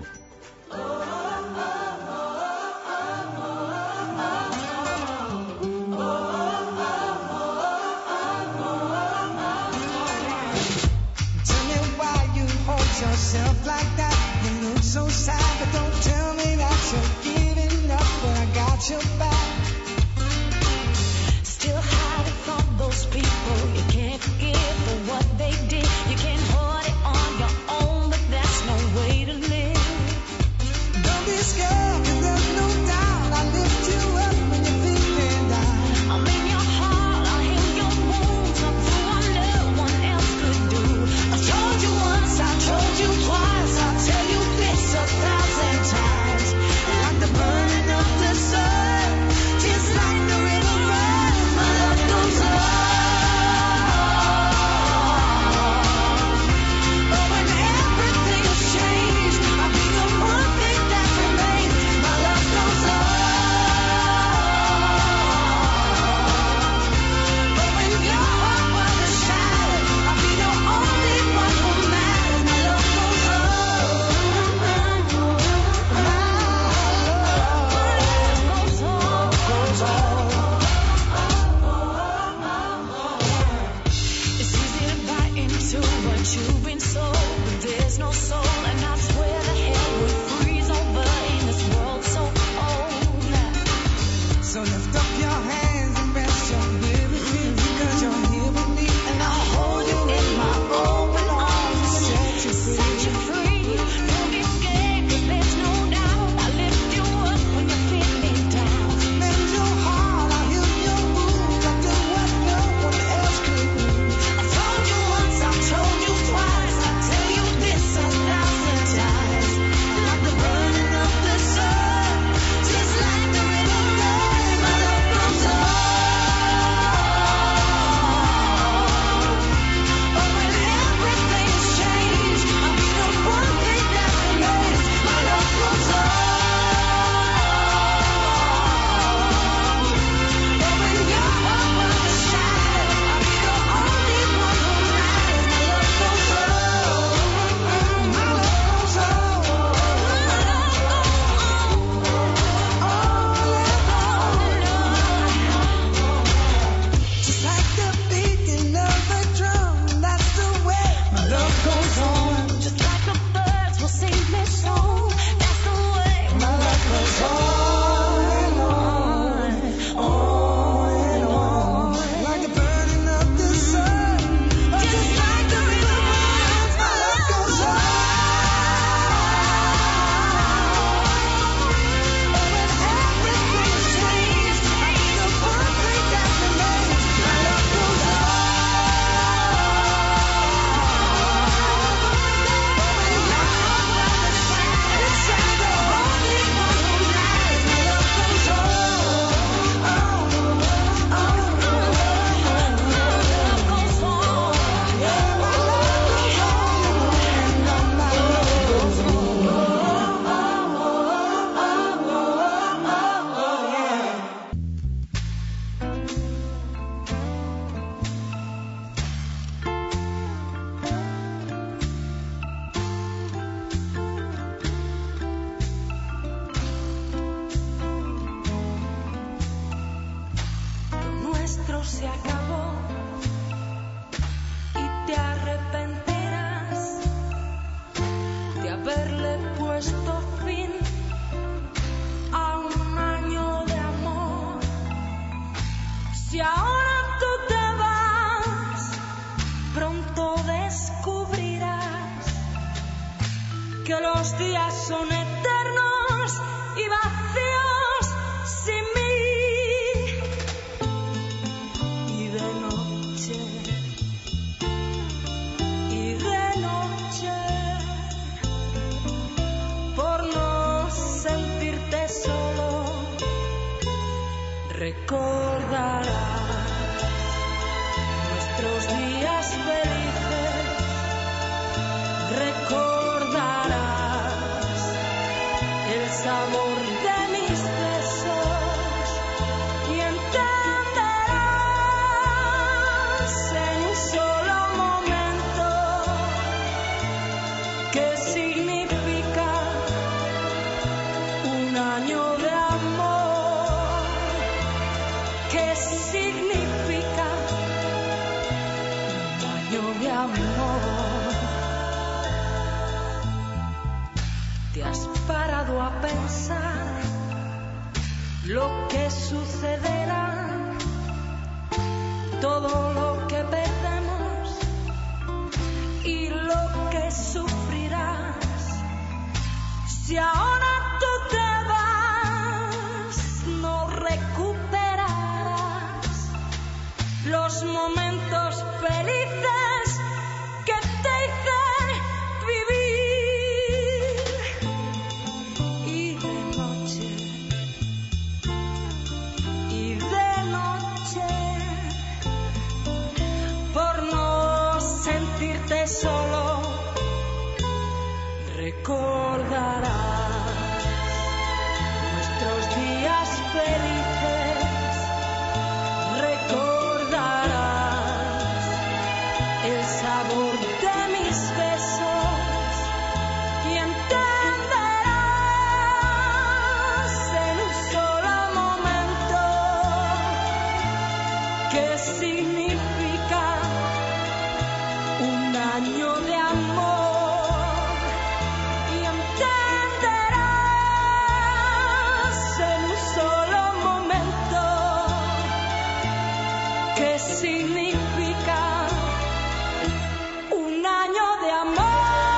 se acabó y te arrepentirás de haberle puesto fin a un año de amor. Si ahora tú te vas, pronto descubrirás que los días son eternos y vacíos sin mí. Y de noche, por no sentirte solo, recordarás nuestros días felices, recordarás el sabor de mis besos y entenderás en un solo momento qué significa un año de amor, qué significa un año de amor. ¿Te has parado a pensar lo que sucederá? Todo lo que perdemos y lo que sufrirás. Si ahora tú te vas, no recuperarás los momentos felices que te hice vivir. Y de noche, por no sentirte solo, recordarás nuestros días felices, recordarás el sabor de mis besos y entenderás en un solo momento qué significa un año de amor. Significa un año de amor.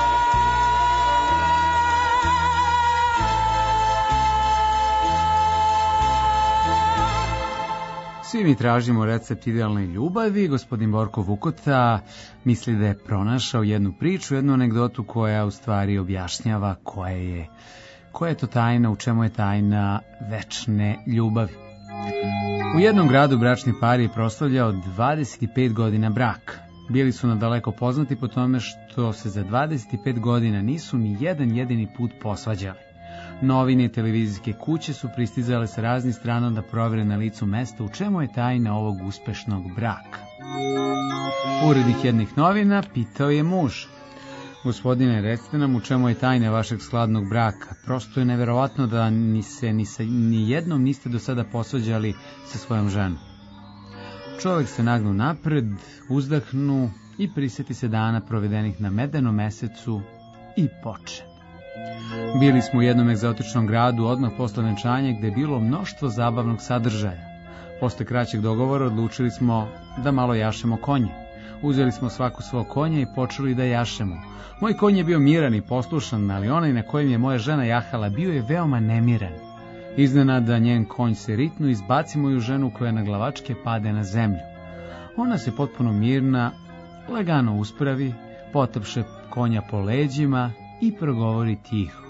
Svi mi tražimo recept idealne ljubavi. Gospodin Borko Vukota misli da je pronašao jednu priču, jednu anegdotu koja u stvari objašnjava koja je to tajna, u čemu je tajna večne ljubavi. U jednom gradu bračni par je proslavljao 25 godina braka. Bili su nadaleko poznati po tome što se za 25 godina nisu ni jedan jedini put posvađali. Novine i televizijske kuće su pristizale sa raznih strana da provere na licu mesta u čemu je tajna ovog uspešnog braka. Urednik jednih novina pitao je muž: gospodine, recite nam u čemu je tajna vašeg skladnog braka. Prosto je neverovatno da ni jednom niste do sada posvađali sa svojom ženom. Čovjek se nagnu napred, uzdahnu i prisjeti se dana provedenih na medenom mesecu i poče. Bili smo u jednom egzotičnom gradu odmah posle venčanja gde je bilo mnoštvo zabavnog sadržaja. Posle kraćeg dogovora odlučili smo da malo jašemo konje. Uzeli smo svako svog konja i počeli da jašemo. Moj konj je bio miran i poslušan, ali onaj na kojem je moja žena jahala bio je veoma nemiran. Iznenada njen konj se ritnu i izbaci moju ženu koja na glavačke pade na zemlju. Ona se potpuno mirna, lagano uspravi, potapše konja po leđima i progovori tiho: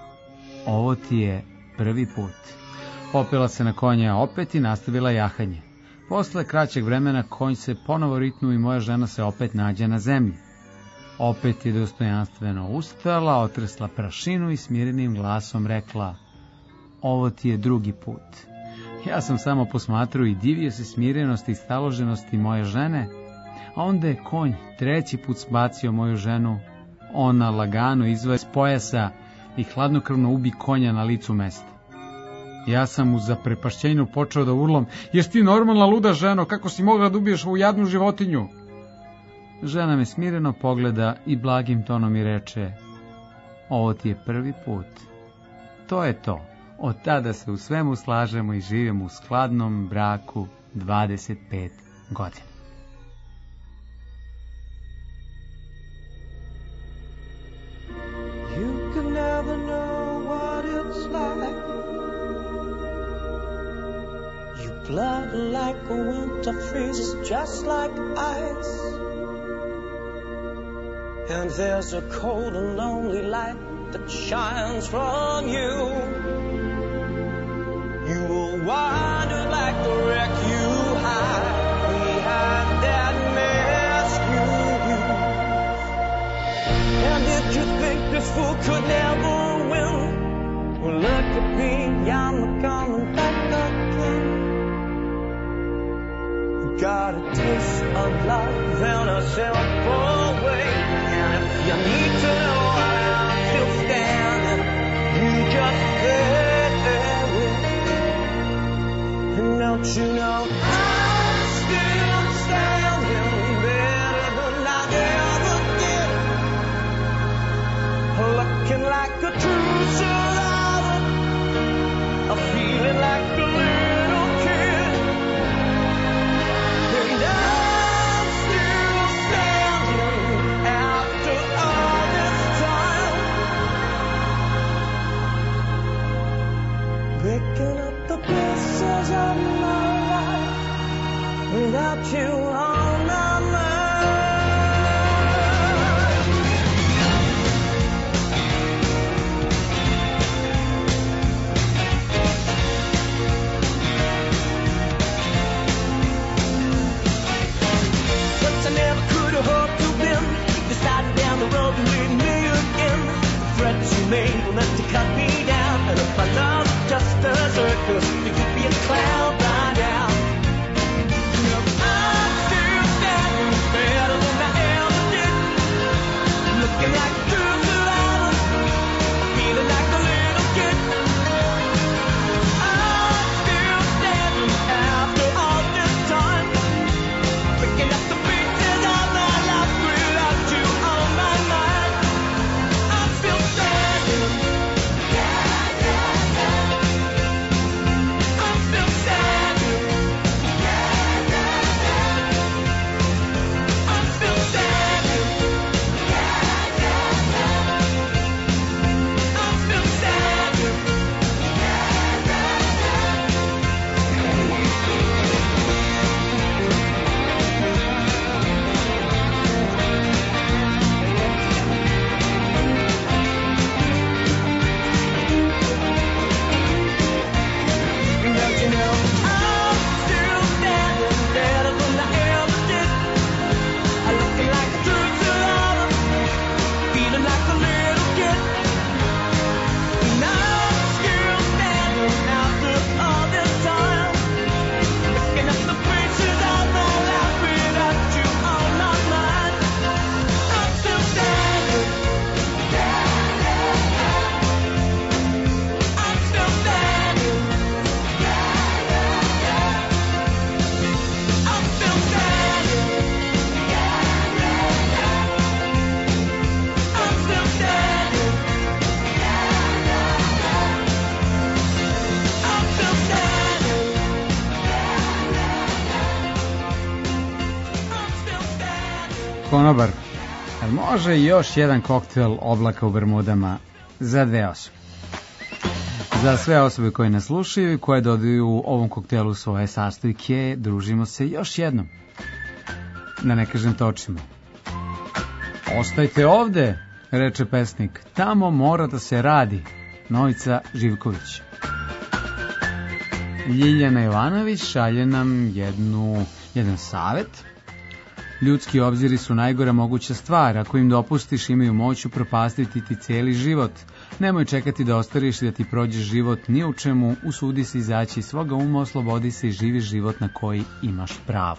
ovo ti je prvi put. Popela se na konja opet i nastavila jahanje. Posle kraćeg vremena konj se ponovo ritnu i moja žena se opet nađe na zemlji. Opet je dostojanstveno ustala, otresla prašinu i smirenim glasom rekla: ovo ti je drugi put. Ja sam samo posmatrao i divio se smirenosti i staloženosti moje žene, a onda je konj treći put sbacio moju ženu. Ona lagano izvaje s pojasa i hladnokrvno ubi konja na licu mesta. Ja sam u zaprepašćenju počeo da urlam: jesi ti normalna luda ženo, kako si mogla da ubiješ ovu jadnu životinju? Žena me smireno pogleda i blagim tonom mi reče: ovo ti je prvi put. To je to. Od tada se u svemu slažemo i živimo u skladnom braku 25 godina. You can never know what it's like. Your blood like a winter freezes just like ice. And there's a cold and lonely light that shines from you. You will wander like the wreck you hide behind that mask you use. And did you think this fool could never win? Well, look at me, I'm coming back again. Got a taste of love and a simple way. And if you need to know why I'm still standing, you just stay there with me. And don't you know I'm still standing better than I ever did. Looking like a true survivor, a feeling like a little kid. And I'm still standing after all this time, picking up the pieces of my life without you on my mind. But I never could have hoped to win. Decided down the road and lead me again. The threats you made were meant to cut me down. And if I love just a circus, you could be a clown by now. I'm still standing better than I ever did. Looking like a true survivor, feeling like a little kid. I'm still standing after all this time, picking up the pieces of my life without you on my mind. I'm still standing. I'm still standing. I'm still standing. I'm still standing. Don't you know I'm still standing better than I ever did. I'm looking like a true survivor, feeling like a little kid. And I'm still standing after all this time, picking up the pieces of my life without you on my mind. I'm still standing. I'm still standing. I'm still standing. I'm still standing. I'm still standing. I'm still standing. Konobar, jel može još jedan koktel oblaka u Bermudama za 2 osobe? Za sve osobe koje nas slušaju i koje dodaju ovom koktelu svoje sastojke, družimo se još jednom. Da ne kažem točimo. Ostajte ovde, reče pesnik, tamo mora da se radi. Novica Živković. Ljiljana Jovanović šalje nam jedan savet. Ljudski obziri su najgora moguća stvar. Ako im dopustiš, imaju moć upropastiti ti cijeli život. Nemoj čekati da ostariš i da ti prođe život ni u čemu. Usudi se izaći iz svoga uma, oslobodi se i živi život na koji imaš pravo.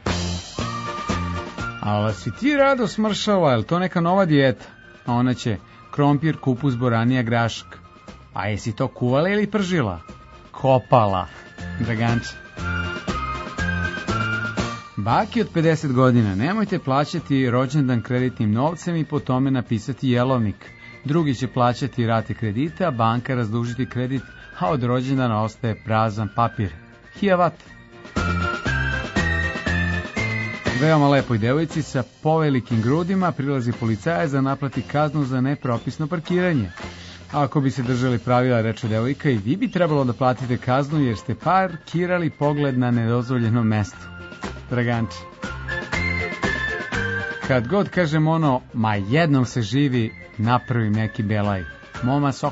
Ali si ti rado smršala, je li to neka nova dijeta? A ona će: krompir, kupus, boranija, grašak. A jesi to kuvala ili pržila? kopala. Draganče. Baki od 50 godina, nemojte plaćati rođendan kreditnim novcem i po tome napisati jelovnik. Drugi će plaćati rate kredita, a banka razdužiti kredit, a od rođendana ostaje prazan papir. Hijavat. Veoma lepoj devojci sa povelikim grudima prilazi policajac da naplati kaznu za nepropisno parkiranje. Ako bi se držali pravila, reče devojka, i vi bi trebalo da platite kaznu jer ste parkirali pogled na nedozvoljeno mesto. Draganče. Kad god kažem ono, ma jednom se živi, napravim neki belaj. Moma sok.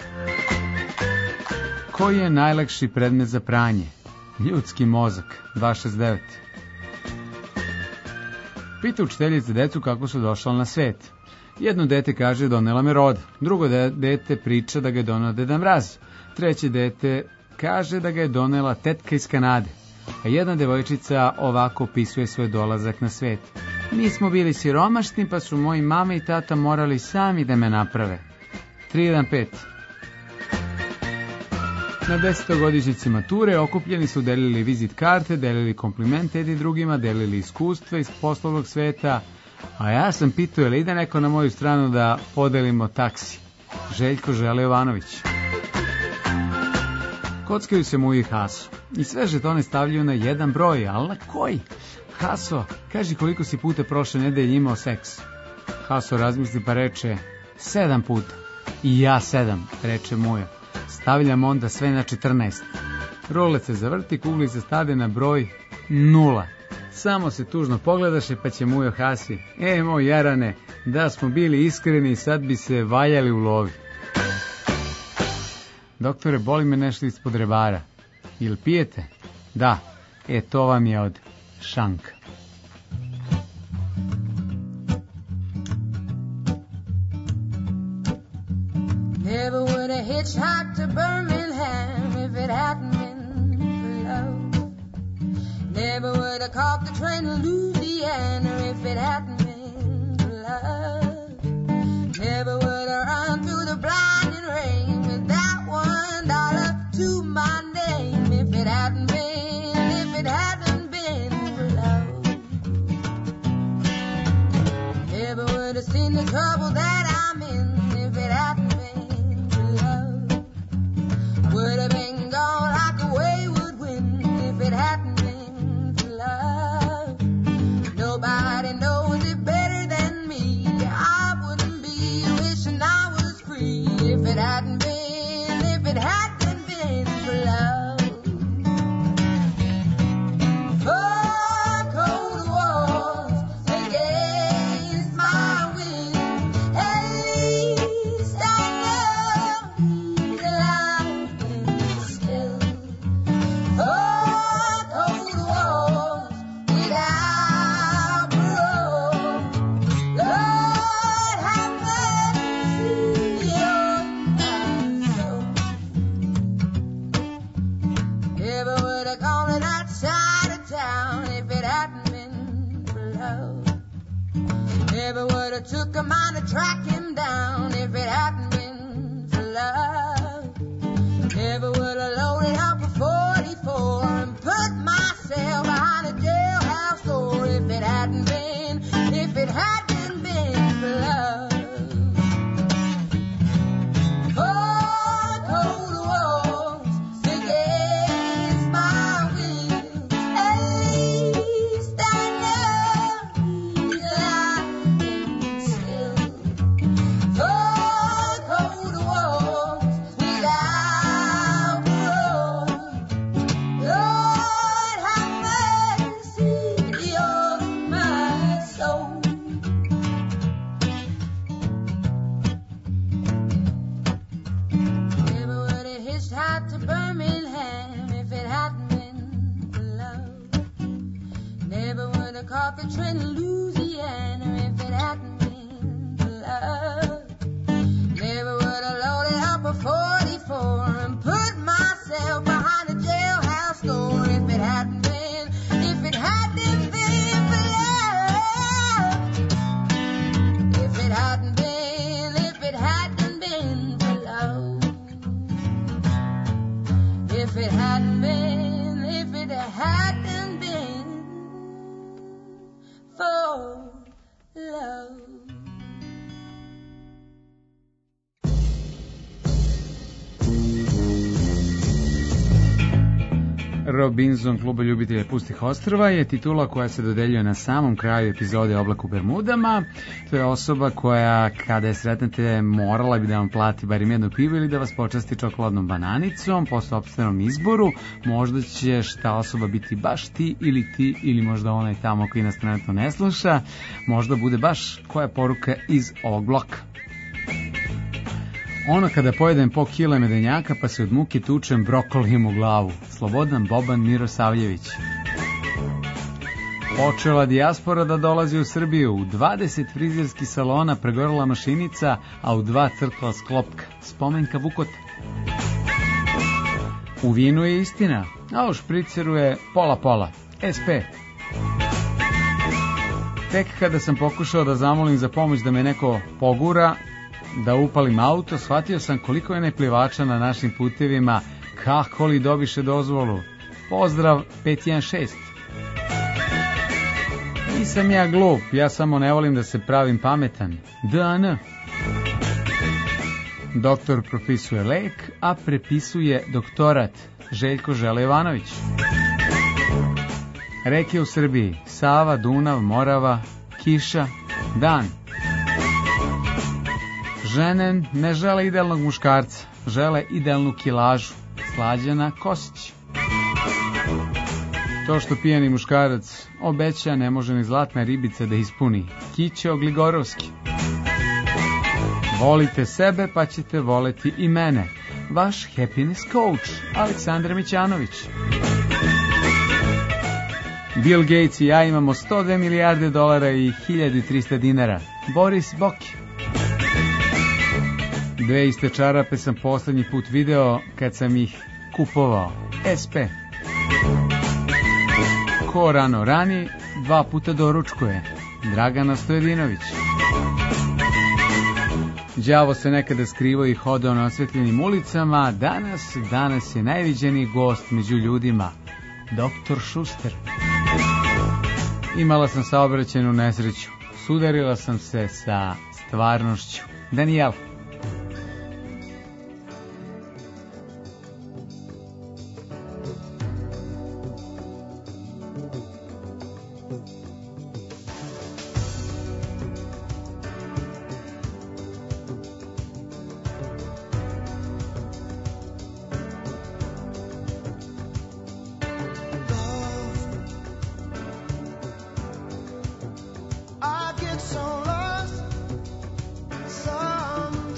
Koji je najlakši predmet za pranje? Ljudski mozak. 269. Pita učiteljica decu kako su došla na svet. Jedno dete kaže donela me roda, drugo dete priča da ga je donela Deda Mraz, treće dete kaže da ga je donela tetka iz Kanade, a jedna devojčica ovako opisuje svoj dolazak na svet. Mi smo bili siromašni pa su moji mama i tata morali sami da me naprave. 315. Na 10-godišnjici mature okupljeni su delili vizit karte, delili komplimente jedni drugima, delili iskustva iz poslovnog sveta, a ja sam pitao je li ide neko na moju stranu da podelimo taksi. Željko Žele Jovanović. Kockaju se mu i Haso i sve žetone stavljaju na jedan broj, ali na koji? Haso, kaži koliko si puta prošle nedelje imao seks. Haso razmisli pa reče 7 puta. I ja 7, reče Mujo. Stavljam onda sve na 14. Rolet se zavrti, kuglice stade na broj 0. Samo se tužno pogledaše pa će Mujo Hasi. Moj Jarane, da smo bili iskreni sad bi se valjali u lovi. Doktore, boli me nešto ispod rebara. Jel pijete? Da. To vam je od šanka. Never would have hitchhiked to Birmingham if it hadn't been for love. Never would have caught the train to Louisiana if it hadn't been for love. Never would have run through the blinding rain with that $1 to my name if it hadn't been for love. Never would have seen the trouble that I'm in if it hadn't been for love. Would have been gone like a wayward wind if it hadn't been for love. Nobody knows it better than me. I wouldn't be wishing I was free if it hadn't been for love. Oh, cold walls against my will. At least I know that I've been still. Oh, cold walls without parole. Lord, have mercy on my soul. Never would have gone to that side of town if it hadn't been for love. Never would have took a mind to track him down if it hadn't been for love. Never would have loaded up a 44 and put myself behind a jailhouse door if it hadn't been for love. Oh, cold walls against my will. At least I know that I've been still. Oh, cold walls without parole. Lord, have mercy on my soul. Never would have hitchhiked to Birmingham if it hadn't been for love. Never would have caught the train to Louisiana if it hadn't been for love. Never would have loaded up a 44 and put myself behind a jailhouse door if it hadn't been for love. If it hadn't been for love. If it hadn't been for love. Robinson, kluba ljubitelja pustih ostrva, je titula koja se dodeljuje na samom kraju epizode Oblak u Bermudama. To je osoba koja, kada je sretnete, morala bi da vam plati barim jedno pivo ili da vas počasti čokoladnom bananicom po sopstvenom izboru. Možda ćeš ta osoba biti baš ti ili možda onaj tamo koji nas trenutno ne sluša. Možda bude baš koja poruka iz ovog bloka. Ono kada pojedem po kile medenjaka pa se od muke tučem brokolijem u glavu. Slobodan Boban Mirosavljević. Počela dijaspora da dolazi u Srbiju. U 20 frizerskih salona pregorela mašinica, a u 2 crkla sklopka. Spomenka Vukota. U vinu je istina, a u špriceru je pola-pola. SP. Tek kada sam pokušao da zamolim za pomoć da me neko pogura, da upalim auto, shvatio sam koliko je neplivača na našim putevima, kako li dobiše dozvolu. Pozdrav 516. Nisam ja glup, ja samo ne volim da se pravim pametan. DN. Doktor propisuje lek, a prepisuje doktorat. Željko Želejvanović. Reke u Srbiji: Sava, Dunav, Morava, kiša, dan. Žene ne žele idealnog muškarca, žele idealnu kilažu. Slađana Kosić. To što pijani muškarac obeća, ne može ni zlatna ribica da ispuni. Kićo Gligorovski. Volite sebe pa ćete voleti i mene. Vaš happiness coach Aleksandar Mićanović. Bill Gates i ja imamo 102 milijarde dolara i 1300 dinara. Boris Boki. 2 iste čarape sam poslednji put video kad sam ih kupovao. SP. Ko rano rani, 2 puta doručkuje. Dragana Stojedinović. Đavo se nekada skrivao i hodao na osvetljenim ulicama, danas je najviđeniji gost među ljudima. Doktor Šuster. Imala sam saobraćajnu nesreću. Sudarila sam se sa stvarnošću. Danijel. I get so lost sometimes.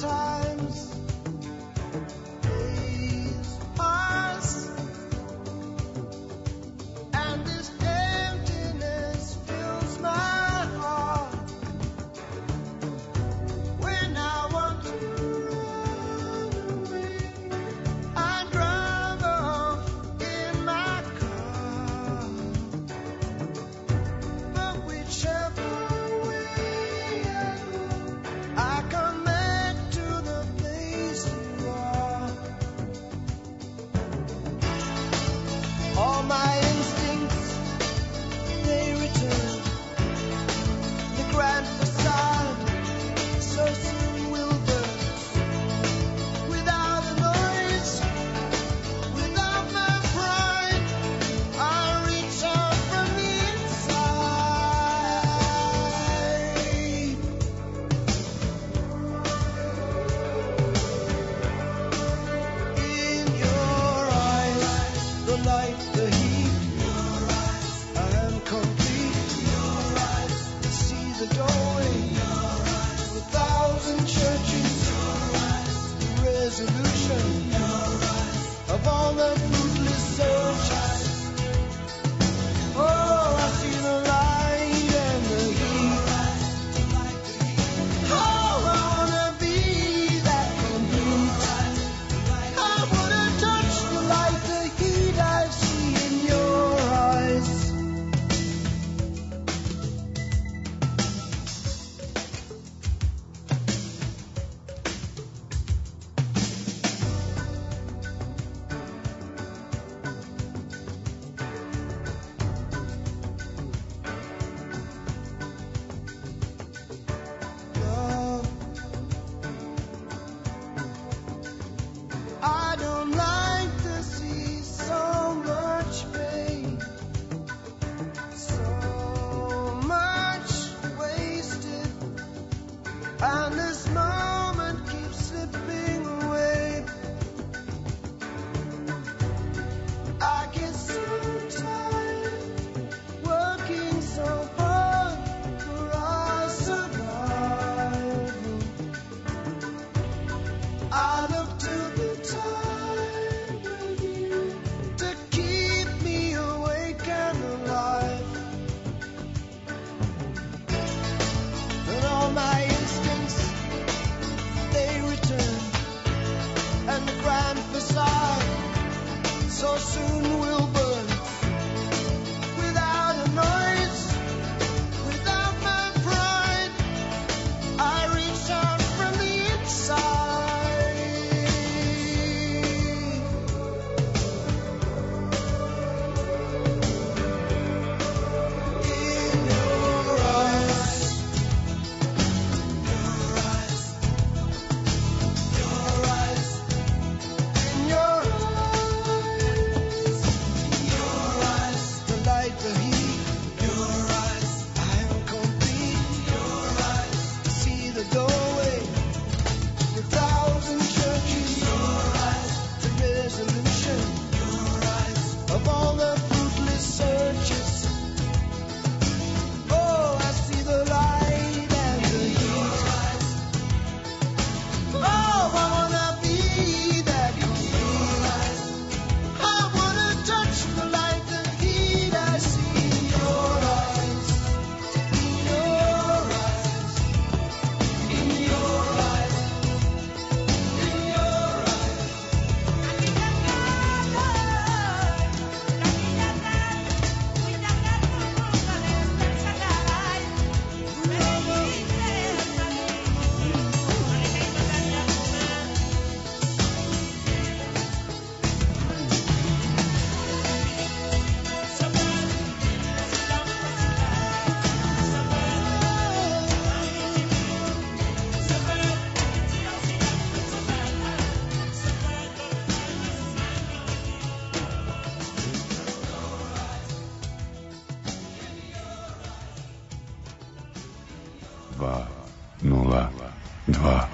202.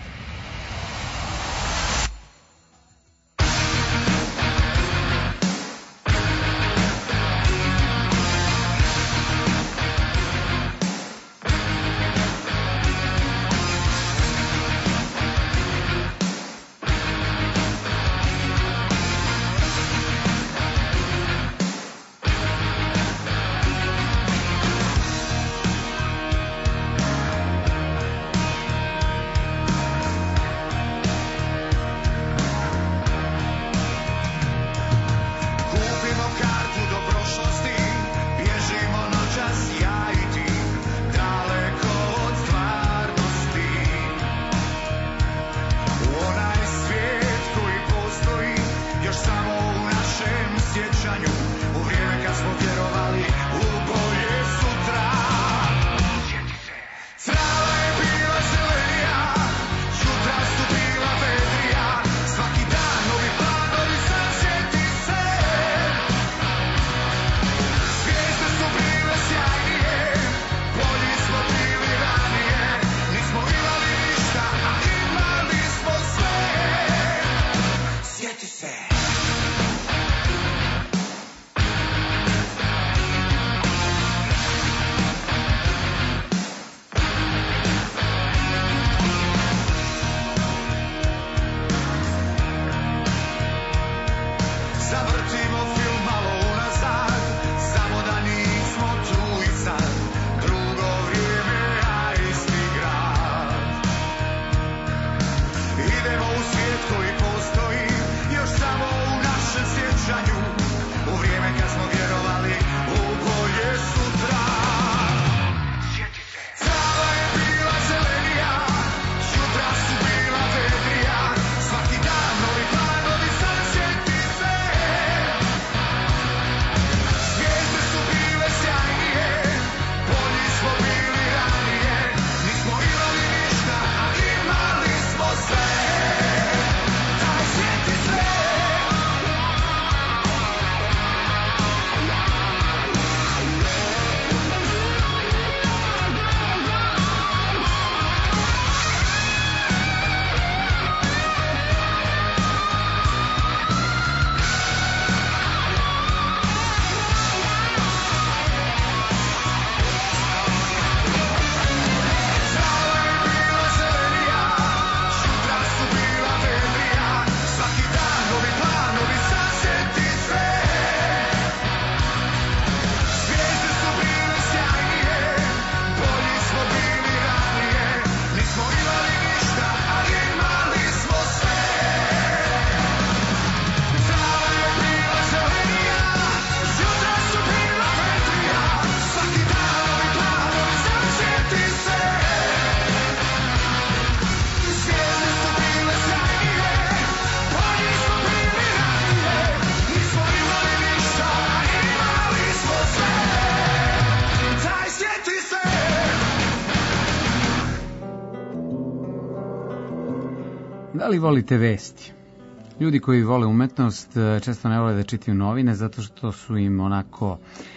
Da li volite vesti? Ljudi koji vole umetnost često ne vole da čitaju novine zato što su im onako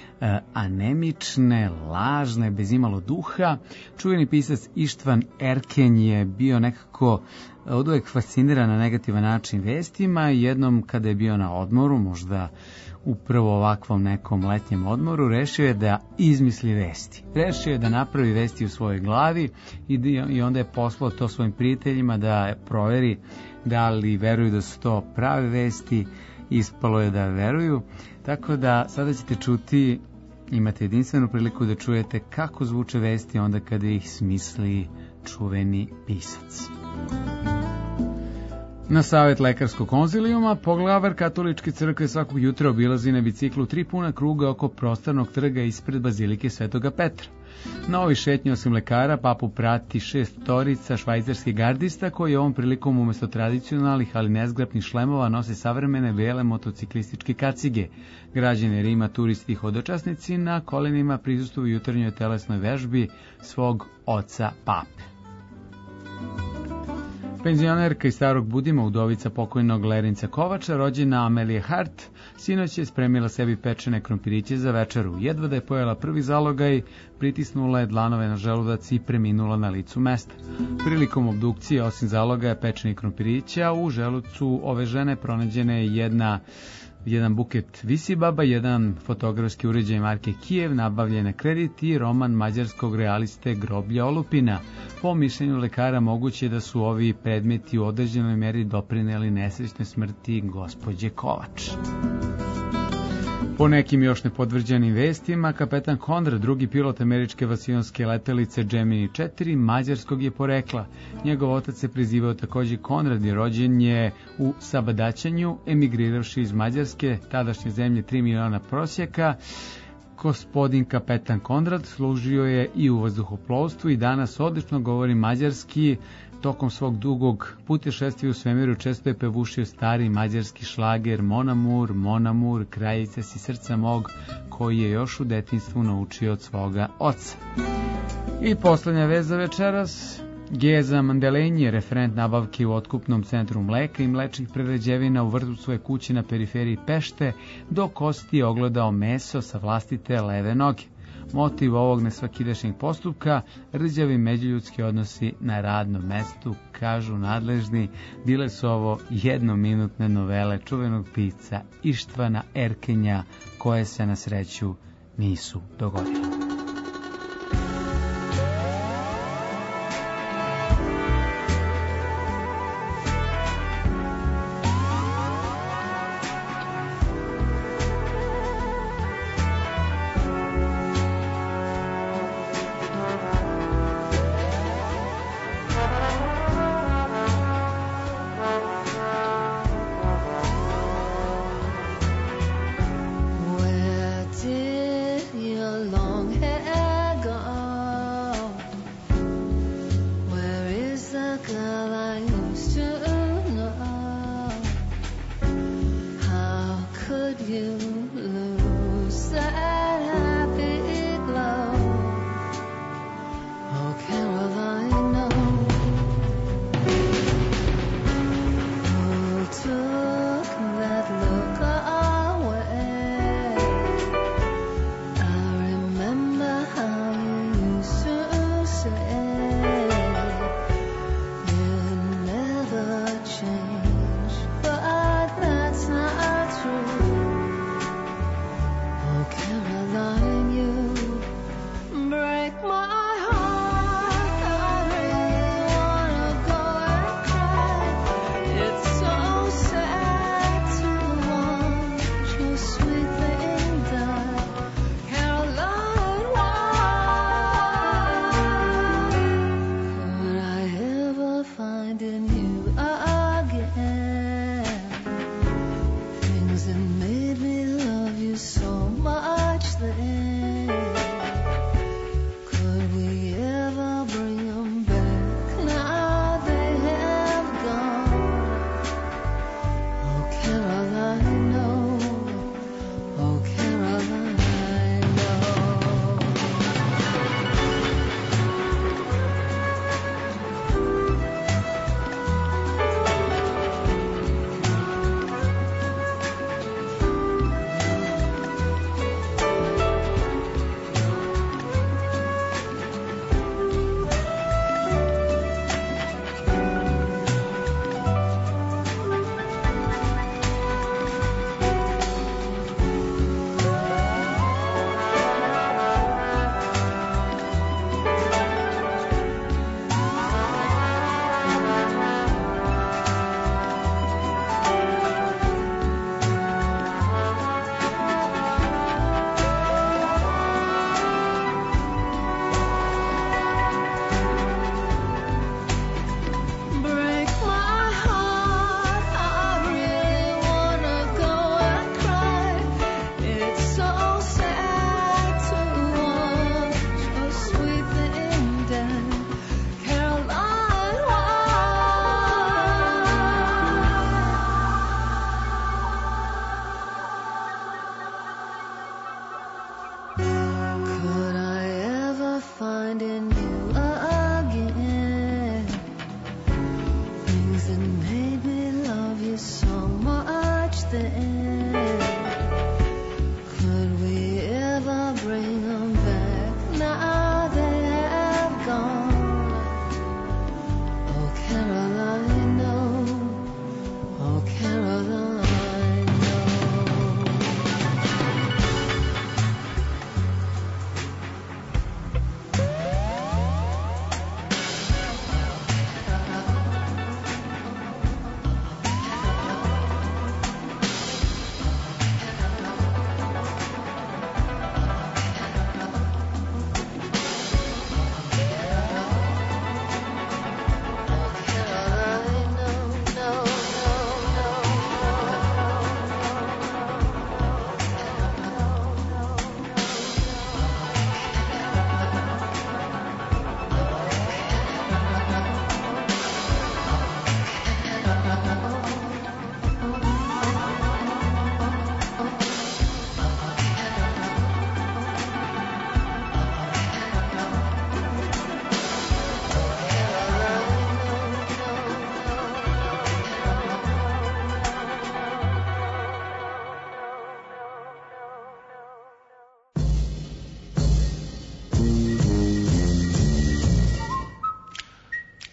anemične, lažne, bez imalo duha. Čuveni pisac Ištvan Erkenj je bio nekako oduvek fasciniran na negativan način vestima. Jednom kada je bio na odmoru, možda upravo ovakvom nekom letnjem odmoru, rešio je da izmisli vesti. Rešio je da napravi vesti u svojoj glavi i onda je poslao to svojim prijateljima da proveri da li veruju da su to prave vesti. Ispalo je da veruju, tako da sada ćete čuti, imate jedinstvenu priliku da čujete kako zvuče vesti onda kada ih smisli čuveni pisac. Na savet lekarskog konzilijuma poglavar katoličke crkve svakog jutra obilazi na biciklu 3 puna kruga oko prostornog trga ispred bazilike Svetoga Petra. Na ovoj šetnji osim lekara papu prati 6 švajcarskih gardista koji ovom prilikom umesto tradicionalnih ali nezgrapnih šlemova nose savremene bele motociklističke kacige. Građani Rima, turisti i hodočasnici na kolenima prisustvuju jutarnjoj telesnoj vežbi svog oca pape. Penzionerka iz Starog Budima, udovica pokojnog Lerinca Kovača, rođena Amelije Hart, sinoć je spremila sebi pečene krompiriće za večeru. Jedva da je pojela prvi zalogaj, pritisnula je dlanove na želudac i preminula na licu mesta. Prilikom obdukcije, osim zalogaja pečenih krompirića, u želucu ove žene pronađena je jedan buket visibaba, jedan fotografski uređaj marke Kijev, nabavljen na kredit i roman mađarskog realiste Groblje olupina. Po mišljenju lekara moguće je da su ovi predmeti u određenoj meri doprineli nesrećnoj smrti gospođe Kovač. Po nekim još nepodvrđenim vestima, kapetan Konrad, drugi pilot američke vasionske letelice Gemini 4, mađarskog je porekla. Njegov otac se prezivao takođe Konrad i rođen je u Sabadaćanju, emigriravši iz Mađarske, tadašnje zemlje 3 miliona prosjeka. Gospodin kapetan Konrad služio je i u vazduhoplovstvu i danas odlično govori mađarski. Tokom svog dugog putešestvija u svemiru često je pevušio stari mađarski šlager Mon amour, Mon amour, krajice si srca mog, koji je još u detinjstvu naučio od svoga oca. I poslednja vez za večeras. Geza Mandelenji je referent nabavke u otkupnom centru mleka i mlečnih prerađevina u vrtu svoje kuće na periferiji Pešte, do kosti je ogledao meso sa vlastite leve noge. Motiv ovog nesvakidašnjeg postupka, rđavi međuljudski odnosi na radnom mestu, kažu nadležni, bile su ovo jednominutne novele čuvenog pisca Ištvana Erkenja, koje se na sreću nisu dogodile. So much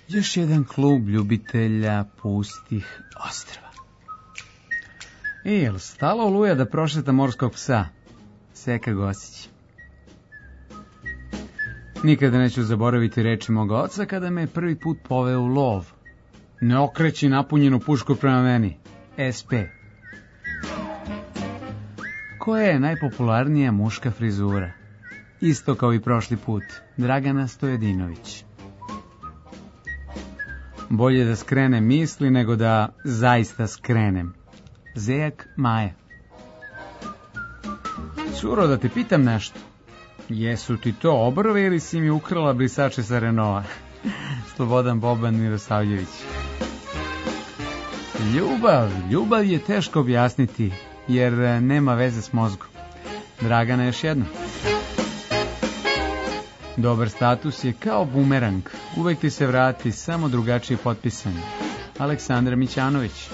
Još jedan klub ljubitelja pustih ostrva. Jel stalo Oluja da prošeta morskog psa? Seka Gosić. Nikada neću zaboraviti reči moga oca kada me je prvi put poveo u lov. Ne okreći napunjenu pušku prema meni. SP. Koja je najpopularnija muška frizura? Isto kao i prošli put. Dragana Stojedinović. Bolje da skrenem misli nego da zaista skrenem. Zejak Maja. Curo, da te pitam nešto. Jesu ti to obrve ili si mi ukrala brisače sa Renova? Slobodan Boban Mirosavljević. Ljubav je teško objasniti, jer nema veze s mozgom. Dragana još jedno. Dobar status je kao bumerang, uvek ti se vrati, samo drugačije potpisanje. Aleksandra Mićanović.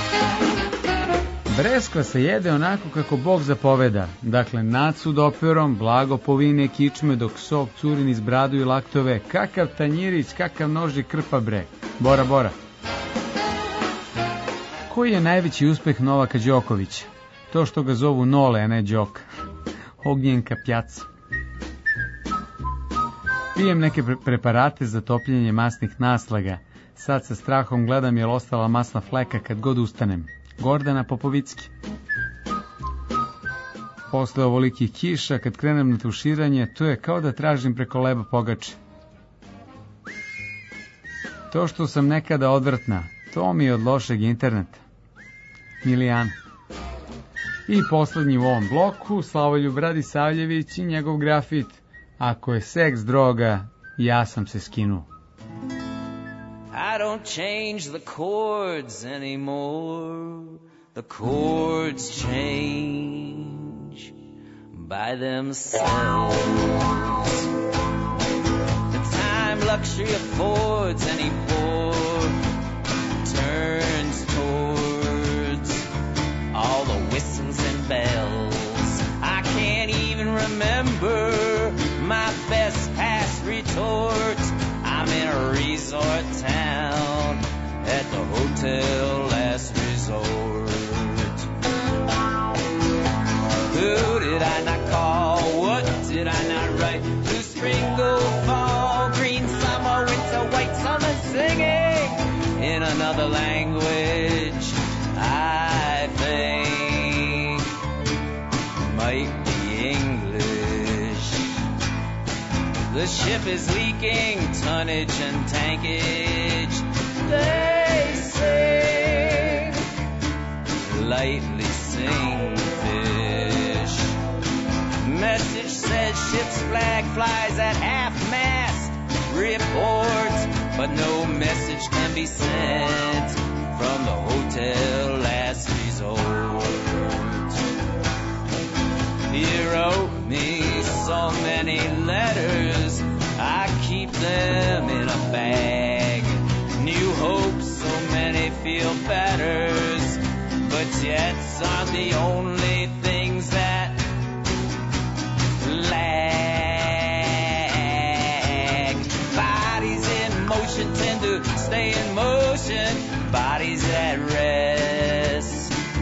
Breskva se jede onako kako Bog zapoveda, dakle nacu doperom, blago povine kičme dok sok curi niz bradu i laktove, kakav tanjirić, kakav nož i krpa bre. Bora. Koji je najveći uspeh Novaka Đokovića? To što ga zovu Nole, a ne Đoka. Ognjenka Pjaca. Pijem neke preparate za topljenje masnih naslaga. Sad sa strahom gledam je li ostala masna fleka kad god ustanem. Gordana Popovicki. Posle ovolikih kiša, kad krenem na tuširanje, to je kao da tražim preko leba pogače. To što sam nekada odvrtna, to mi je od lošeg interneta. Milijana. I poslednji u ovom bloku, Slavoljub Radisavljević i njegov grafit. Ako je seks droga, ja sam se skinuo. I don't change the chords anymore. The chords change by themselves. The time luxury affords anymore turns towards all the whistles and bells. I can't even remember my best past retort. I'm in a resort town at the Hotel Last Resort. Who did I not call? What did I not write? Blue spring, gold fall, green summer, winter, white summer, singing in another language. I think might be English. The ship is leaking tonnage and tankage. They sing, lightly sing fish. Message says ship's flag flies at half-mast. Reports, but no message can be sent from the Hotel Last Resort. He wrote me so many letters, I keep them in a bag. New hopes, so many feel betters, but jets aren't the only things that lag. Bodies in motion tend to stay in motion, bodies at rest.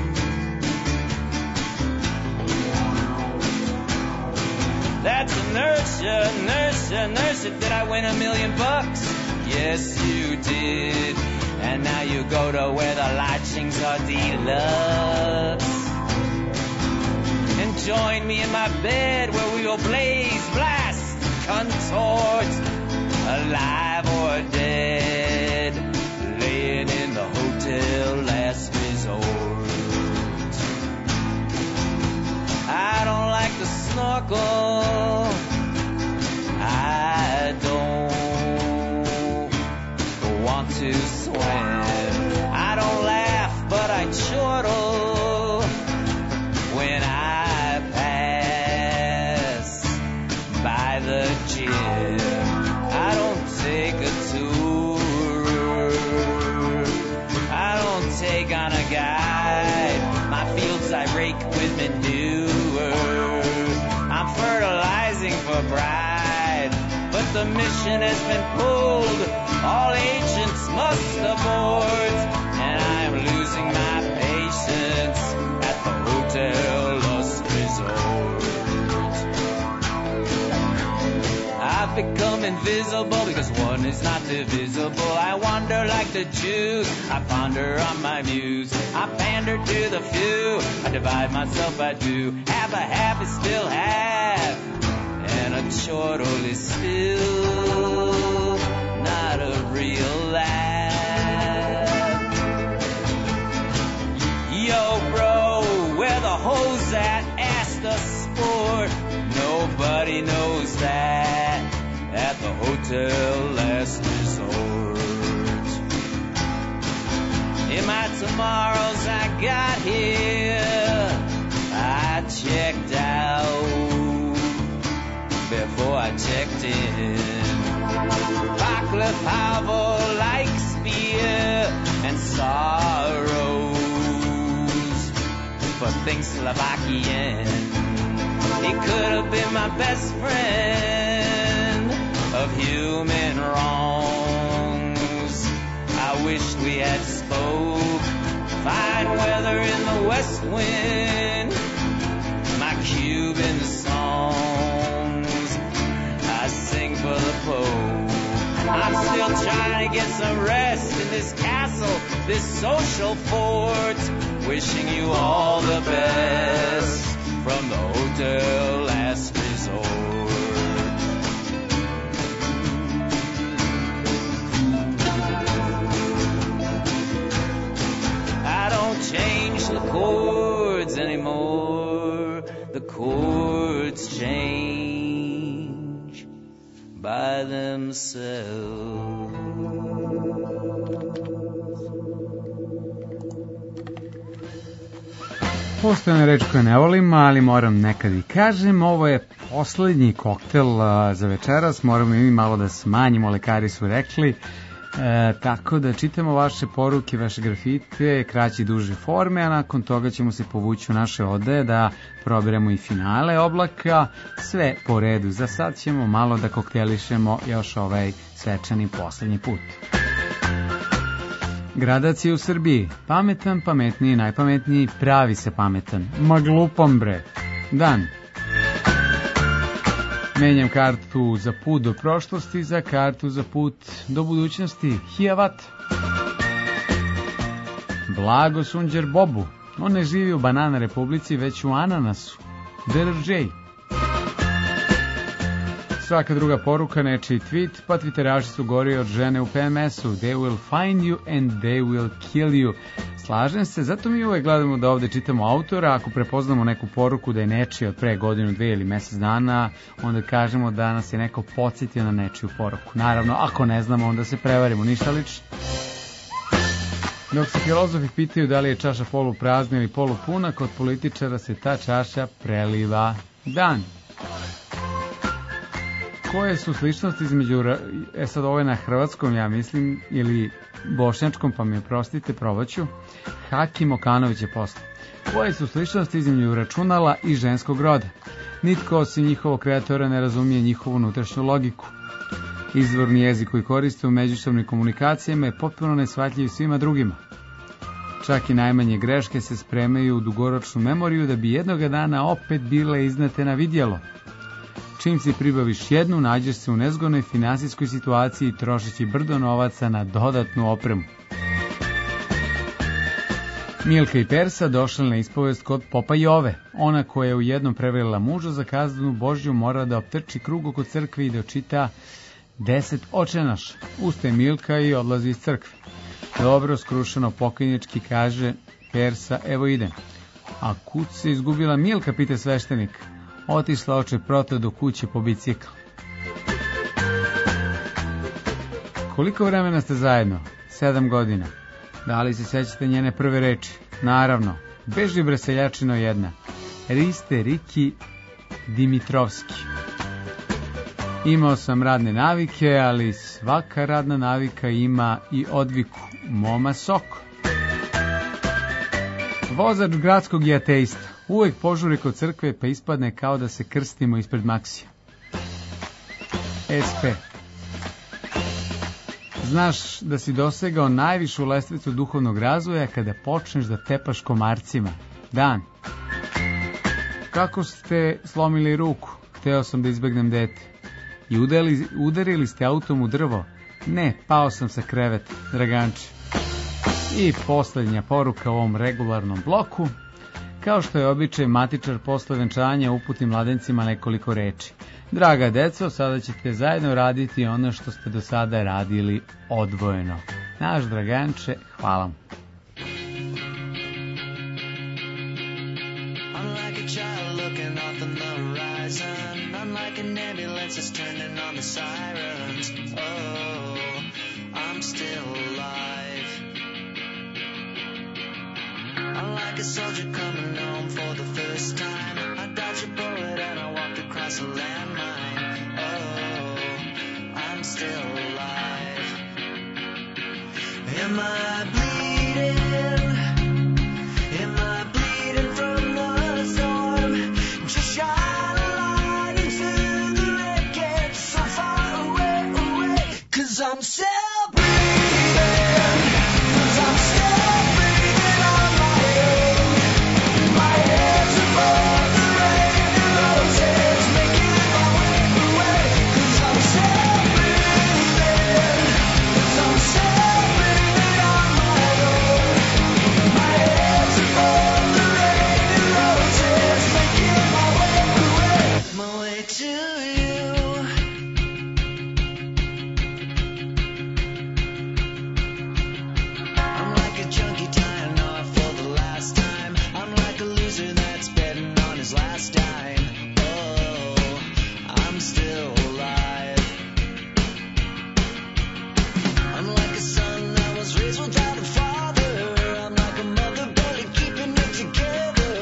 That's inertia. Did I win $1 million? Yes, you did. And now you go to where the lodgings are deluxe. And join me in my bed where we will blaze, blast, contort, alive or dead, laying in the Hotel Last Resort. I don't like to snorkel. I don't want to swim. I don't laugh, but I chortle when I pass by the gym. I don't take a tour. I don't take on a guide. My fields I rake with manure. I'm fertilizing for bride, but the mission has been pulled all agents must abort, and I am losing my patience at the Hotel Lust Resort. I've become invisible because one is not divisible. I wander like the Jews, I ponder on my muse. I pander to the few, I divide myself by two. Half a half is still half, and a chortle is still not a real laugh. Yo bro, where the hoes at? Ask the sport. Nobody knows that at the Hotel Last Resort. In my tomorrows I got here, I checked out before I checked in. Václav Havel likes beer and sorrows, but thinks Slovakian. He could have been my best friend of human wrongs. I wished we had spoke. Fine weather in the west wind, my Cuban songs I sing for the Pope. I'm still trying to get some rest in this castle, this social fort. Wishing you all the best from the Hotel Last Resort. I don't change the chords anymore. The chords change by themselves. Postoje ona reč koju ne volim, ali moram nekad i kažem, ovo je poslednji koktel za večeras, moramo i mi malo da smanjimo, lekari su rekli, tako da čitamo vaše poruke, vaše grafite, kraće i duže forme, a nakon toga ćemo se povući u naše odaje da probiramo i finale Oblaka, sve po redu. Za sad ćemo malo da koktelišemo još ovaj svečani poslednji put. Gradacije u Srbiji. Pametan, pametniji, najpametniji, pravi se pametan. Ma glupom bre. Dan. Menjam kartu za put do prošlosti za kartu za put do budućnosti. Hijavat. Blago Sunđer Bobu. On ne živi u Banana Republici, već u Ananasu. DRJ. Svaka druga poruka, nečiji tweet, pa twitteraši su gori od žene u PMS-u. They will find you and they will kill you. Slažem se, zato mi uvek gledamo da ovde čitamo autora. Ako prepoznamo neku poruku da je nečija od pre godinu, dve ili mesec dana, onda kažemo da nas je neko podsjetio na nečiju poruku. Naravno, ako ne znamo, onda se prevarimo, ništa lično. Dok se filozofi pitaju da li je čaša poluprazna ili polupuna, kod političara se ta čaša preliva. Dan. Koje su sličnosti između, sad ovo je na hrvatskom, ja mislim, ili bošnjačkom, pa mi oprostite, probaću. Hakim Okanović je posle. Koje su sličnosti između računala i ženskog roda? Nitko osim njihovog kreatora ne razumije njihovu unutrašnju logiku. Izvorni jezik koji koriste u međusobnim komunikacijama je potpuno neshvatljiv svima drugima. Čak i najmanje greške se spremaju u dugoročnu memoriju da bi jednoga dana opet bile iznete na vidjelo. Čim si pribaviš jednu, nađeš se u nezgodnoj finansijskoj situaciji trošeći brdo novaca na dodatnu opremu. Milka i Persa došli na ispovest kod popa Jove. Ona koja je u jednom prevarila muža za kaznu Božju mora da optrči krug oko crkve i da očita 10 očenaša. Ustaje Milka i odlazi iz crkve. Dobro, skrušeno pokojnički kaže Persa, evo idem. A kud se izgubila Milka, pita sveštenik. Otišla oče prota do kuće po bicikl. Koliko vremena ste zajedno? 7 godina. Da li se sećate njene prve reči? Naravno. Beži bre seljačino jedna. Riste Riki Dimitrovski. Imao sam radne navike, ali svaka radna navika ima i odviku. Moma Soko. Vozač gradskog je ateista. Uvek požuri kod crkve pa ispadne kao da se krstimo ispred Maksija. SP. Znaš da si dosegao najvišu lestvicu duhovnog razvoja kada počneš da tepaš komarcima. Dan. Kako ste slomili ruku? Hteo sam da izbegnem dete. I udarili ste autom u drvo? Ne, pao sam sa kreveta, Draganče. I posljednja poruka u ovom regularnom bloku. Kao što je običaj, matičar posle venčanja uputi mladencima nekoliko reči. Draga deco, sada ćete zajedno raditi ono što ste do sada radili odvojeno. Naš Draganče, hvala mu. Like a soldier coming home for the first time, I dodged a bullet and I walked across a landmine. Oh, I'm still alive. Am I bleeding? Am I bleeding from the storm? Just shine a light into the wreckage so far away, away. 'Cause I'm still breathing. 'Cause I'm still breathing on my own. My head's above the rain and roses, making my way away. 'Cause I'm still breathing. 'Cause I'm still breathing on my own. My head's above the rain and roses, making my way away. My way to you. I'm like a junkie tying off for the last time. I'm like a loser that's betting on his last dime. Oh, I'm still alive. I'm like a son that was raised without a father. I'm like a mother barely keeping it together.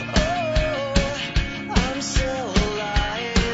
Oh, I'm still alive.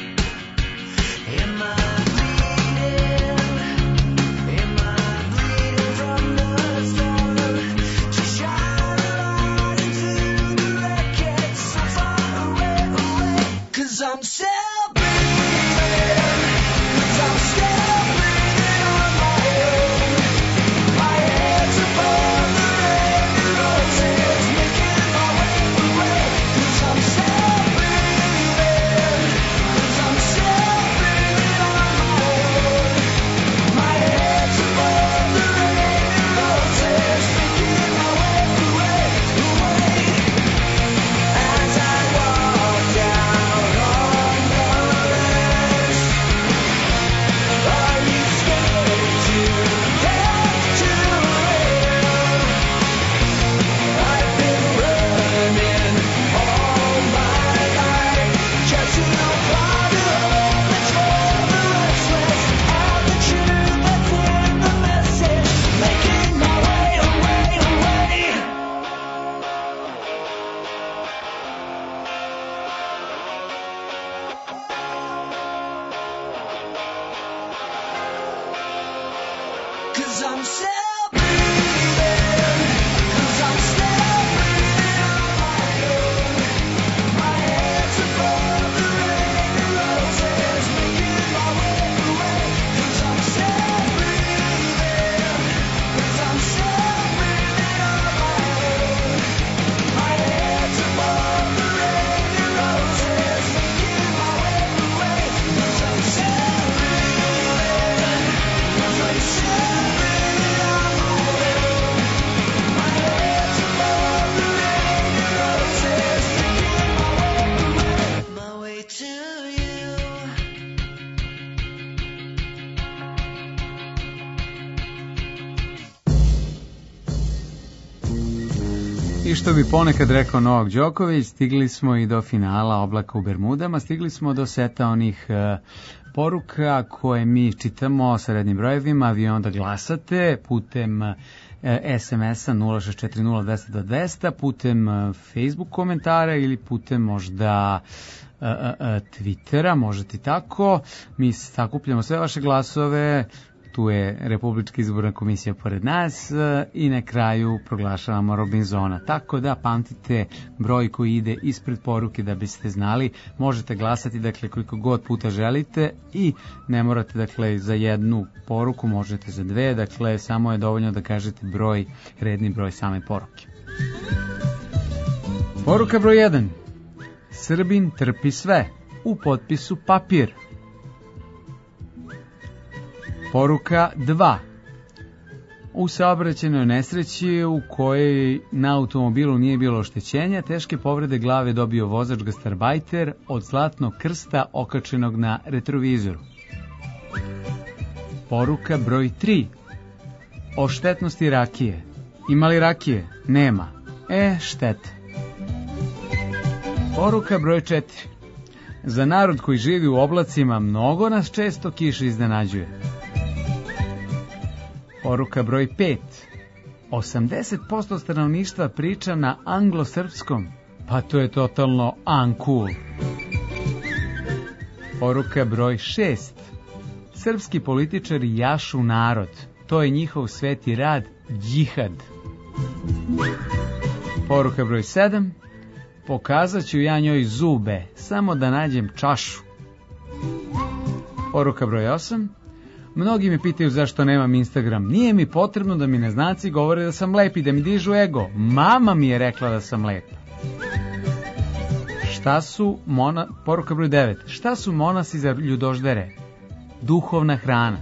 Am I bleeding? Am I bleeding from the storm? To shine a light into the wreckage so far away, away. 'Cause I'm still breathing. 'Cause I'm still breathing on my own. My head's above the rain and roses, making my way away. 'Cause I'm still breathing. 'Cause I'm still breathing on my own. My head's above the rain and roses, making my way away, away. As I walk down on the rest, are you scared to get too real? I've been running all my life just to follow the trail, the restless, and the truth that's in the message, making my way away, away. 'Cause I'm still breathing. 'Cause I'm still breathing on my own. My head's above the rain and roses, making my way away. 'Cause I'm still breathing. 'Cause I'm still breathing on my own. My head's above the rain and roses, making my way away. 'Cause I'm still breathing. 'Cause I'm still breathing on my own. My head's above the rain and roses, making my way away. My way to you. I što bi ponekad rekao Novak Đoković, stigli smo i do finala Oblaka u Bermudama, stigli smo do seta onih poruka koje mi čitamo sa rednim brojevima, vi onda glasate putem SMS-a 0640 putem Facebook komentara ili putem možda Twittera, možete i tako. Mi sakupljamo sve vaše glasove, tu je Republička izborna komisija pored nas i na kraju proglašavamo Robinsona. Tako da pamtite broj koji ide ispred poruke da biste znali. Možete glasati, dakle, koliko god puta želite i ne morate, dakle, za jednu poruku, možete za dve, dakle, samo je dovoljno da kažete broj, redni broj same poruke. Poruka broj 1. Srbin trpi sve. U potpisu papir. Poruka 2. U saobraćajnoj nesreći u kojoj na automobilu nije bilo oštećenja, teške povrede glave dobio vozač gastarbajter od zlatnog krsta okačenog na retrovizoru. Poruka broj 3. O štetnosti rakije. Ima li rakije? Nema. Šteta. Poruka broj 4. Za narod koji živi u oblacima, mnogo nas često kiša iznenađuje. Poruka broj 5. 80% stanovništva priča na anglosrpskom, pa to je totalno uncool. Poruka broj 6. Srpski političari jašu narod, to je njihov sveti rad, džihad. Poruka broj 7. Pokazat ću ja njoj zube, samo da nađem čašu. Poruka broj 8. Mnogi me pitaju zašto nemam Instagram. Nije mi potrebno da mi neznanci govore da sam lep i da mi dižu ego. Mama mi je rekla da sam lep. Poruka broj 9. Šta su monasi za ljudoždere? Duhovna hrana.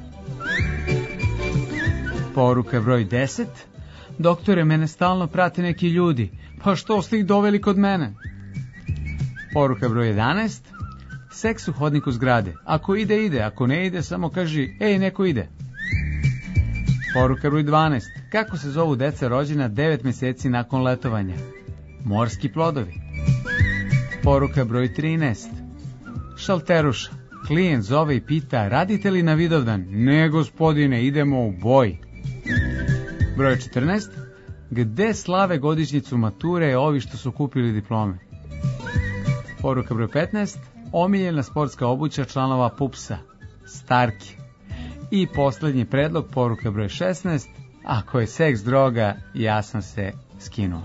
Poruka broj 10. Doktore, mene stalno prate neki ljudi. Pa što ste ih doveli kod mene? Poruka broj 11. Seks u hodniku zgrade. Ako ide, ide. Ako ne ide, samo kaži, ej, neko ide. Poruka broj 12. Kako se zovu deca rođena 9 meseci nakon letovanja? Morski plodovi. Poruka broj 13. Šalteruša. Klijent zove i pita, radite li na Vidovdan? Ne, gospodine, idemo u boj. Broj 14. Gde slave godišnjicu mature ovi što su kupili diplome? Poruka broj 15. Omiljena sportska obuća članova PUPS-a, Starki. I poslednji predlog, poruka broj 16. Ako je seks droga, ja sam se skinuo.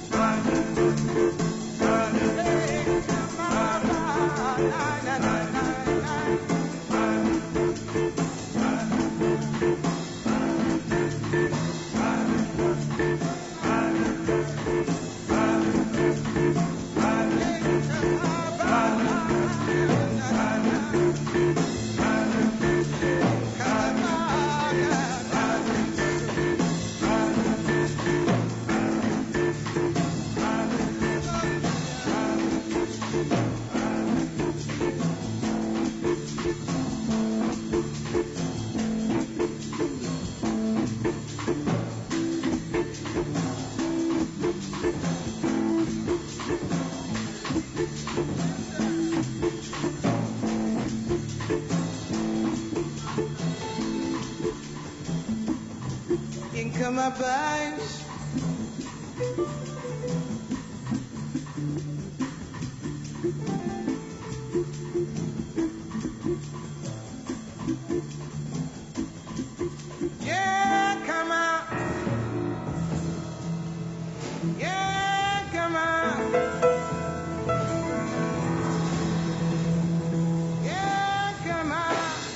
Come my bags. Yeah, come on. Yeah, come on. Yeah, come on.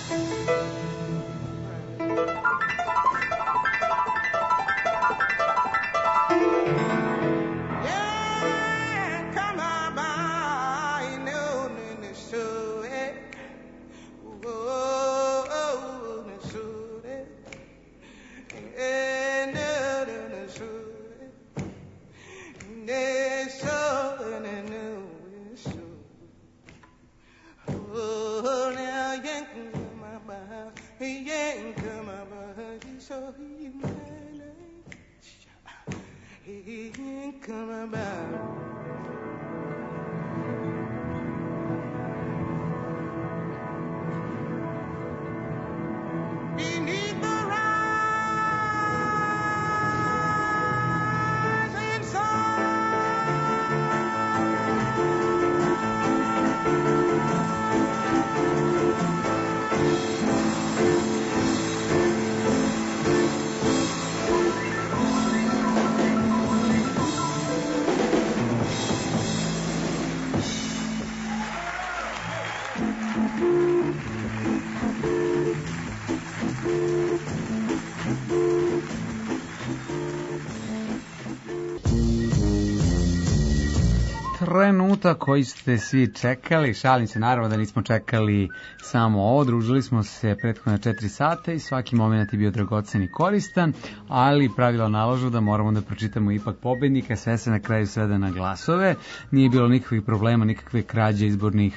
Trenutak koji ste svi čekali, šalim se, naravno da nismo čekali samo ovo, družili smo se prethodno 4 sata i svaki moment je bio dragocen i koristan, ali pravila nalažu da moramo da pročitamo ipak pobednika, sve se na kraju svede na glasove, nije bilo nikakvih problema, nikakve krađe izbornih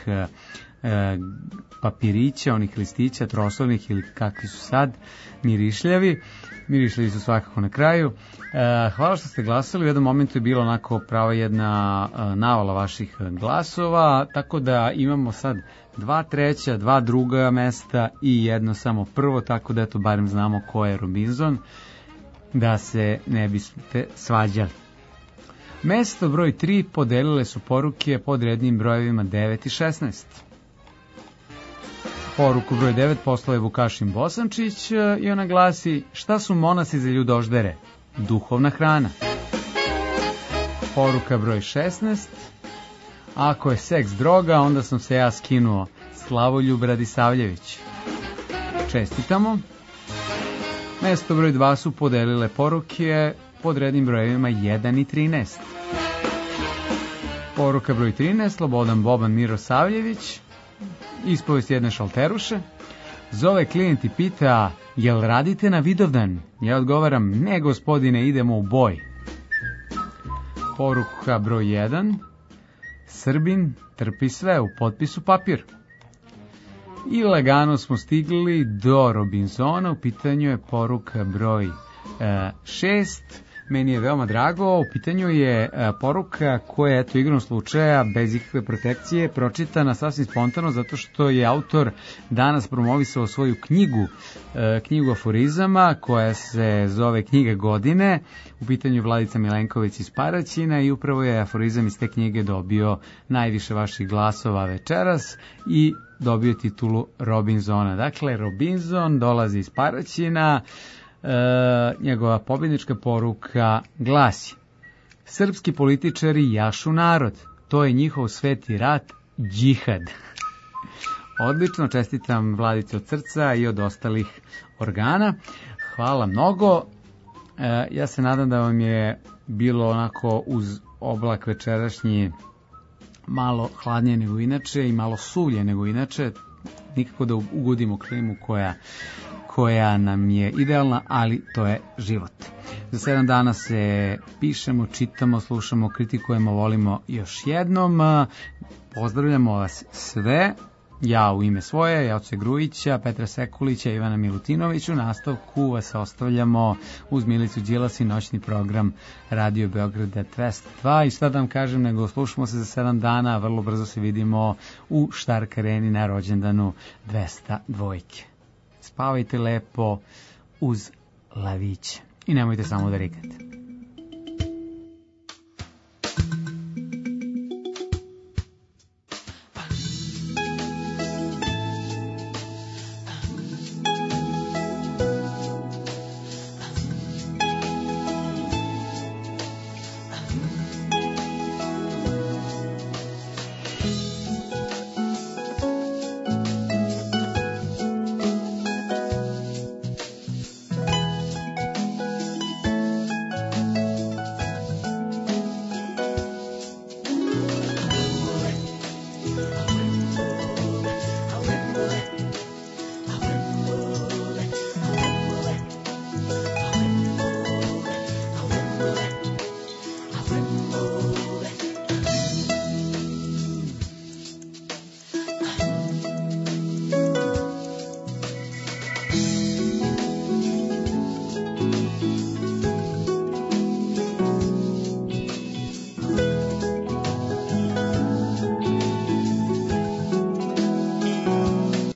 papirića, onih listića, trosovnih ili kakvi su sad, mirišljavi su svakako na kraju. Hvala što ste glasali, u jednom momentu je bilo onako prava jedna navala vaših glasova, tako da imamo sad 2 treća, 2 druga mesta i jedno samo prvo, tako da eto barem znamo ko je Robinson, da se ne biste svađali. Mesto broj 3 podelile su poruke pod rednim brojevima 9 i 16. Poruku broj 9 poslao je Vukašin Bosančić i ona glasi: šta su monasi za ljudoždere? Duhovna hrana. Poruka broj 16: ako je seks droga, onda sam se ja skinuo. Slavoljub Radisavljević. Čestitamo. Mesto broj 2 su podelile poruke pod rednim brojevima 1 i 13. Poruka broj 13, Slobodan Boban Mirosavljević. Ispovest jedne šalteruše. Zove klijent i pita: jel radite na Vidovdan? Ja odgovaram: ne gospodine, idemo u boj. Poruka broj 1, Srbin trpi sve, u potpisu papir. I lagano smo stigli do Robinsona, u pitanju je poruka broj 6. Meni je veoma drago, u pitanju je poruka koja je, eto, igrom slučaja, bez ikakve protekcije, pročitana sasvim spontano, zato što je autor danas promovisao svoju knjigu aforizama, koja se zove Knjiga godine, u pitanju Vladica Milenković iz Paraćina, i upravo je aforizam iz te knjige dobio najviše vaših glasova večeras i dobio titulu Robinsona. Dakle, Robinson dolazi iz Paraćina. Njegova pobjednička poruka glasi: Srpski političari jašu narod. To je njihov sveti rat, džihad. Odlično, čestitam Vladici od srca i od ostalih organa. Hvala mnogo. Ja se nadam da vam je bilo onako uz oblak večerašnji malo hladnije nego inače i malo suvlje nego inače. Nikako da ugodimo klimu koja nam je idealna, ali to je život. Za 7 dana se pišemo, čitamo, slušamo, kritikujemo, volimo još jednom. Pozdravljamo vas sve. Ja u ime svoje, Jace Grujića, Petra Sekulića, Ivana Milutinović. U nastavku vas ostavljamo uz Milicu Đilas i noćni program Radio Beograda 202. I šta da vam kažem, nego slušamo se za 7 dana, vrlo brzo se vidimo u Štark Areni na rođendanu 202. Spavajte lepo uz laviće i nemojte samo da rikate.